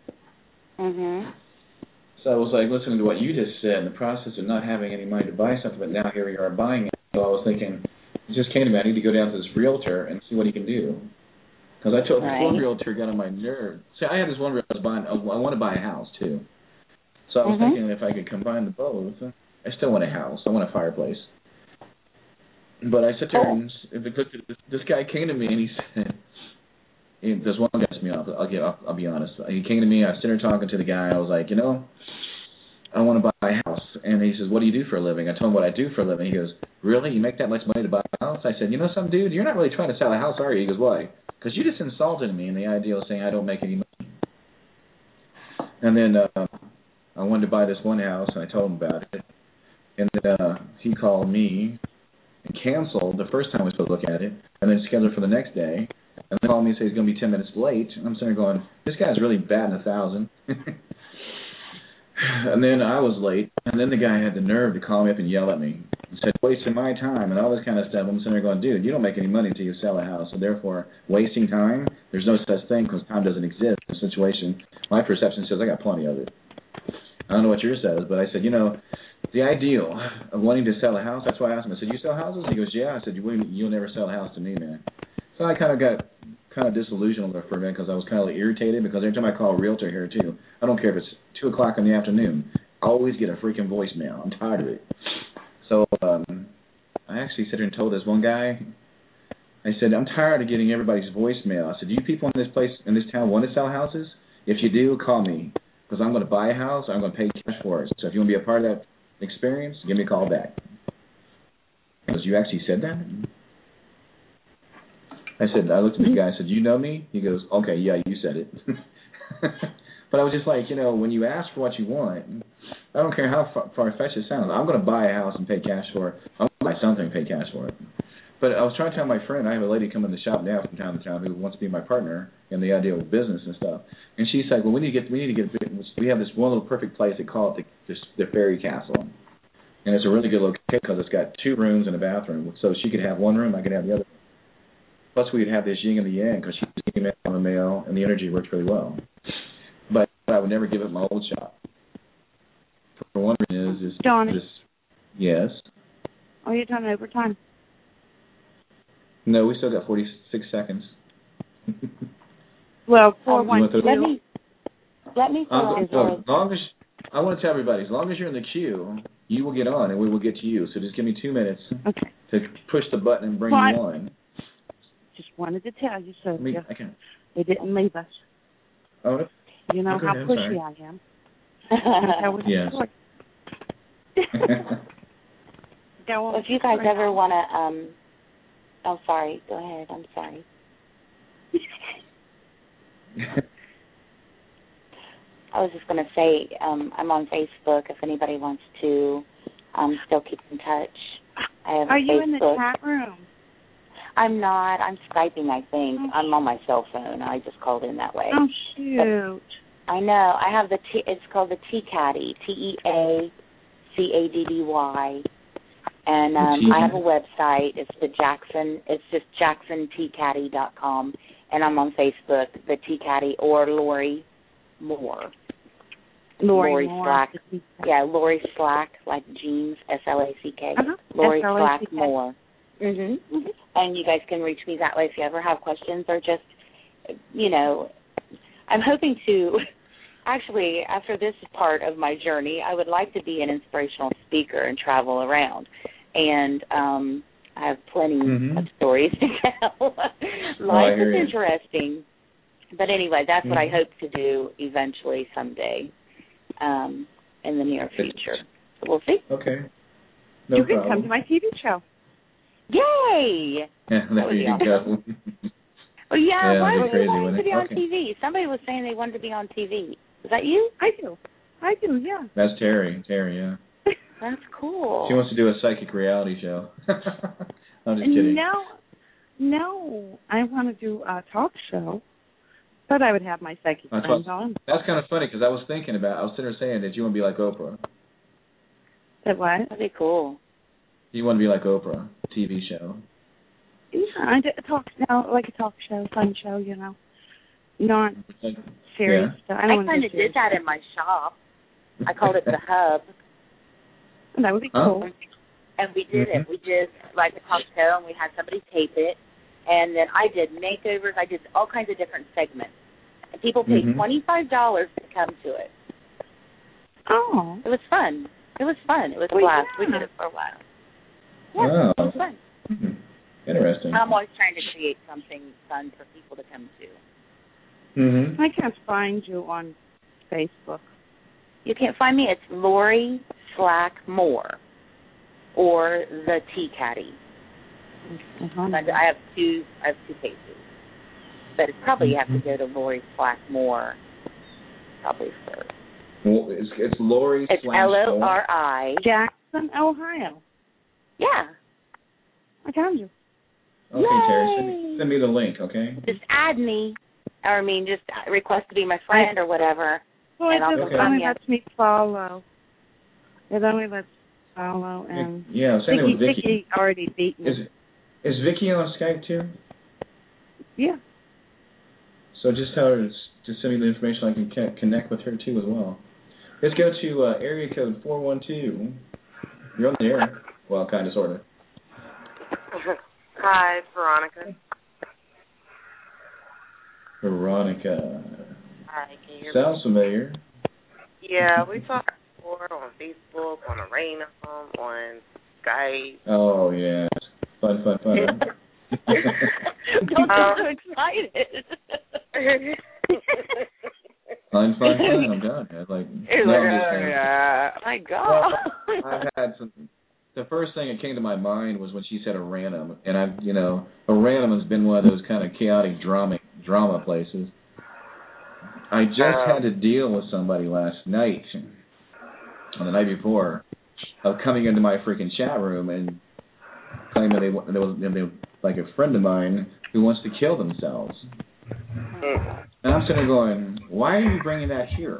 So I was like listening to what you just said, in the process of not having any money to buy something, but now here you are buying it. So I was thinking, it just came to me, I need to go down to this realtor and see what he can do. Because I told this one realtor got on my nerve. See, I had this one realtor I was buying, I want to buy a house too. So I was thinking if I could combine the both, I still want a house. I want a fireplace. But I sit there and this guy came to me and he said, there's one guy pissed me off. I'll be honest. He came to me. I was sitting there talking to the guy. I was like, I want to buy a house. And he says, what do you do for a living? I told him what I do for a living. He goes, really? You make that much money to buy a house? I said, you know something, dude? You're not really trying to sell a house, are you? He goes, why? Because you just insulted me in the idea of saying I don't make any money. And then I wanted to buy this one house, and I told him about it. And then he called me and canceled the first time we were supposed to look at it, and then scheduled for the next day. And then called me and said he's going to be 10 minutes late. And I'm sitting there going, this guy's really batting 1,000. And then I was late, and then the guy had the nerve to call me up and yell at me and said, wasting my time and all this kind of stuff. I'm sitting there going, dude, you don't make any money until you sell a house, so therefore wasting time, there's no such thing because time doesn't exist in a situation. My perception says I got plenty of it. I don't know what yours says, but I said, the ideal of wanting to sell a house, that's why I asked him. I said, you sell houses? He goes, yeah. I said, you'll never sell a house to me, man. So I kind of got disillusioned with it for a minute because I was kind of irritated because every time I call a realtor here, too, I don't care if it's 2 o'clock in the afternoon, I always get a freaking voicemail. I'm tired of it. So I actually sat here and told this one guy, I said, I'm tired of getting everybody's voicemail. I said, do you people in this town want to sell houses? If you do, call me because I'm going to buy a house. I'm going to pay cash for it. So if you want to be a part of that experience, give me a call back. Because you actually said that? I looked at the guy, I said, you know me? He goes, okay, yeah, you said it. But I was just like, when you ask for what you want, I don't care how far-fetched it sounds. I'm going to buy a house and pay cash for it. I'm going to buy something and pay cash for it. But I was trying to tell my friend, I have a lady come in the shop now from time to time who wants to be my partner in the idea of business and stuff. And she's like, well, we have this one little perfect place, they call it the Fairy Castle. And it's a really good location because it's got 2 rooms and a bathroom. So she could have one room, I could have the other. Plus, we'd have this yin and the yang because she's a female, I'm a male, and the energy works really well. But I would never give up my old shop. For one reason is John. Yes. Are you done overtime? No, we still got 46 seconds. Well, let me I want to tell everybody, as long as you're in the queue, you will get on, and we will get to you. So just give me 2 minutes to push the button and bring you on. Just wanted to tell you so. They didn't leave us. You know how pushy I am. Yes. Well, if you guys ever want to, oh, sorry. Go ahead. I'm sorry. I was just going to say, I'm on Facebook if anybody wants to still keep in touch. Are you in the chat room? I'm not. I'm Skyping, I think. I'm on my cell phone. I just called in that way. Oh, shoot. But I know. I have it's called the TeaCaddy, TeaCaddy. And I have a website. It's just JacksonTeaCaddy.com. And I'm on Facebook, the TeaCaddy, or Lori Moore. Lori Slack. Yeah, Lori Slack, like jeans, SLACK. Lori Slack Moore. And you guys can reach me that way if you ever have questions or just, I'm hoping to, actually, after this part of my journey, I would like to be an inspirational speaker and travel around. And I have plenty of stories to tell. Life is interesting. But anyway, that's what I hope to do eventually someday in the near future. So we'll see. Okay. No you can come to my TV show. Yay! Yeah, there you go. Well, yeah, why would you want to be on TV? Somebody was saying they wanted to be on TV. Is that you? I do, yeah. That's Terry, yeah. That's cool. She wants to do a psychic reality show. I'm just kidding. No, I want to do a talk show, but I would have my psychic friends on. That's kind of funny because I was sitting there saying that you want to be like Oprah. That what? That'd be cool. You want to be like Oprah, TV show. Yeah, I did like a talk show, fun show, not serious stuff. I kind of did that in my shop. I called it the Hub. That would be cool. And we did it. We did like a talk show, and we had somebody tape it. And then I did makeovers. I did all kinds of different segments. And people paid $25 to come to it. Oh. It was fun. It was a blast. We did it for a while. Yeah, it was fun. Interesting. I'm always trying to create something fun for people to come to. I can't find you on Facebook. You can't find me. It's Lori Slack Moore or the TeaCaddy. I have two pages, but it's probably you have to go to Lori Slack Moore. Probably first. Well, it's Lori. It's Lori. Jackson, Ohio. Yeah. I found you. Okay, Terry, send me the link, okay? Just add me, or just request to be my friend or whatever. Well, it only lets me follow. It only lets follow, and same with Vicky. Vicky already beat me. Is Vicky on Skype too? Yeah. So just tell her to send me the information so I can connect with her too as well. Let's go to area code 412. You're on the air. Well, kind of, sort of. Hi, it's Veronica. Veronica. Hi, can you hear Sounds familiar. Yeah, we talked before on Facebook, on Arena, on Skype. Oh, yeah. Fun. Don't get so excited. Fun. I'm done. My God. Well, I've had some. The first thing that came to my mind was when she said Aranum, and Aranum has been one of those kind of chaotic drama places. I just had to deal with somebody last night, or the night before, of coming into my freaking chat room and claiming they like a friend of mine who wants to kill themselves. And I'm sitting there going, why are you bringing that here?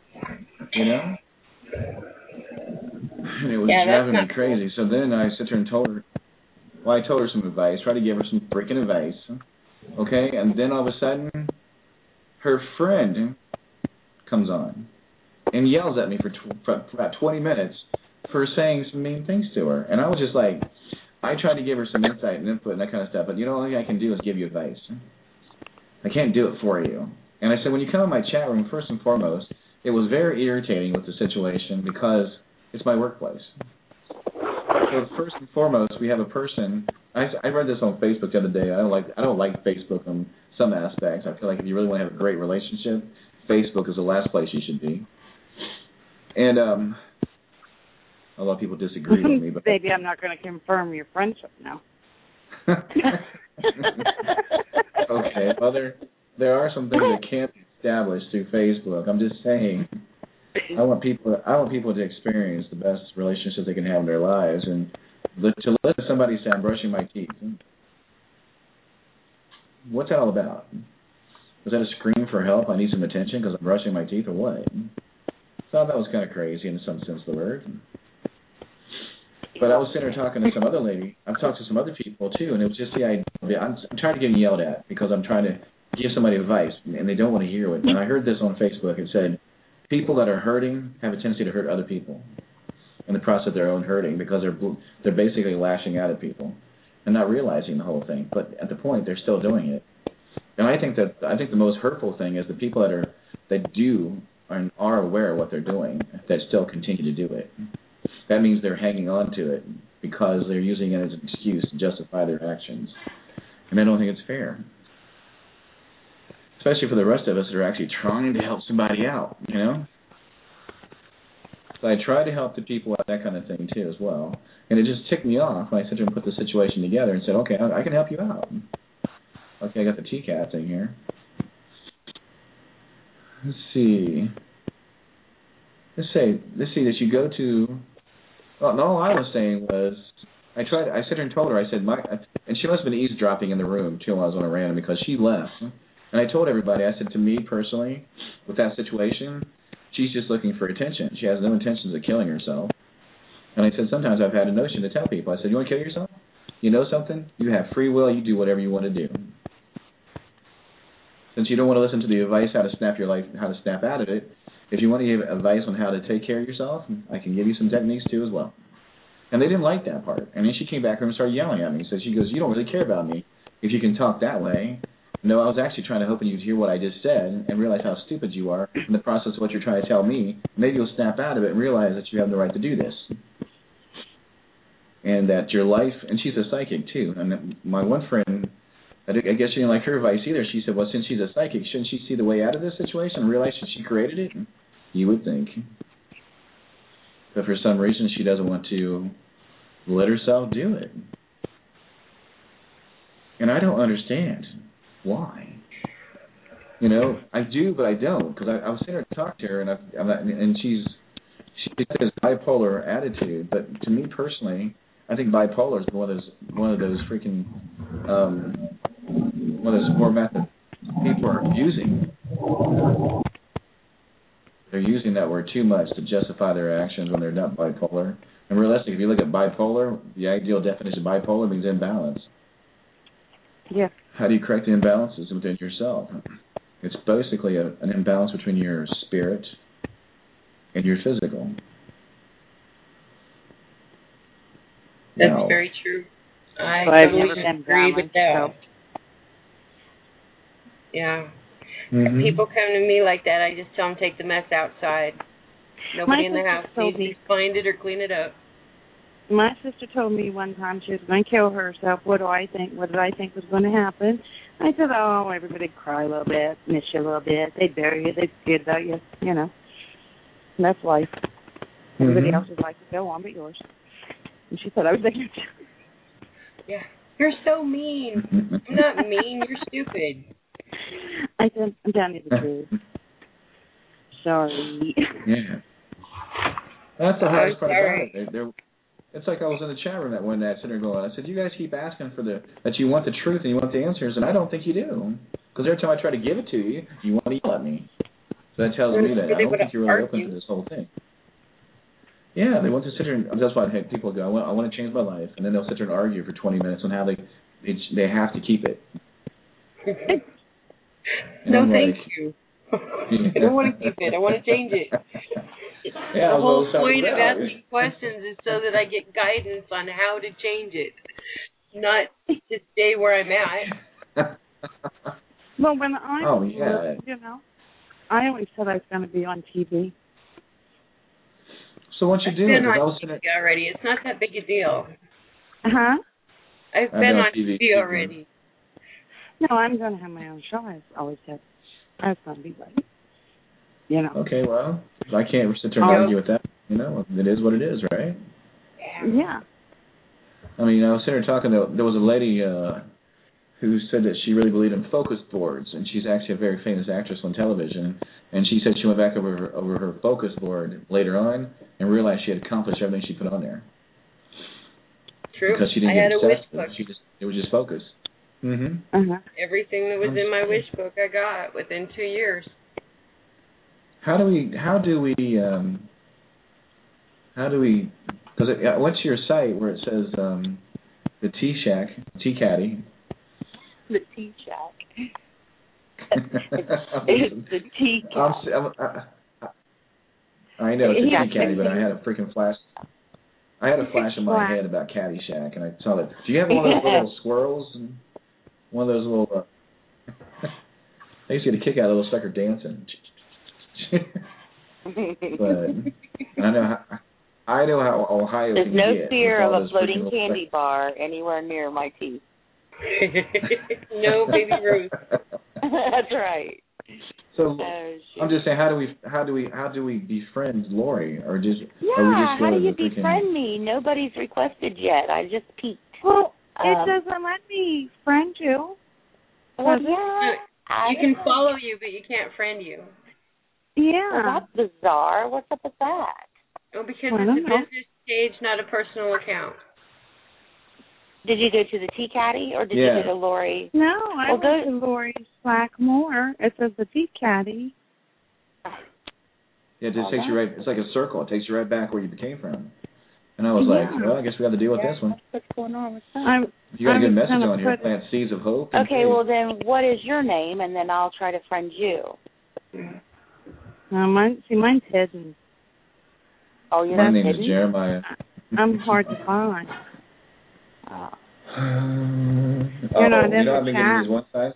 And it was driving me crazy. So then I sit there and told her, I told her some advice, tried to give her some freaking advice. Okay? And then all of a sudden, her friend comes on and yells at me for about 20 minutes for saying some mean things to her. And I was just like, I tried to give her some insight and input and that kind of stuff, but the only thing I can do is give you advice. I can't do it for you. And I said, when you come in my chat room, first and foremost, it was very irritating with the situation because it's my workplace. So first and foremost, we have a person. I read this on Facebook the other day. I don't like Facebook on some aspects. I feel like if you really want to have a great relationship, Facebook is the last place you should be. And a lot of people disagree with me. But baby, I'm not going to confirm your friendship now. Okay, well, there are some things that can't be established through Facebook. I'm just saying, I want people to experience the best relationships they can have in their lives, and to listen to somebody say, "I'm brushing my teeth." What's that all about? Was that a scream for help? I need some attention because I'm brushing my teeth, or what? So I thought that was kind of crazy in some sense of the word. But I was sitting there talking to some other lady. I've talked to some other people, too, and it was just the idea. I'm tired of getting yelled at because I'm trying to give somebody advice, and they don't want to hear it. And I heard this on Facebook. It said, people that are hurting have a tendency to hurt other people in the process of their own hurting because they're basically lashing out at people and not realizing the whole thing. But at the point, they're still doing it. And I think the most hurtful thing is the people that are aware of what they're doing that still continue to do it. That means they're hanging on to it because they're using it as an excuse to justify their actions. And I don't think it's fair. Especially for the rest of us that are actually trying to help somebody out, you know? So I try to help the people out, that kind of thing, too, as well. And it just ticked me off when I sat there and put the situation together and said, okay, I can help you out. Okay, I got the TCAT thing here. Let's see that you go to... Well, all I was saying was, I sat there and told her, I said, and she must have been eavesdropping in the room, too, while I was on a random, because she left. And I told everybody, I said, to me personally, with that situation, she's just looking for attention. She has no intentions of killing herself. And I said, sometimes I've had a notion to tell people, I said, you want to kill yourself? You know something? You have free will. You do whatever you want to do. Since you don't want to listen to the advice how to snap out of it, if you want to give advice on how to take care of yourself, I can give you some techniques too as well. And they didn't like that part. And then she came back and started yelling at me. So she goes, you don't really care about me if you can talk that way. No, I was actually trying to hope you would hear what I just said and realize how stupid you are in the process of what you're trying to tell me. Maybe you'll snap out of it and realize that you have the right to do this. And that your life, and she's a psychic too. And my one friend, I guess she didn't like her advice either. She said, well, since she's a psychic, shouldn't she see the way out of this situation and realize that she created it? You would think. But for some reason, she doesn't want to let herself do it. And I don't understand why. You know, I do, but I don't. Because I was sitting there to talk to her, and she has bipolar attitude. But to me personally, I think bipolar is one of those freaking one of those formats that people are using. They're using that word too much to justify their actions when they're not bipolar. And realistically, if you look at bipolar, the ideal definition of bipolar means imbalance. Yeah. How do you correct the imbalances within yourself? It's basically an imbalance between your spirit and your physical. That's very true. I totally agree with that. Yeah. Mm-hmm. People come to me like that, I just tell them take the mess outside. Nobody in the house needs to find it or clean it up. My sister told me one time she was going to kill herself. What did I think was going to happen? I said, oh, everybody'd cry a little bit, miss you a little bit. They'd bury you. They'd forget about you, you know. And that's life. Everybody else's life would go on but yours. And she said, I was thinking... Yeah. You're so mean. I'm not mean. You're stupid. I said, I'm telling you the truth. Sorry. Yeah. That's the hardest part about it. It's like I was in the chat room that one day, sitting there going, I said, you guys keep asking for that you want the truth and you want the answers, and I don't think you do. Because every time I try to give it to you, you want to yell at me. So that tells me that I don't think you're really open to this whole thing. Yeah, they want to sit here, and that's why I had people go, I want to change my life, and then they'll sit there and argue for 20 minutes on how they have to keep it. No, thank you. I don't want to keep it. I want to change it. Yeah, the whole point of asking questions is so that I get guidance on how to change it, not to stay where I'm at. Well, when I was, you know, I always said I was going to be on TV. So what you do? I've been on TV already. It's not that big a deal. Huh? I've been on TV already. No, I'm going to have my own show. I've always said I was going to be right. You know. Okay, well, I can't sit there and argue with that. You know, it is what it is, right? Yeah. I mean, I was sitting there talking to, there was a lady who said that she really believed in focus boards, and she's actually a very famous actress on television, and she said she went back over her focus board later on and realized she had accomplished everything she put on there. True. Because she didn't I get had a wish book. It was just focus. Everything that was in my wish book I got within 2 years. How do we, because I went to your site where it says the Tea Shack, Tea Caddy. The Tea Shack. It's the Tea Caddy. I know it's a Tea Caddy, but I had a freaking flash. I had a flash in my head about Caddyshack, and I saw that. Do you have one of those little squirrels? And one of those little... I used to get a kick out of a little sucker dancing. But I know how Ohio There's can no get. fear of a floating candy bar anywhere near my teeth. No, Baby Ruth. That's right. So I'm just saying, how do we befriend Lori, or just how do you befriend me? Nobody's requested yet. I just peeked. Well, it doesn't let me friend you. Well, you can follow you, but you can't friend you. Yeah, well, that's bizarre. What's up with that? Oh, because it's a business page, not a personal account. Did you go to the Tea Caddy, or did you go to Lori? No, I went to Lori Slackmore. It says the Tea Caddy. Yeah, it just takes you right. It's like a circle. It takes you right back where you came from. And I was like, well, I guess we have to deal with this one. What's going on with that? You got a good message on here. Plant seeds of hope. Okay, well then, what is your name, and then I'll try to friend you. Mine's hidden. Oh, you're My name hidden? is Jeremiah. I'm hard to find. You're not in the chat. One size?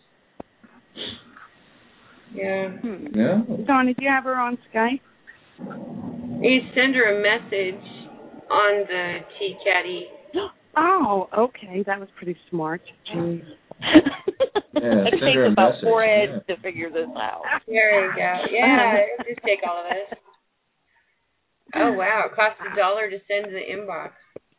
Yeah. No. Dawn, did you have her on Skype? You send her a message on the Tea Caddy. Oh, okay. That was pretty smart. Jeez. It takes about 4 heads to figure this out. There you go. Yeah, just take all of this. Oh, wow. It costs $1 to send to the inbox.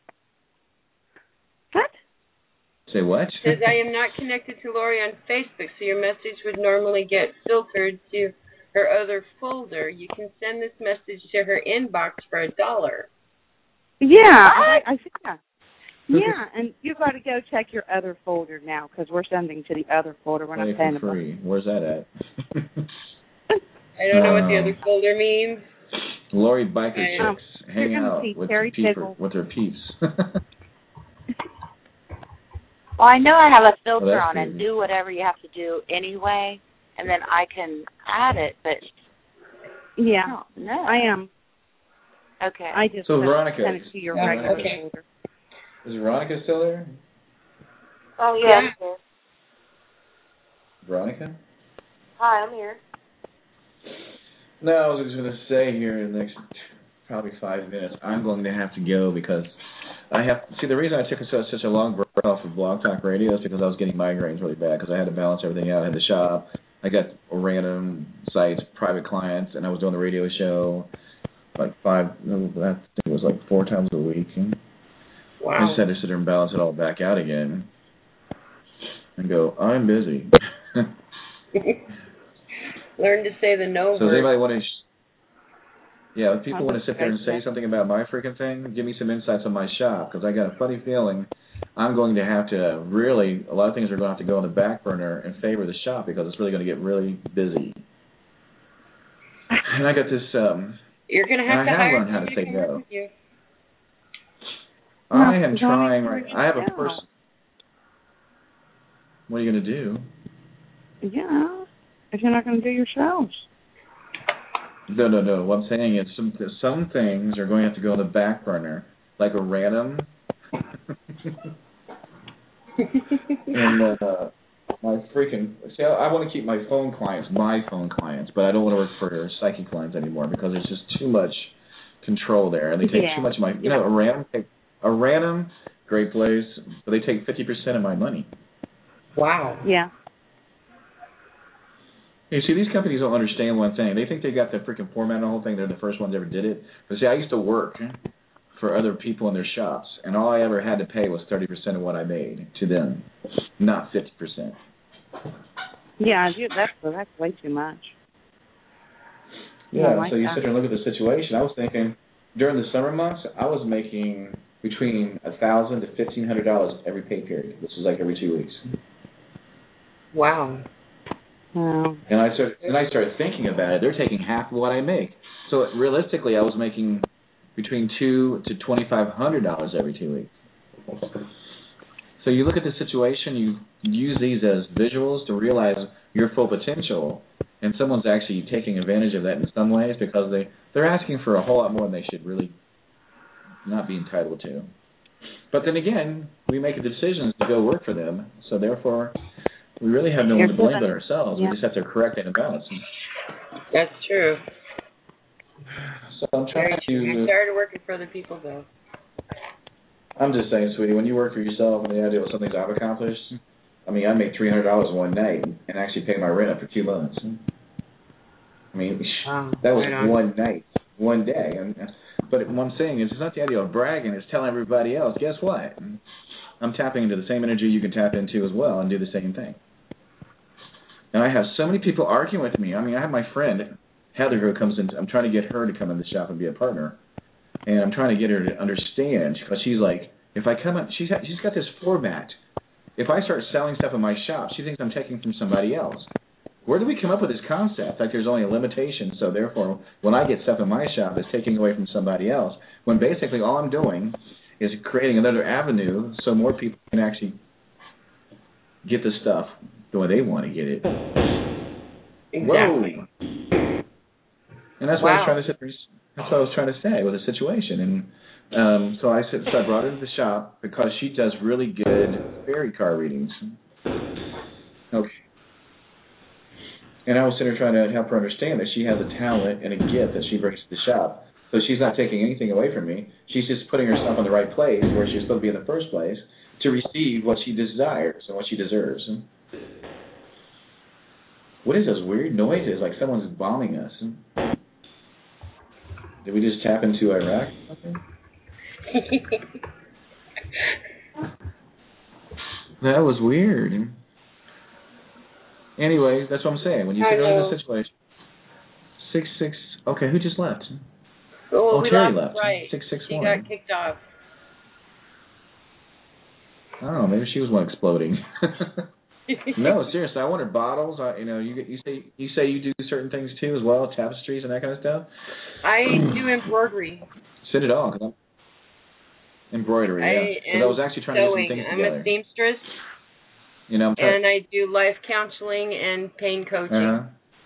What? Say what? It says, I am not connected to Lori on Facebook, so your message would normally get filtered to her other folder. You can send this message to her inbox for $1. Yeah, I think that. Yeah, and you've got to go check your other folder now, because we're sending to the other folder. We're not sending for free. Where's that at? I don't know what the other folder means. Lori Biker Chicks hang out with her peeps. Well, I know I have a filter on it. Do whatever you have to do anyway, and then I can add it, but... Yeah, no. I am. Okay. I just Veronica, send it to your regular folder. Is Veronica still there? Oh, yeah. Veronica? Hi, I'm here. No, I was just going to say here in the next probably 5 minutes, I'm going to have to go because I have... See, the reason I took such a long break off of Blog Talk Radio is because I was getting migraines really bad because I had to balance everything out. I had the shop. I got random sites, private clients, and I was doing the radio show like 4 times a week. And wow. I just had to sit there and balance it all back out again and go, I'm busy. Learn to say the no word. So does anybody want to... if people want to sit there and say something about my freaking thing, give me some insights on my shop, because I got a funny feeling I'm going to have to really... A lot of things are going to have to go on the back burner in favor of the shop because it's really going to get really busy. And I got this... You're going to have to hire learned how to say no. You. I am trying right... I have a person... What are you going to do? Yeah, if you're not going to do your shows. No. What I'm saying is some things are going to have to go on the back burner, like a random. And my freaking... See, I want to keep my phone clients, but I don't want to work for psychic clients anymore because there's just too much control there, and they take too much of my... You know, a random, great place, but they take 50% of my money. Wow. Yeah. You see, these companies don't understand one thing. They think they got the freaking format and the whole thing. They're the first ones that ever did it. But see, I used to work for other people in their shops, and all I ever had to pay was 30% of what I made to them, not 50%. Yeah, that's way too much. Yeah, so you sit there and look at the situation. I was thinking, during the summer months, I was making between $1,000 to $1,500 every pay period. This was like every 2 weeks. Wow. Wow. And I started thinking about it. They're taking half of what I make. So realistically, I was making between $2,000 to $2,500 every 2 weeks. So you look at the situation, you use these as visuals to realize your full potential, and someone's actually taking advantage of that in some ways because they're asking for a whole lot more than they should really not be entitled to. But then again, we make a decision to go work for them, so therefore we really have no one to blame but ourselves. Yeah. We just have to correct that imbalance. That's true. So I'm trying to... You started working for other people, though. I'm just saying, sweetie, when you work for yourself and the idea of something I've accomplished, I mean, I made $300 one night and actually paid my rent up for 2 months. I mean, that was one night, one day. But what I'm saying is, it's not the idea of bragging. It's telling everybody else, guess what? I'm tapping into the same energy you can tap into as well and do the same thing. And I have so many people arguing with me. I mean, I have my friend, Heather, who comes in. I'm trying to get her to come in the shop and be a partner. And I'm trying to get her to understand, because she's like, if I come up, she's got this format. If I start selling stuff in my shop, she thinks I'm taking from somebody else. Where do we come up with this concept? Like there's only a limitation, so therefore, when I get stuff in my shop, it's taking away from somebody else. When basically all I'm doing is creating another avenue so more people can actually get the stuff the way they want to get it. Exactly. Whoa. And that's what I was trying to say. That's what I was trying to say with the situation. And so I brought her to the shop because she does really good fairy card readings. Okay. And I was sitting there trying to help her understand that she has a talent and a gift that she brings to the shop. So she's not taking anything away from me. She's just putting herself in the right place where she's supposed to be in the first place to receive what she desires and what she deserves. What is those weird noises? Like someone's bombing us. Did we just tap into Iraq? That was weird. Anyway, that's what I'm saying. When you get into the situation, 6-6. Okay, who just left? Oh, Terry left. Right. 661. She got kicked off. I don't know. Maybe she was one exploding. No, seriously. I wanted bottles. You say you do certain things too as well, tapestries and that kind of stuff. I do embroidery. Send it all. Embroidery. Yeah. But I was actually trying to get some things together. I'm a seamstress. And I do life counseling and pain coaching. Uh-huh.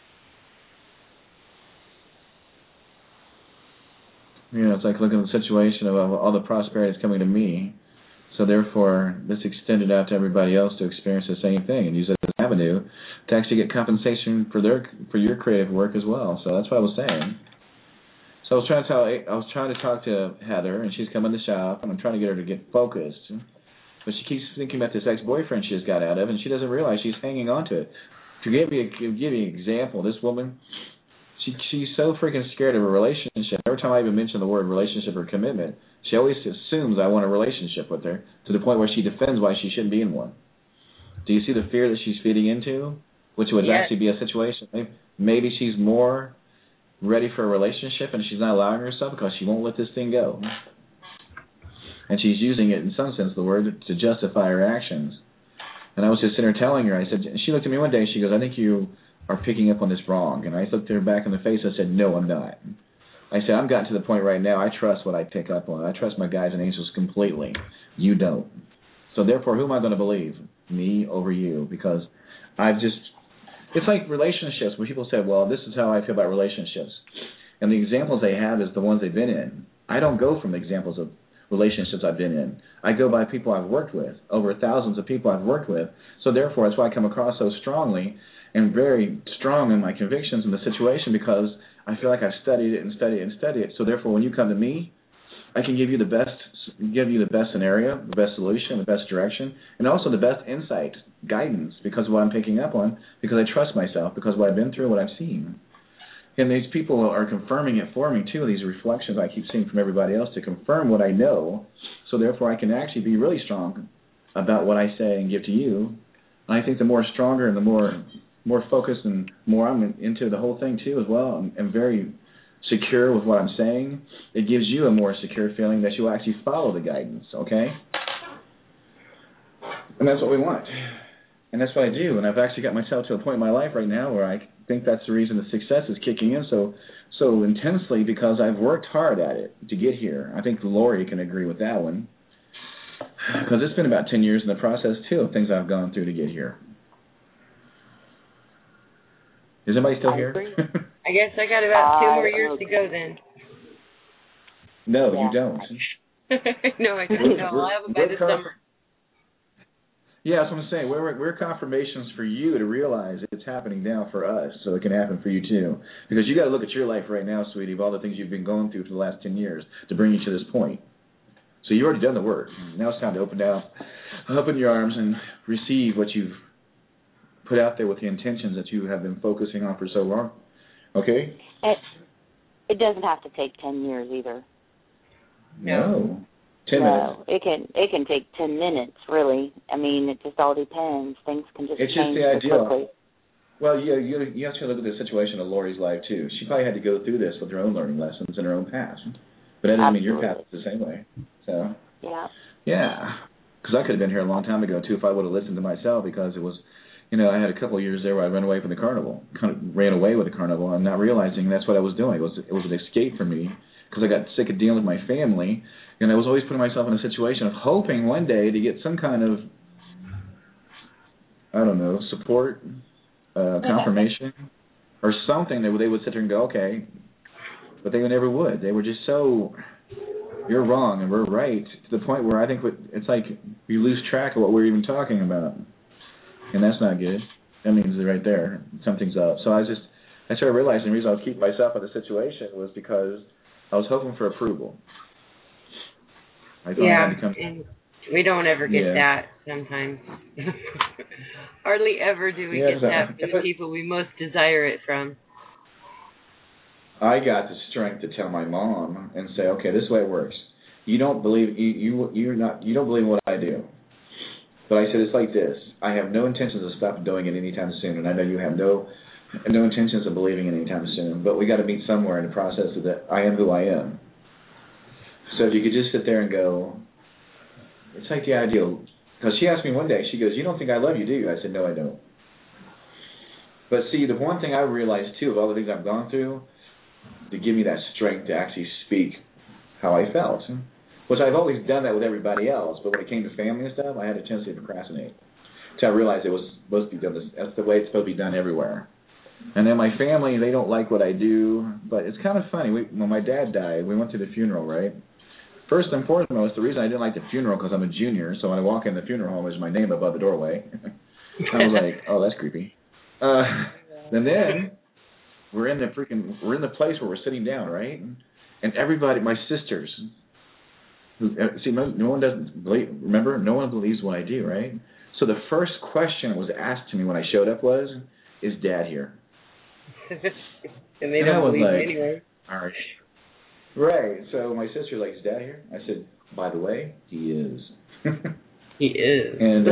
It's like looking at the situation of all the prosperity that's coming to me. So therefore, this extended out to everybody else to experience the same thing and use it as an avenue to actually get compensation for your creative work as well. So that's what I was saying. So I was trying to talk to Heather, and she's come in the shop, and I'm trying to get her to get focused. But she keeps thinking about this ex-boyfriend she just got out of, and she doesn't realize she's hanging on to it. To give you an example, this woman, she's so freaking scared of a relationship. Every time I even mention the word relationship or commitment, she always assumes I want a relationship with her, to the point where she defends why she shouldn't be in one. Do you see the fear that she's feeding into, which would actually be a situation? Maybe she's more ready for a relationship, and she's not allowing herself because she won't let this thing go. And she's using it, in some sense, the word, to justify her actions. And I was just sitting there telling her, she looked at me one day, she goes, I think you are picking up on this wrong. And I looked her back in the face, I said, no, I'm not. I said, I've gotten to the point right now, I trust what I pick up on. I trust my guides and angels completely. You don't. So therefore, who am I going to believe? Me over you? Because it's like relationships, where people say, well, this is how I feel about relationships. And the examples they have is the ones they've been in. I don't go from examples of relationships I've been in. I go by people I've worked with, over thousands of people I've worked with. So therefore, that's why I come across so strongly and very strong in my convictions in the situation, because I feel like I've studied it and studied it and studied it. So therefore, when you come to me, I can give you the best give you the best scenario, the best solution, the best direction, and also the best insight, guidance, because of what I'm picking up on, because I trust myself, because of what I've been through, what I've seen. And these people are confirming it for me, too, these reflections I keep seeing from everybody else to confirm what I know, so therefore I can actually be really strong about what I say and give to you. And I think the more stronger and the more focused and more I'm into the whole thing, too, as well, and very secure with what I'm saying, it gives you a more secure feeling that you'll actually follow the guidance, okay? And that's what we want. And that's what I do. And I've actually got myself to a point in my life right now where I think that's the reason the success is kicking in so intensely, because I've worked hard at it to get here. I think Lori can agree with that one. Because it's been about 10 years in the process, too, of things I've gone through to get here. Is anybody still here? I guess I got about 2 more years to go then. No, you don't. No, I don't. No, I'll have it by the summer. Yeah, that's what I'm saying. We're confirmations for you to realize it's happening now for us, so it can happen for you too. Because you got to look at your life right now, sweetie, of all the things you've been going through for the last 10 years to bring you to this point. So you've already done the work. Now it's time to open your arms and receive what you've put out there with the intentions that you have been focusing on for so long. Okay? It doesn't have to take 10 years either. No. 10 minutes. It can take 10 minutes, really. I mean, it just all depends. Things can just change so quickly. Well, you have to look at the situation of Lori's life, too. She probably had to go through this with her own learning lessons in her own past. But that doesn't mean your path is the same way. So. Yeah. Yeah. Because I could have been here a long time ago, too, if I would have listened to myself, because it was, I had a couple of years there where I ran away from the carnival. Kind of ran away with the carnival and not realizing that's what I was doing. It was an escape for me because I got sick of dealing with my family. And I was always putting myself in a situation of hoping one day to get some kind of, I don't know, support, confirmation, or something that they would sit there and go, okay. But they never would. They were just so, you're wrong and we're right, to the point where I think it's like we lose track of what we're even talking about. And that's not good. That means right there, something's up. So I started realizing the reason I was keeping myself in the situation was because I was hoping for approval. And we don't ever get that sometimes. Hardly ever do we get that from the people we most desire it from. I got the strength to tell my mom and say, okay, this is the way it works. You don't believe you don't believe in what I do. But I said, it's like this. I have no intentions of stopping doing it anytime soon, and I know you have no intentions of believing it anytime soon, but we got to meet somewhere in the process of that. I am who I am. So if you could just sit there and go, it's like the ideal. Because she asked me one day, she goes, you don't think I love you, do you? I said, no, I don't. But see, the one thing I realized, too, of all the things I've gone through, to give me that strength to actually speak how I felt, which I've always done that with everybody else, but when it came to family and stuff, I had a tendency to procrastinate. Until I realized it was supposed to be done. That's the way it's supposed to be done everywhere. And then my family, they don't like what I do, but it's kind of funny. When my dad died, we went to the funeral, right? First and foremost, the reason I didn't like the funeral because I'm a junior, so when I walk in the funeral home, there's my name above the doorway. I was like, oh, that's creepy. And then we're in the place where we're sitting down, right? And everybody, my sisters, no one doesn't believe. Remember, no one believes what I do, right? So the first question that was asked to me when I showed up was, "Is Dad here?" And they don't believe me anyway. All right. Right. So my sister's like, "Is Dad here?" I said, "By the way, he is." He is. And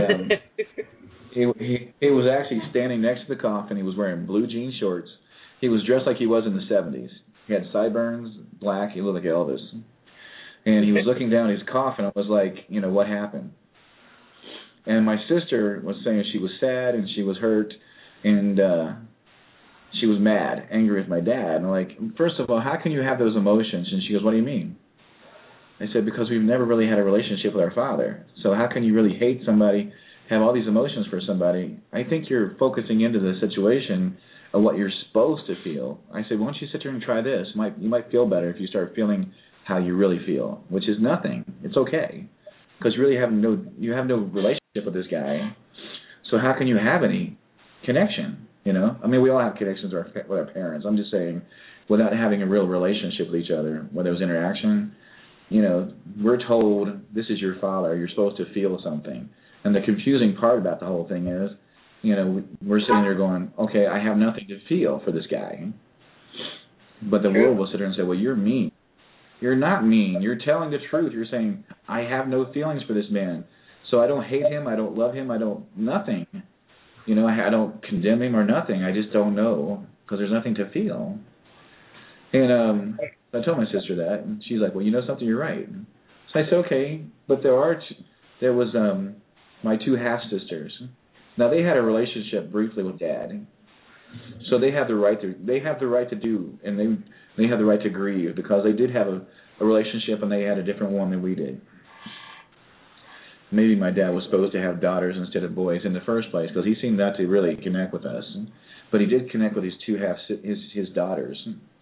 he was actually standing next to the coffin. He was wearing blue jean shorts. He was dressed like he was in the 70s. He had sideburns, black. He looked like Elvis. And he was looking down his coffin. I was like, what happened? And my sister was saying she was sad and she was hurt and she was mad, angry with my dad. And I'm like, first of all, how can you have those emotions? And she goes, what do you mean? I said, because we've never really had a relationship with our father. So how can you really hate somebody, have all these emotions for somebody? I think you're focusing into the situation of what you're supposed to feel. I said, why don't you sit here and try this? You might feel better if you start feeling how you really feel, which is nothing. It's okay, because you really have no relationship with this guy. So how can you have any connection? I mean, we all have connections with our parents. I'm just saying, without having a real relationship with each other, where there was interaction, we're told this is your father. You're supposed to feel something. And the confusing part about the whole thing is, we're sitting there going, okay, I have nothing to feel for this guy. But the world will sit there and say, well, you're mean. You're not mean. You're telling the truth. You're saying, I have no feelings for this man. So I don't hate him. I don't love him. Nothing. I don't condemn him or nothing. I just don't know because there's nothing to feel. And I told my sister that, and she's like, well, you know something? You're right. So I said, okay, but there was my two half-sisters. Now, they had a relationship briefly with Dad. So they have the right to do, and they have the right to grieve because they did have a relationship and they had a different one than we did. Maybe my dad was supposed to have daughters instead of boys in the first place because he seemed not to really connect with us. But he did connect with his his daughters.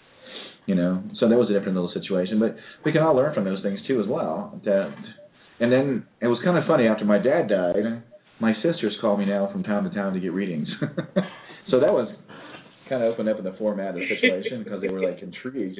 So that was a different little situation. But we can all learn from those things too as well. And then it was kind of funny after my dad died, my sisters call me now from time to time to get readings. So that was kind of opened up in the format of the situation because they were like intrigued,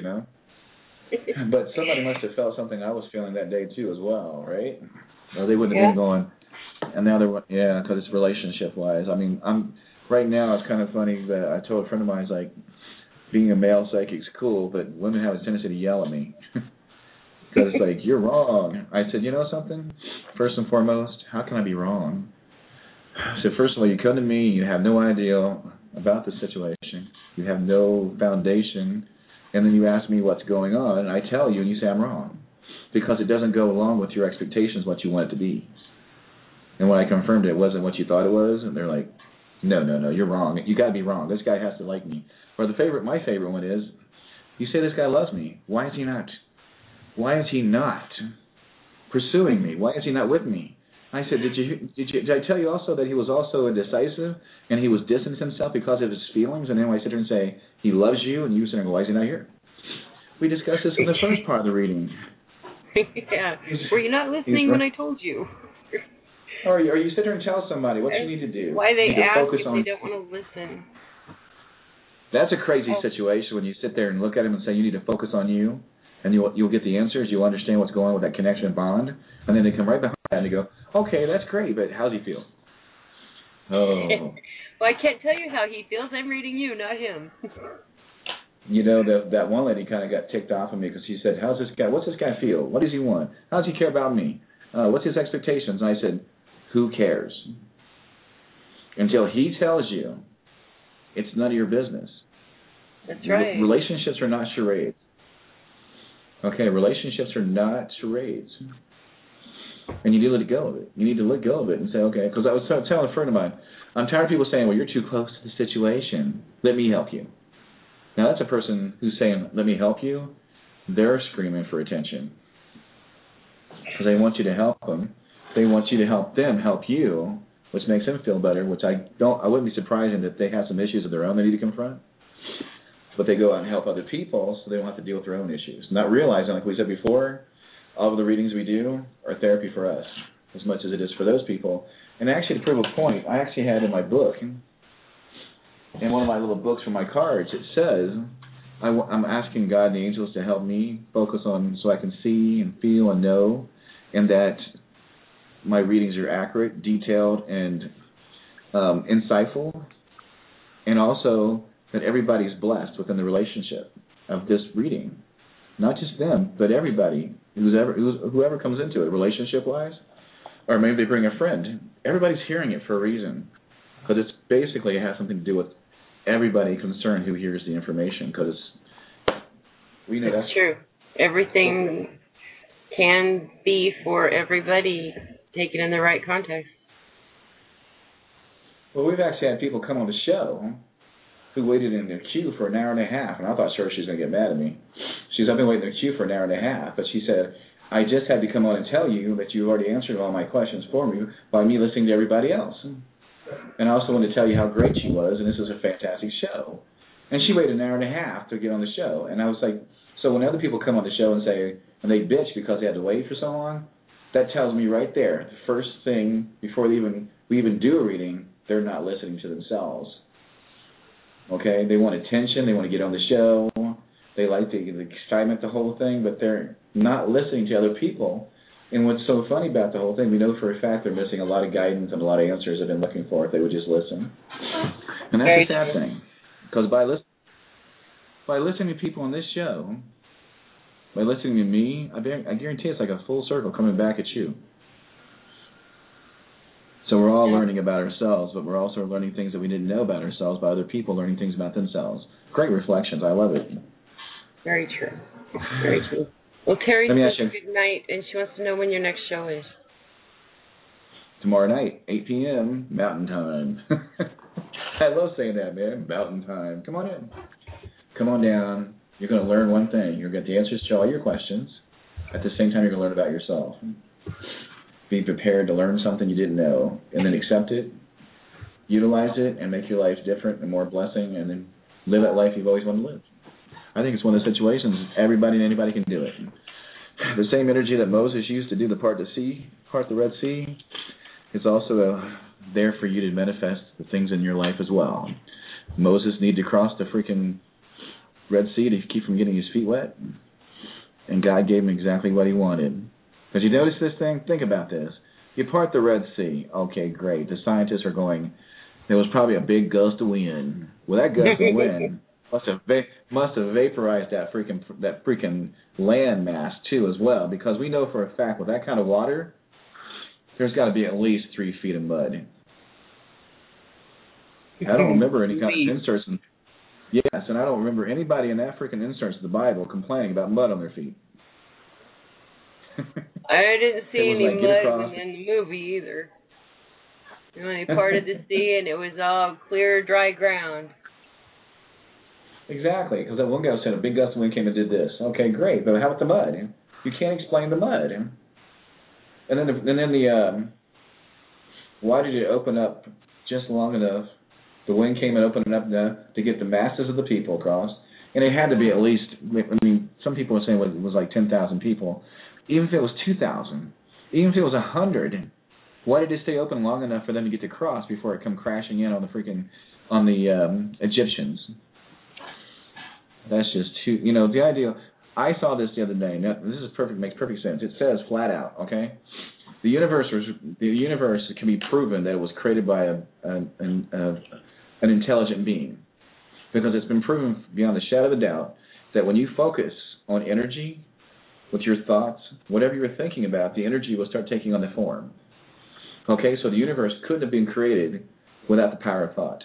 But somebody must have felt something I was feeling that day too as well, right? Or they wouldn't have been going. And now they're because it's relationship wise. I mean, right now it's kind of funny that I told a friend of mine, like, being a male psychic's cool, but women have a tendency to yell at me. Because it's like, you're wrong. I said, you know something? First and foremost, how can I be wrong? So first of all, you come to me, you have no idea about the situation. You have no foundation. And then you ask me what's going on, and I tell you, and you say I'm wrong. Because it doesn't go along with your expectations, what you want it to be. And when I confirmed it wasn't what you thought it was, and they're like, no, you're wrong. You got to be wrong. This guy has to like me. Or my favorite one is, you say this guy loves me. Why is he not? Why is he not pursuing me? Why is he not with me? I said, did I tell you also that he was also indecisive and he was distancing himself because of his feelings? And then I sit there and say, he loves you, and you sit there and go, why is he not here? We discussed this in the first part of the reading. Yeah. Were you not listening when I told you? Or you sit there and tell somebody what you need to do. Why they ask if they don't want to listen. That's a crazy situation when you sit there and look at him and say you need to focus on you, and you'll get the answers. You'll understand what's going on with that connection and bond, and then they come right behind and they go, okay, that's great, but how's he feel? Oh. Well, I can't tell you how he feels. I'm reading you, not him. That one lady kind of got ticked off of me because she said, what's this guy feel? What does he want? How does he care about me? What's his expectations? And I said, who cares? Until he tells you, it's none of your business. That's right. Relationships are not charades. Okay, relationships are not charades. And you need to let go of it. You need to let go of it and say, okay, because I was telling a friend of mine, I'm tired of people saying, well, you're too close to the situation. Let me help you. Now, that's a person who's saying, let me help you. They're screaming for attention. Because they want you to help them. They want you to help them help you, which makes them feel better, which I wouldn't be surprised that they have some issues of their own they need to confront. But they go out and help other people so they don't have to deal with their own issues. Not realizing, like we said before, all of the readings we do are therapy for us as much as it is for those people. And actually, to prove a point, I actually had in my book, in one of my little books from my cards, it says, I'm asking God and the angels to help me focus on so I can see and feel and know, and that my readings are accurate, detailed, and insightful, and also that everybody's blessed within the relationship of this reading. Not just them, but everybody, whoever comes into it, relationship-wise, or maybe they bring a friend. Everybody's hearing it for a reason, because it's basically, it has something to do with everybody concerned who hears the information, because we know that's true. Everything can be for everybody, taken in the right context. Well, we've actually had people come on the show who waited in the queue for an hour and a half, and I thought sure she was going to get mad at me. She said, I've been waiting in the queue for an hour and a half, but she said, I just had to come on and tell you that you already answered all my questions for me by me listening to everybody else. And I also wanted to tell you how great she was, and this was a fantastic show. And she waited an hour and a half to get on the show. And I was like, so when other people come on the show and say, and they bitch because they had to wait for so long, that tells me right there, the first thing, before we even do a reading, they're not listening to themselves. Okay? They want attention. They want to get on the show. They like the excitement, the whole thing, but they're not listening to other people. And what's so funny about the whole thing, we know for a fact they're missing a lot of guidance and a lot of answers they've been looking for if they would just listen. And that's a sad thing. Because by listening to people on this show, by listening to me, I guarantee it's like a full circle coming back at you. So we're all learning about ourselves, but we're also learning things that we didn't know about ourselves by other people learning things about themselves. Great reflections. I love it. Very true. Very true. Well, Terry says good night, and she wants to know when your next show is. Tomorrow night, 8 p.m., Mountain Time. I love saying that, man. Mountain Time. Come on in. Come on down. You're going to learn one thing. You're going to get the answers to all your questions. At the same time, you're going to learn about yourself. Be prepared to learn something you didn't know, and then accept it, utilize it, and make your life different and more blessing, and then live that life you've always wanted to live. I think it's one of those situations everybody and anybody can do it. The same energy that Moses used to do the part the Red Sea, is also there for you to manifest the things in your life as well. Moses needed to cross the freaking Red Sea to keep from getting his feet wet, and God gave him exactly what he wanted. Because you notice this thing? Think about this. You part the Red Sea. Okay, great. The scientists are going, there was probably a big gust of wind. Well, that gust of wind must have vaporized that freaking land mass too as well, because we know for a fact with that kind of water, there's got to be at least 3 feet of mud. I don't remember any kind of inserts. Yes, and I don't remember anybody in that freaking inserts of the Bible complaining about mud on their feet. I didn't see any mud in the movie either. When they parted the sea and it was all clear, dry ground. Exactly, because that one guy said a big gust of wind came and did this. Okay, great, but how about the mud? You can't explain the mud. And then why did it open up just long enough? The wind came and opened it up enough to get the masses of the people across, and it had to be at least. I mean, some people were saying it was like 10,000 people. Even if it was 2,000, even if it was 100, why did it stay open long enough for them to get to cross before it come crashing in on the Egyptians? That's just too. The idea. I saw this the other day. Now, this is perfect. Makes perfect sense. It says flat out. Okay, the universe can be proven that it was created by an intelligent being, because it's been proven beyond a shadow of a doubt that when you focus on energy with your thoughts, whatever you're thinking about, the energy will start taking on the form. Okay, so the universe couldn't have been created without the power of thought.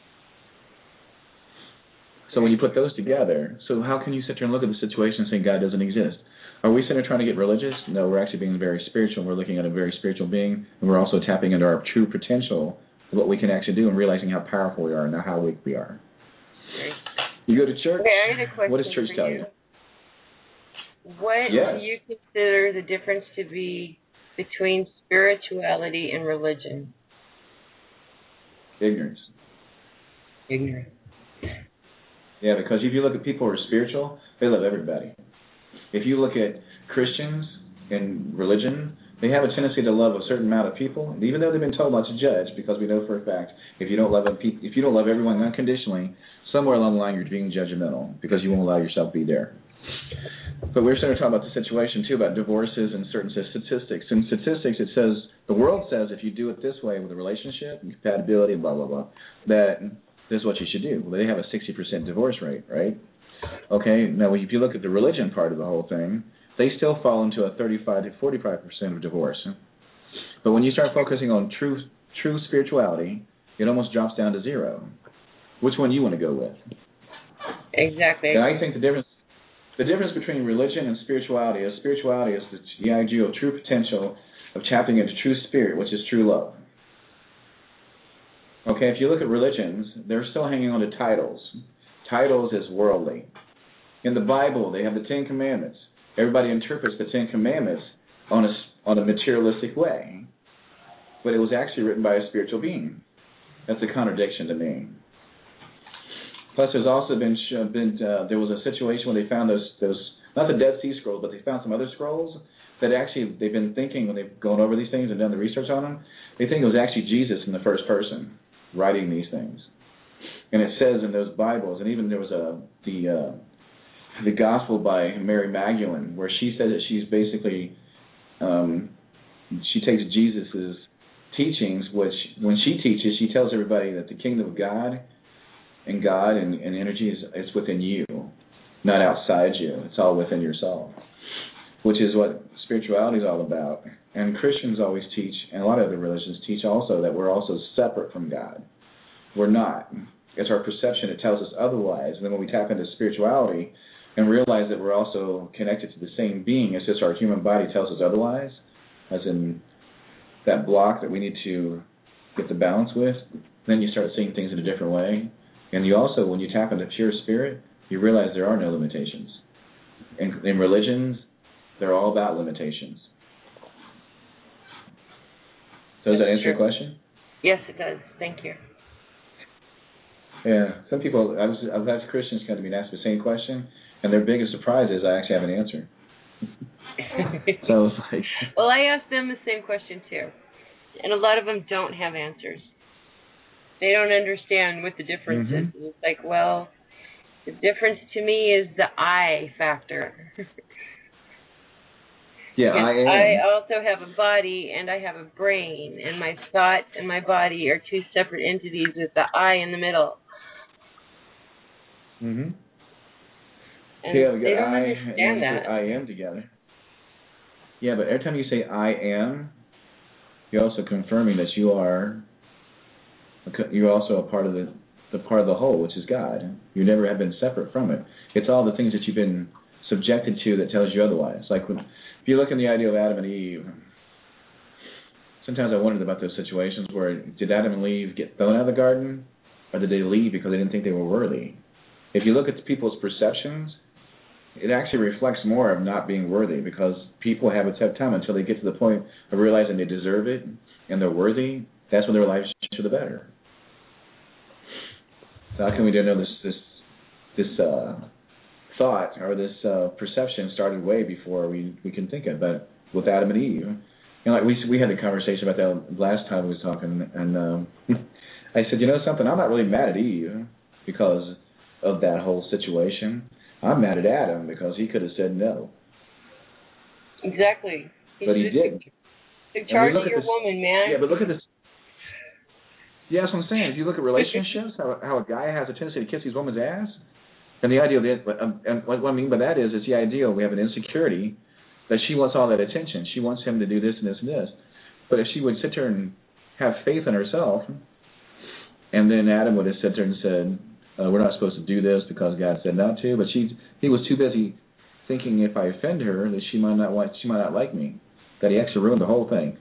So when you put those together, so how can you sit there and look at the situation and say God doesn't exist? Are we sitting there trying to get religious? No, we're actually being very spiritual. We're looking at a very spiritual being, and we're also tapping into our true potential of what we can actually do and realizing how powerful we are and not how weak we are. You go to church, what does church tell you? What do you consider the difference to be between spirituality and religion? Ignorance. Yeah, because if you look at people who are spiritual, they love everybody. If you look at Christians and religion, they have a tendency to love a certain amount of people, even though they've been told not to judge, because we know for a fact if you don't love everyone unconditionally, somewhere along the line you're being judgmental because you won't allow yourself to be there. But we're starting to talk about the situation, too, about divorces and certain statistics. In statistics, it says, the world says if you do it this way with a relationship and compatibility and blah, blah, blah, that this is what you should do. Well, they have a 60% divorce rate, right? Okay, now if you look at the religion part of the whole thing, they still fall into a 35 to 45% of divorce. But when you start focusing on true spirituality, it almost drops down to 0. Which one do you want to go with? Exactly. And I think the difference between religion and spirituality is the idea of true potential of tapping into true spirit, which is true love. Okay, if you look at religions, they're still hanging on to titles. Titles is worldly. In the Bible, they have the 10 Commandments. Everybody interprets the 10 Commandments on a materialistic way. But it was actually written by a spiritual being. That's a contradiction to me. Plus, there's also been there was a situation where they found those not the Dead Sea Scrolls, but they found some other scrolls that actually they've been thinking when they've gone over these things and done the research on them. They think it was actually Jesus in the first person writing these things. And it says in those Bibles, and even there was the Gospel by Mary Magdalene, where she says that she's basically, she takes Jesus's teachings, which when she teaches, she tells everybody that the kingdom of God and energy is within you, not outside you. It's all within yourself, which is what spirituality is all about. And Christians always teach, and a lot of other religions teach also, that we're also separate from God. We're not. It's our perception that tells us otherwise. And then when we tap into spirituality and realize that we're also connected to the same being, it's just our human body tells us otherwise, as in that block that we need to get the balance with, then you start seeing things in a different way. And you also, when you tap into pure spirit, you realize there are no limitations. In religions, they're all about limitations. So does that answer your question? Yes, it does. Thank you. Yeah. Some people, I've had Christians come to me and ask the same question, and their biggest surprise is I actually have an answer. So it's like... Well, I asked them the same question too. And a lot of them don't have answers. They don't understand what the difference is. It's like, well, the difference to me is the I factor. Yeah, I am. I also have a body and I have a brain, and my thought and my body are two separate entities with the I in the middle. Mm-hmm. And yeah, we they got don't understand that. I am together. Yeah, but every time you say I am, you're also confirming that you're also a part of the part of the whole, which is God. You never have been separate from it. It's all the things that you've been subjected to that tells you otherwise. Like if you look in the idea of Adam and Eve, sometimes I wondered about those situations where did Adam and Eve get thrown out of the garden, or did they leave because they didn't think they were worthy? If you look at people's perceptions, it actually reflects more of not being worthy, because people have a tough time until they get to the point of realizing they deserve it and they're worthy. That's when their lives change for the better. So how can we know this thought or this perception started way before we can think of it with Adam and Eve? You know, like we had a conversation about that last time we was talking, and I said, you know something, I'm not really mad at Eve because of that whole situation. I'm mad at Adam because he could have said no. Exactly. But he didn't. Took charge of your woman, man. Yeah, but look at this. Yeah, that's what I'm saying. If you look at relationships, how a guy has a tendency to kiss his woman's ass, and the idea of it, and what I mean by that is it's the idea we have an insecurity that she wants all that attention. She wants him to do this and this and this. But if she would sit there and have faith in herself, and then Adam would have sat there and said, we're not supposed to do this because God said not to, but he was too busy thinking if I offend her that she might not like me, that he actually ruined the whole thing.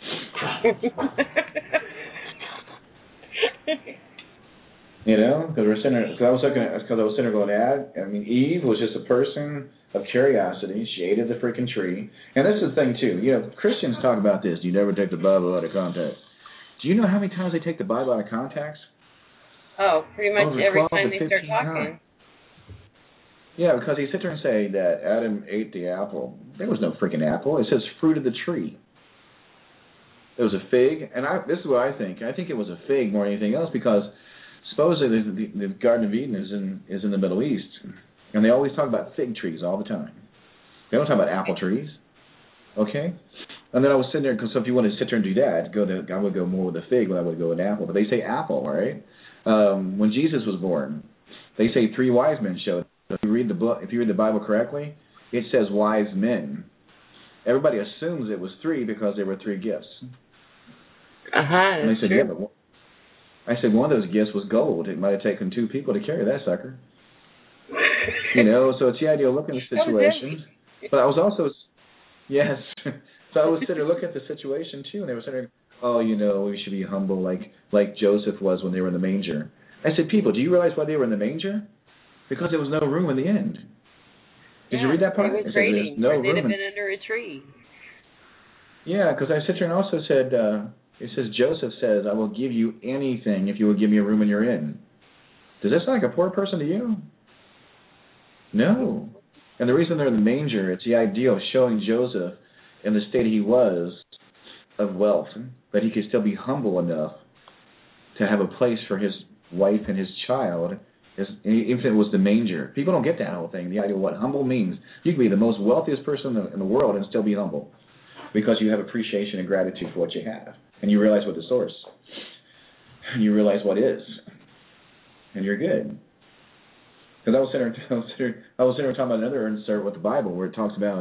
You know, because I was sitting there going, Eve was just a person of curiosity. She ate of the freaking tree. And this is the thing, too. You know, Christians talk about this. You never take the Bible out of context. Do you know how many times they take the Bible out of context? Oh, pretty much every time they start talking. Yeah, because he sit there and say that Adam ate the apple. There was no freaking apple. It says fruit of the tree. It was a fig, and this is what I think. I think it was a fig more than anything else, because supposedly the Garden of Eden is in the Middle East, and they always talk about fig trees all the time. They don't talk about apple trees, okay? And then I was sitting there, because if you want to sit there and do that, I would go more with a fig than I would go with an apple. But they say apple, right? When Jesus was born, they say 3 wise men showed. If you read the Bible correctly, it says wise men. Everybody assumes it was 3 because there were 3 gifts. And they said, true. Yeah, but I said one of those gifts was gold. It might have taken 2 people to carry that sucker. You know, so it's the idea of looking at the situation. But I was also, yes. So I was sitting there looking at the situation too, and they were saying, oh, you know, we should be humble like Joseph was when they were in the manger. I said, people, do you realize why they were in the manger? Because there was no room in the inn. Did you read that part? It was raining. No room. They'd have been under a tree. Yeah, because I sit there and also said, it says, Joseph says, I will give you anything if you will give me a room in your inn. Does that sound like a poor person to you? No. And the reason they're in the manger, it's the idea of showing Joseph in the state he was of wealth, that he could still be humble enough to have a place for his wife and his child Even if it was the manger. People don't get that whole thing, the idea of what humble means. You can be the most wealthiest person in the world and still be humble because you have appreciation and gratitude for what you have. And you realize what the source. And you realize what is. And you're good. Because I was sitting there talking about another insert with the Bible where it talks about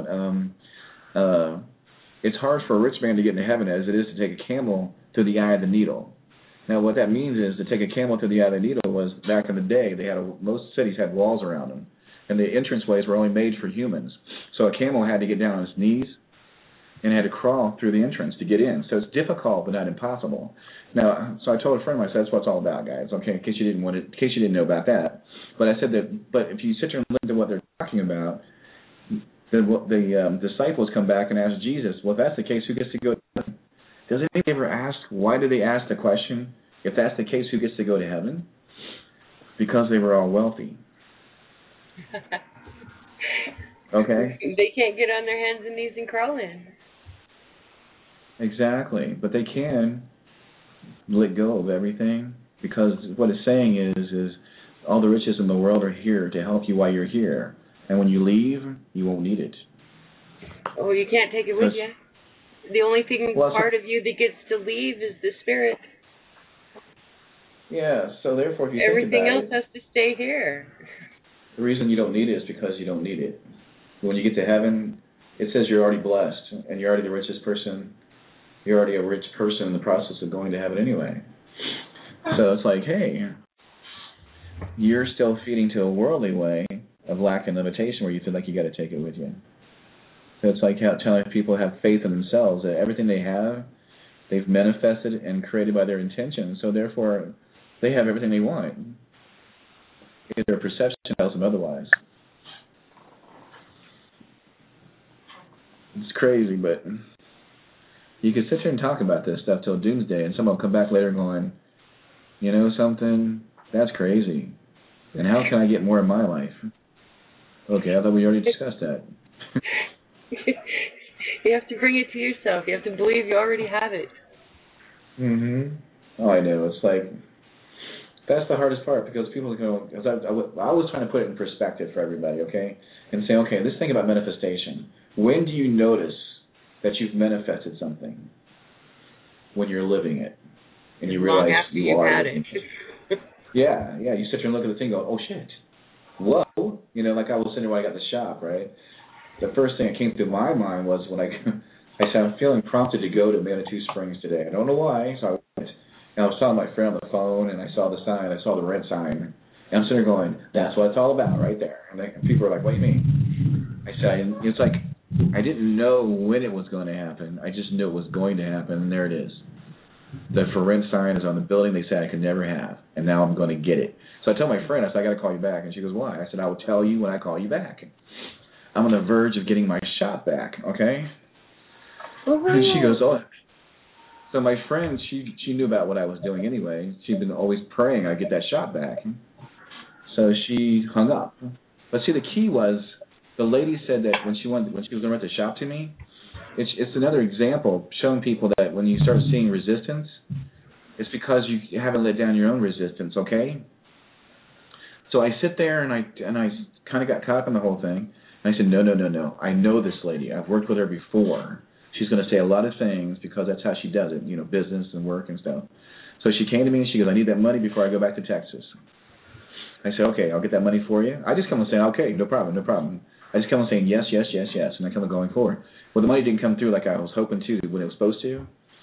it's hard for a rich man to get into heaven as it is to take a camel to the eye of the needle. Now, what that means is to take a camel to the eye of the needle was back in the day. Most cities had walls around them, and the entranceways were only made for humans. So a camel had to get down on its knees and had to crawl through the entrance to get in. So it's difficult, but not impossible. Now, so I told a friend of mine, I said, that's what it's all about, guys. Okay, in case you didn't know about that. But I said that. But if you sit there and listen to what they're talking about, the disciples come back and ask Jesus, well, if that's the case, who gets to go to heaven? Does anybody ever ask, why did they ask the question, if that's the case, who gets to go to heaven? Because they were all wealthy. Okay? They can't get on their hands and knees and crawl in. Exactly. But they can let go of everything, because what it's saying is all the riches in the world are here to help you while you're here. And when you leave, you won't need it. Oh, you can't take it with you? The only part of you that gets to leave is the spirit. Yeah, so therefore if you everything think about else has to stay here. The reason you don't need it is because you don't need it. When you get to heaven, it says you're already blessed, and you're already the richest person. You're already a rich person in the process of going to heaven anyway. So it's like, hey, you're still feeding to a worldly way of lack and limitation where you feel like you got to take it with you. So it's like telling people have faith in themselves, that everything they have, they've manifested and created by their intention. So therefore, they have everything they want. Their perception tells them otherwise. It's crazy, but you can sit here and talk about this stuff till doomsday, and someone will come back later going, you know something, that's crazy. And how can I get more in my life? Okay, I thought we already discussed that. You have to bring it to yourself. You have to believe you already have it. Oh, I know. It's like, that's the hardest part, because people go, because I was trying to put it in perspective for everybody, okay? And say, okay, let's think about manifestation. When do you notice that you've manifested something? When you're living it. And you realize you are. Had it. Yeah, you sit there and look at the thing and go, oh, shit. Whoa. You know, like I was sitting there when I got the shop, right? The first thing that came through my mind was when I said, I'm feeling prompted to go to Manitou Springs today. I don't know why, so I went. And I was talking to my friend on the phone, and I saw the sign. I saw the red sign. And I'm sitting there going, that's what it's all about right there. And people are like, what do you mean? I said, it's like, I didn't know when it was going to happen. I just knew it was going to happen, and there it is. The for rent sign is on the building they said I could never have, and now I'm going to get it. So I tell my friend, I said, I got to call you back. And she goes, why? I said, I will tell you when I call you back. I'm on the verge of getting my shop back, okay? And she goes, oh. So my friend, she knew about what I was doing anyway. She'd been always praying I'd get that shop back. So she hung up. But see, the key was the lady said that when she was going to rent the shop to me, it's another example showing people that when you start seeing resistance, it's because you haven't let down your own resistance, okay? So I sit there and I kind of got caught up in the whole thing. And I said, no. I know this lady. I've worked with her before. She's going to say a lot of things because that's how she does it, you know, business and work and stuff. So she came to me and she goes, I need that money before I go back to Texas. I said, okay, I'll get that money for you. I just come and say, okay, no problem. I just come and saying yes, and I come and going forward. Well, the money didn't come through like I was hoping to when it was supposed to.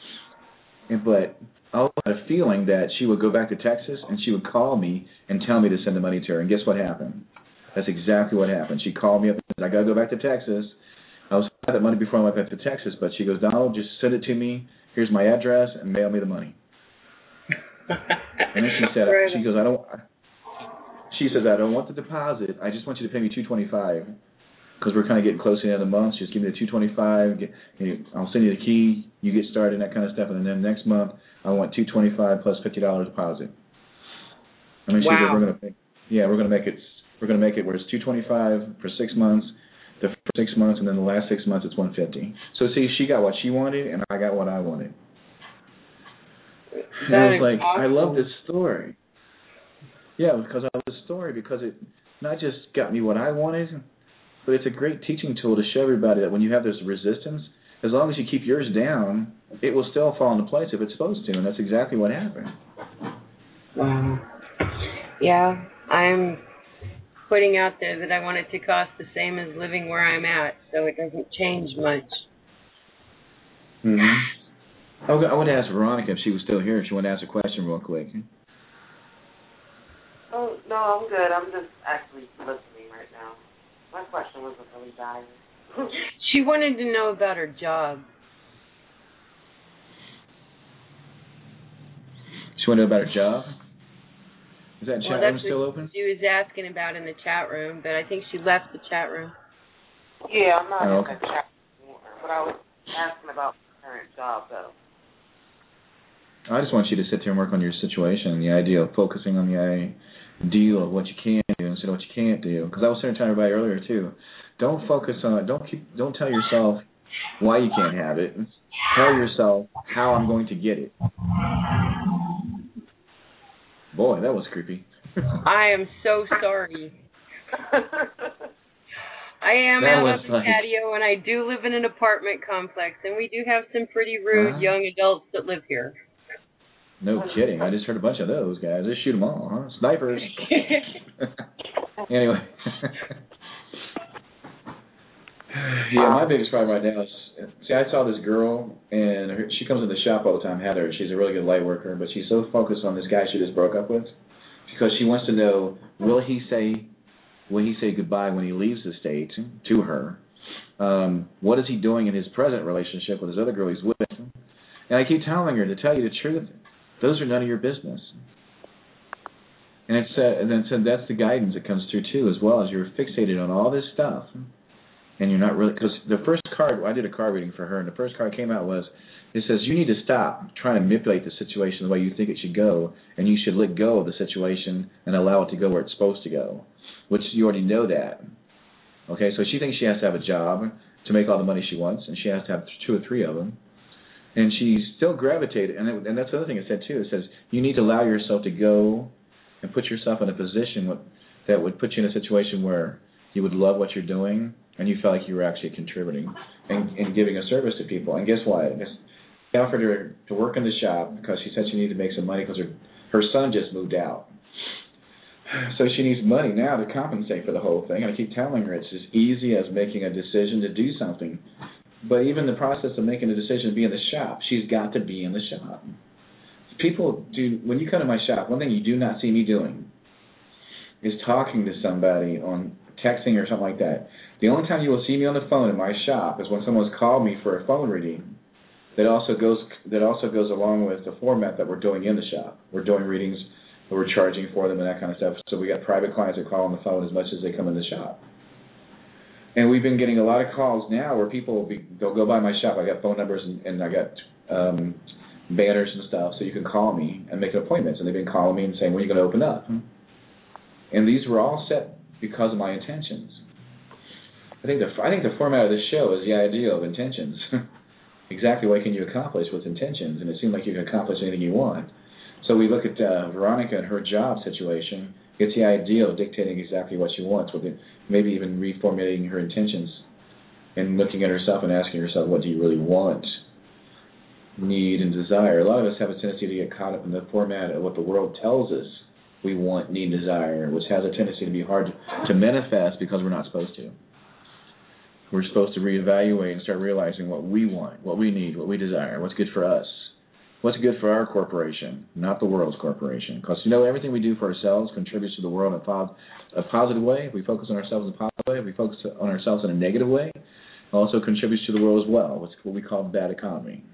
But I had a feeling that she would go back to Texas and she would call me and tell me to send the money to her. And guess what happened? That's exactly what happened. She called me up and said, I got to go back to Texas. I was going to have that money before I went back to Texas, but she goes, Donald, just send it to me. Here's my address, and mail me the money. And then she said, she goes, she says, I don't want the deposit. I just want you to pay me $225 because we're kind of getting close to the end of the month. Just give me the $225. I'll send you the key. You get started and that kind of stuff. And then next month, I want $225 plus $50 deposit. I mean, she said, we're going to make it where it's $225 for 6 months. The first 6 months, and then the last 6 months, it's $150. So see, she got what she wanted, and I got what I wanted. And I was like, awesome. I love this story. Yeah, because I love the story, because it not just got me what I wanted, but it's a great teaching tool to show everybody that when you have this resistance, as long as you keep yours down, it will still fall into place if it's supposed to, and that's exactly what happened. Yeah, I'm putting out there that I want it to cost the same as living where I'm at, so it doesn't change much. Mm-hmm. I would ask Veronica if she was still here, if she wanted to ask a question real quick. Oh, no, I'm good. I'm just actually listening right now. My question wasn't really dying. She wanted to know about her job. She wanted to know about her job? Is that chat room still open? She was asking about in the chat room, but I think she left the chat room. Yeah, I'm not in the chat room, but I was asking about her current job, though. I just want you to sit there and work on your situation, the idea of focusing on the ideal of what you can do instead of what you can't do. Because I was saying to everybody earlier too, don't focus on, don't tell yourself why you can't have it. Tell yourself how I'm going to get it. Boy, that was creepy. I am so sorry. I am out on the patio, and I do live in an apartment complex, and we do have some pretty rude young adults that live here. No kidding. I just heard a bunch of those guys. Just shoot them all, huh? Snipers. Anyway. Yeah, my biggest problem right now is, see, I saw this girl, and she comes in the shop all the time, Heather. She's a really good light worker, but she's so focused on this guy she just broke up with because she wants to know, will he say goodbye when he leaves the state to her? What is he doing in his present relationship with his other girl he's with? And I keep telling her, to tell you the truth, those are none of your business. And then that's the guidance that comes through too, as well as you're fixated on all this stuff, and you're not really, because the first card, I did a card reading for her, and the first card came out was, it says you need to stop trying to manipulate the situation the way you think it should go, and you should let go of the situation and allow it to go where it's supposed to go, which you already know that. Okay, so she thinks she has to have a job to make all the money she wants, and she has to have 2 or 3 of them. And she's still gravitated, and that's the other thing it said too. It says you need to allow yourself to go and put yourself in a position that would put you in a situation where you would love what you're doing and you felt like you were actually contributing and giving a service to people. And guess what? I offered her to work in the shop because she said she needed to make some money because her son just moved out. So she needs money now to compensate for the whole thing. And I keep telling her it's as easy as making a decision to do something. But even the process of making a decision to be in the shop, she's got to be in the shop. People do, when you come to my shop, one thing you do not see me doing is talking to somebody on texting or something like that. The only time you will see me on the phone in my shop is when someone's called me for a phone reading. That also goes along with the format that we're doing in the shop. We're doing readings, but we're charging for them and that kind of stuff. So we got private clients that call on the phone as much as they come in the shop. And we've been getting a lot of calls now where people they'll go by my shop. I got phone numbers and I got banners and stuff, so you can call me and make appointments. And they've been calling me and saying, when are you going to open up? And these were all set because of my intentions. I think the format of this show is the idea of intentions. Exactly what can you accomplish with intentions? And it seems like you can accomplish anything you want. So we look at Veronica and her job situation. It's the idea of dictating exactly what she wants, with it, maybe even reformulating her intentions and looking at herself and asking herself, what do you really want, need, and desire? A lot of us have a tendency to get caught up in the format of what the world tells us we want, need, and desire, which has a tendency to be hard to manifest because we're not supposed to. We're supposed to reevaluate and start realizing what we want, what we need, what we desire, what's good for us. What's good for our corporation, not the world's corporation? Because, everything we do for ourselves contributes to the world in a positive way. If we focus on ourselves in a positive way, if we focus on ourselves in a negative way, it also contributes to the world as well, what's what we call bad economy.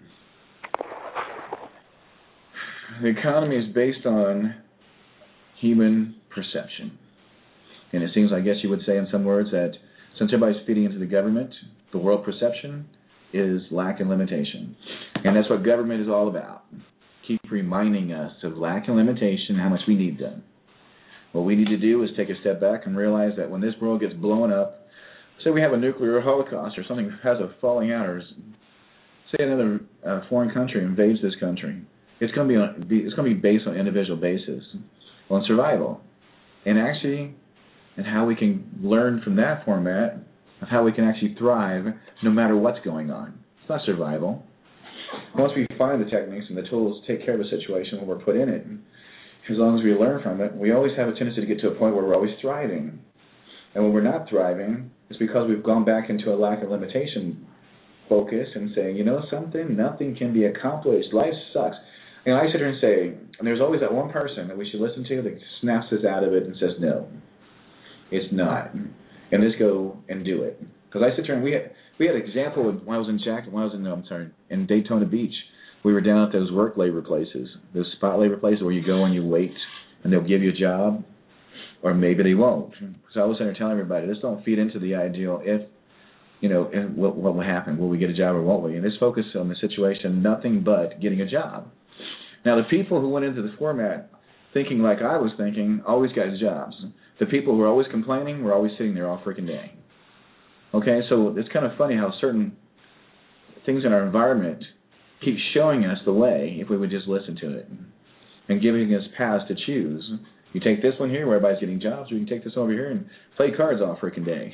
The economy is based on human perception. And it seems, I guess you would say in some words, that since everybody's feeding into the government, the world perception is lack and limitation. And that's what government is all about. Keep reminding us of lack and limitation, how much we need them. What we need to do is take a step back and realize that when this world gets blown up, say we have a nuclear holocaust or something has a falling out, or say another foreign country invades this country, it's going to be based on individual basis, on survival. and how we can learn from that format of how we can actually thrive no matter what's going on. It's not survival. Once we find the techniques and the tools to take care of a situation when we're put in it, as long as we learn from it, we always have a tendency to get to a point where we're always thriving. And when we're not thriving, it's because we've gone back into a lack of limitation focus and saying, you know something, nothing can be accomplished. Life sucks. And I sit here and say, and there's always that one person that we should listen to that snaps us out of it and says, no, it's not. And just go and do it. Because I sit here and we had an example when I was in Daytona Beach. We were down at those work labor places, those spot labor places where you go and you wait and they'll give you a job, or maybe they won't. So I was there telling everybody, just don't feed into the ideal if, what will happen. Will we get a job or won't we? And just focus on the situation, nothing but getting a job. Now, the people who went into the format thinking like I was thinking always got jobs. The people who were always complaining were always sitting there all freaking day. Okay, so it's kind of funny how certain things in our environment keep showing us the way if we would just listen to it and giving us paths to choose. You take this one here where everybody's getting jobs, or you can take this over here and play cards all freaking day.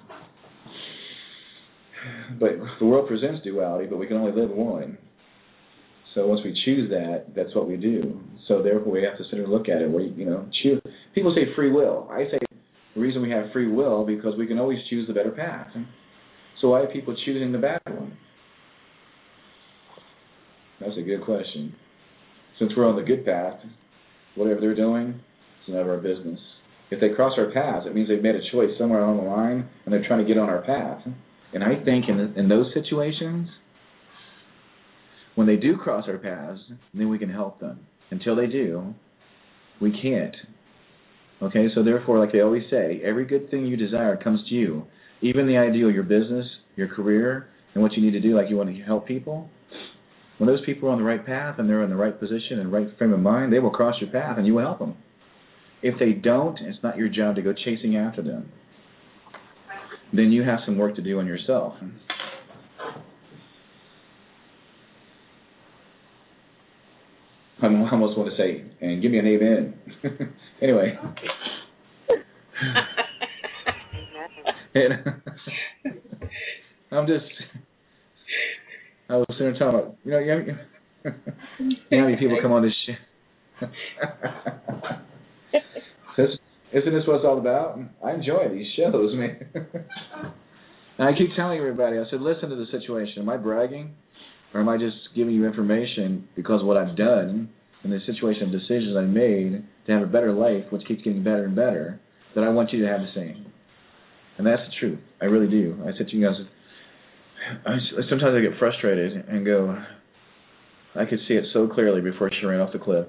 But the world presents duality, but we can only live one. So once we choose that, that's what we do. So therefore, we have to sit and look at it. Where choose. People say free will. I say the reason we have free will because we can always choose the better path. So why are people choosing the bad one? That's a good question. Since we're on the good path, whatever they're doing, it's none of our business. If they cross our path, it means they've made a choice somewhere along the line, and they're trying to get on our path. And I think in those situations, when they do cross our paths, then we can help them. Until they do, we can't. Okay, so therefore, like they always say, every good thing you desire comes to you. Even the ideal, your business, your career, and what you need to do, like you want to help people. When those people are on the right path and they're in the right position and right frame of mind, they will cross your path and you will help them. If they don't, it's not your job to go chasing after them. Then you have some work to do on yourself. I almost want to say, and give me an amen. Anyway. I was sitting talking about, you know how many people come on this shit. Isn't this what it's all about? I enjoy these shows, man. And I keep telling everybody, I said, listen to the situation. Am I bragging? Or am I just giving you information because of what I've done and the situation of decisions I made to have a better life, which keeps getting better and better, that I want you to have the same. And that's the truth. I really do. I said to you guys, sometimes I get frustrated and go, I could see it so clearly before she ran off the cliff,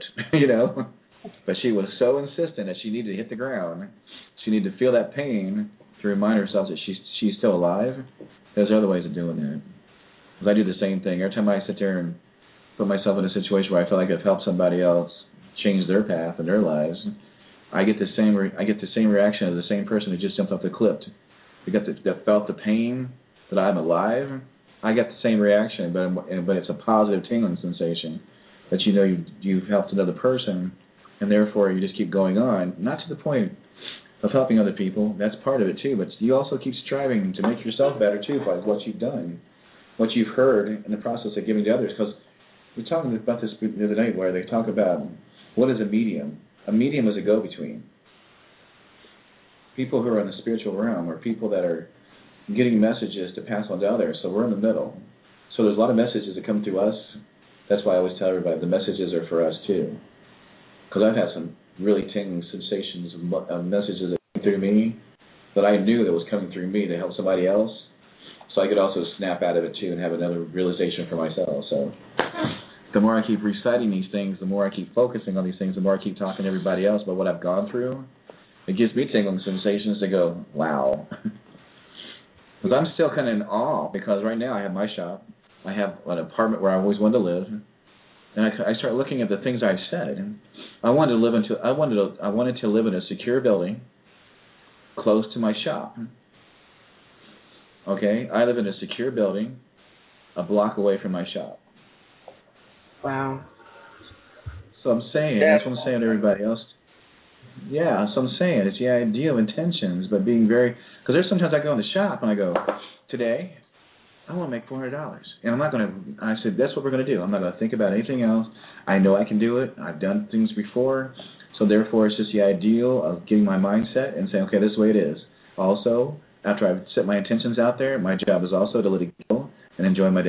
But she was so insistent that she needed to hit the ground. She needed to feel that pain to remind herself that she's still alive. There's other ways of doing that. Because I do the same thing. Every time I sit there and put myself in a situation where I feel like I've helped somebody else change their path and their lives, I get the same reaction as the same person who just jumped off the cliff. That felt the pain that I'm alive. I get the same reaction, but it's a positive tingling sensation that you've helped another person, and therefore you just keep going on, not to the point of helping other people. That's part of it too, but you also keep striving to make yourself better too by what you've done, what you've heard in the process of giving to others. Because we're talking about this the other night where they talk about what is a medium. A medium is a go-between. People who are in the spiritual realm are people that are getting messages to pass on to others. So we're in the middle. So there's a lot of messages that come through us. That's why I always tell everybody the messages are for us too. Because I've had some really tingling sensations of messages that came through me that I knew that was coming through me to help somebody else. So I could also snap out of it too and have another realization for myself. So the more I keep reciting these things, the more I keep focusing on these things, the more I keep talking to everybody else about what I've gone through, it gives me tingling sensations to go, wow. Because I'm still kind of in awe because right now I have my shop. I have an apartment where I always wanted to live. And I start looking at the things I've said. I wanted to live in a secure building close to my shop. Okay? I live in a secure building a block away from my shop. Wow. So I'm saying, that's what I'm saying to everybody else. Yeah, so I'm saying it's the idea of intentions, but being very, because there's sometimes I go in the shop and I go, today I want to make $400, and I'm not going to. I said that's what we're going to do. I'm not going to think about anything else. I know I can do it. I've done things before, so therefore it's just the ideal of getting my mindset and saying, okay, this is the way it is. Also, after I've set my intentions out there, my job is also to let it go and enjoy my day.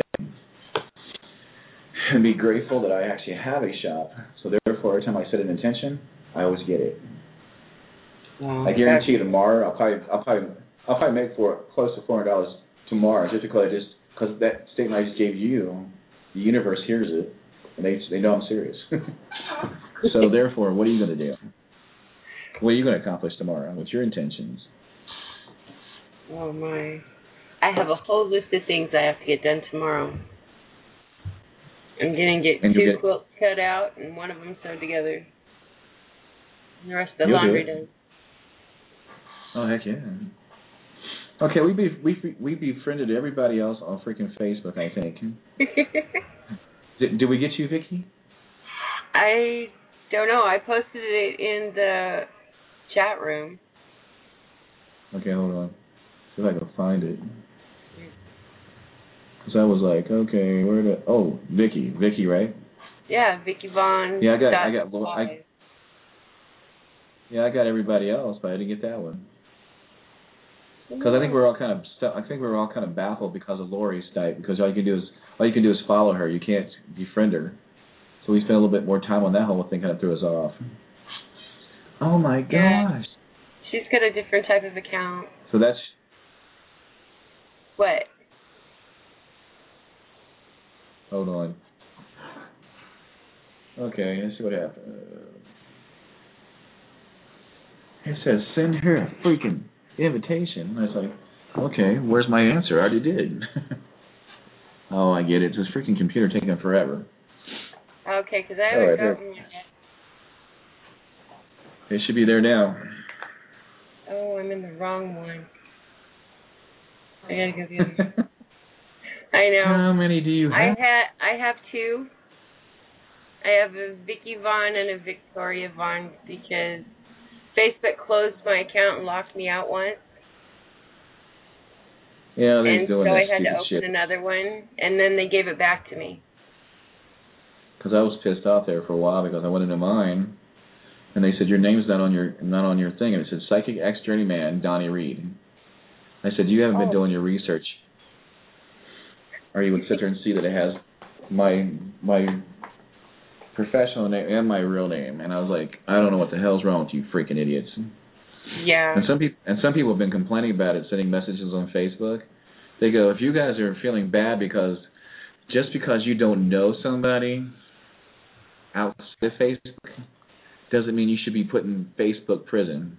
And be grateful that I actually have a shop. So therefore, every time I set an intention, I always get it. I guarantee you tomorrow, I'll probably make close to $400 tomorrow, just because that statement I just gave you, the universe hears it, and they know I'm serious. So therefore, what are you going to do? What are you going to accomplish tomorrow? What's your intentions? Oh my! I have a whole list of things I have to get done tomorrow. I'm going to get 2 quilts cut out and one of them sewed together. And the rest of the laundry done. Oh, heck yeah. Okay, we befriended everybody else on freaking Facebook, I think. Did we get you, Vicky? I don't know. I posted it in the chat room. Okay, hold on. See if I can find it. Because I was like, okay, where the... Oh, Vicky, right? Yeah, Vicky Vaughn. Yeah, I got everybody else, but I didn't get that one. Because I think we're all kind of baffled because of Lori's type. Because all you can do is follow her. You can't befriend her. So we spent a little bit more time on that whole thing. Kind of threw us off. Oh my gosh. Yeah. She's got a different type of account. So that's. What? Hold on. Okay, let's see what happened. It says send her a freaking invitation. I was like, okay, where's my answer? I already did. Oh, I get it. This freaking computer taking forever. Okay, because I haven't gotten it yet. It should be there now. Oh, I'm in the wrong one. I gotta go the other. I know. How many do you have? I have 2. I have a Vicky Vaughn and a Victoria Vaughn because Facebook closed my account and locked me out once. Yeah, they're doing that stupid shit. And so I had to open another one, and then they gave it back to me. Because I was pissed off there for a while because I went into mine, and they said your name's not on your thing, and it said Psychic X Journeyman Donnie Reed. I said you haven't been doing your research, or you would sit there and see that it has my professional name and my real name, and I was like, I don't know what the hell's wrong with you freaking idiots. Yeah. And some people have been complaining about it, sending messages on Facebook. They go, if you guys are feeling bad because you don't know somebody outside of Facebook, doesn't mean you should be put in Facebook prison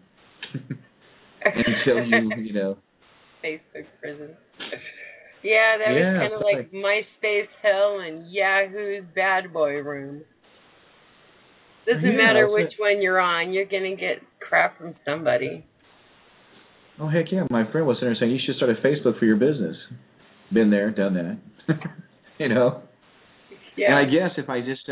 until you know. Facebook prison. Yeah, that was kind of like MySpace hell and Yahoo's bad boy room. Doesn't matter which one you're on, you're going to get crap from somebody. Oh, heck yeah. My friend was sitting there saying, you should start a Facebook for your business. Been there, done that. You know? Yeah. And I guess if I just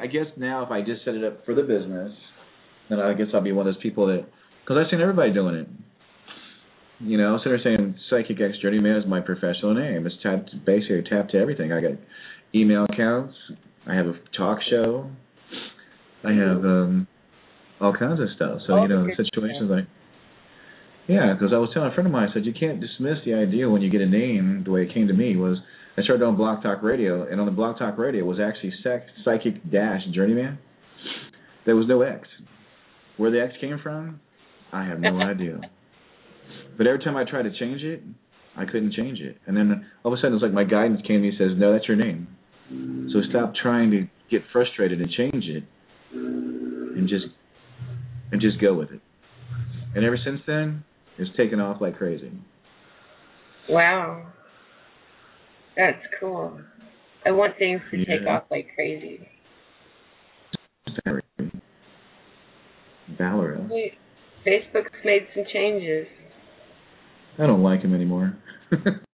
set it up for the business, then I guess I'll be one of those people that, because I've seen everybody doing it. You know, so they're saying Psychic X Journeyman is my professional name. It's basically tapped to everything. I got email accounts. I have a talk show. I have all kinds of stuff. So, situations like, yeah, because I was telling a friend of mine, I said, you can't dismiss the idea when you get a name, the way it came to me was, I started on Blog Talk Radio, and on the Blog Talk Radio was actually Psychic-Journeyman. There was no X. Where the X came from, I have no idea. But every time I tried to change it, I couldn't change it. And then all of a sudden, it's like my guidance came to me and says, no, that's your name. So stop trying to get frustrated and change it, and just go with it. And ever since then, it's taken off like crazy. Wow. That's cool. I want things to take off like crazy. Valorous. Facebook's made some changes. I don't like him anymore.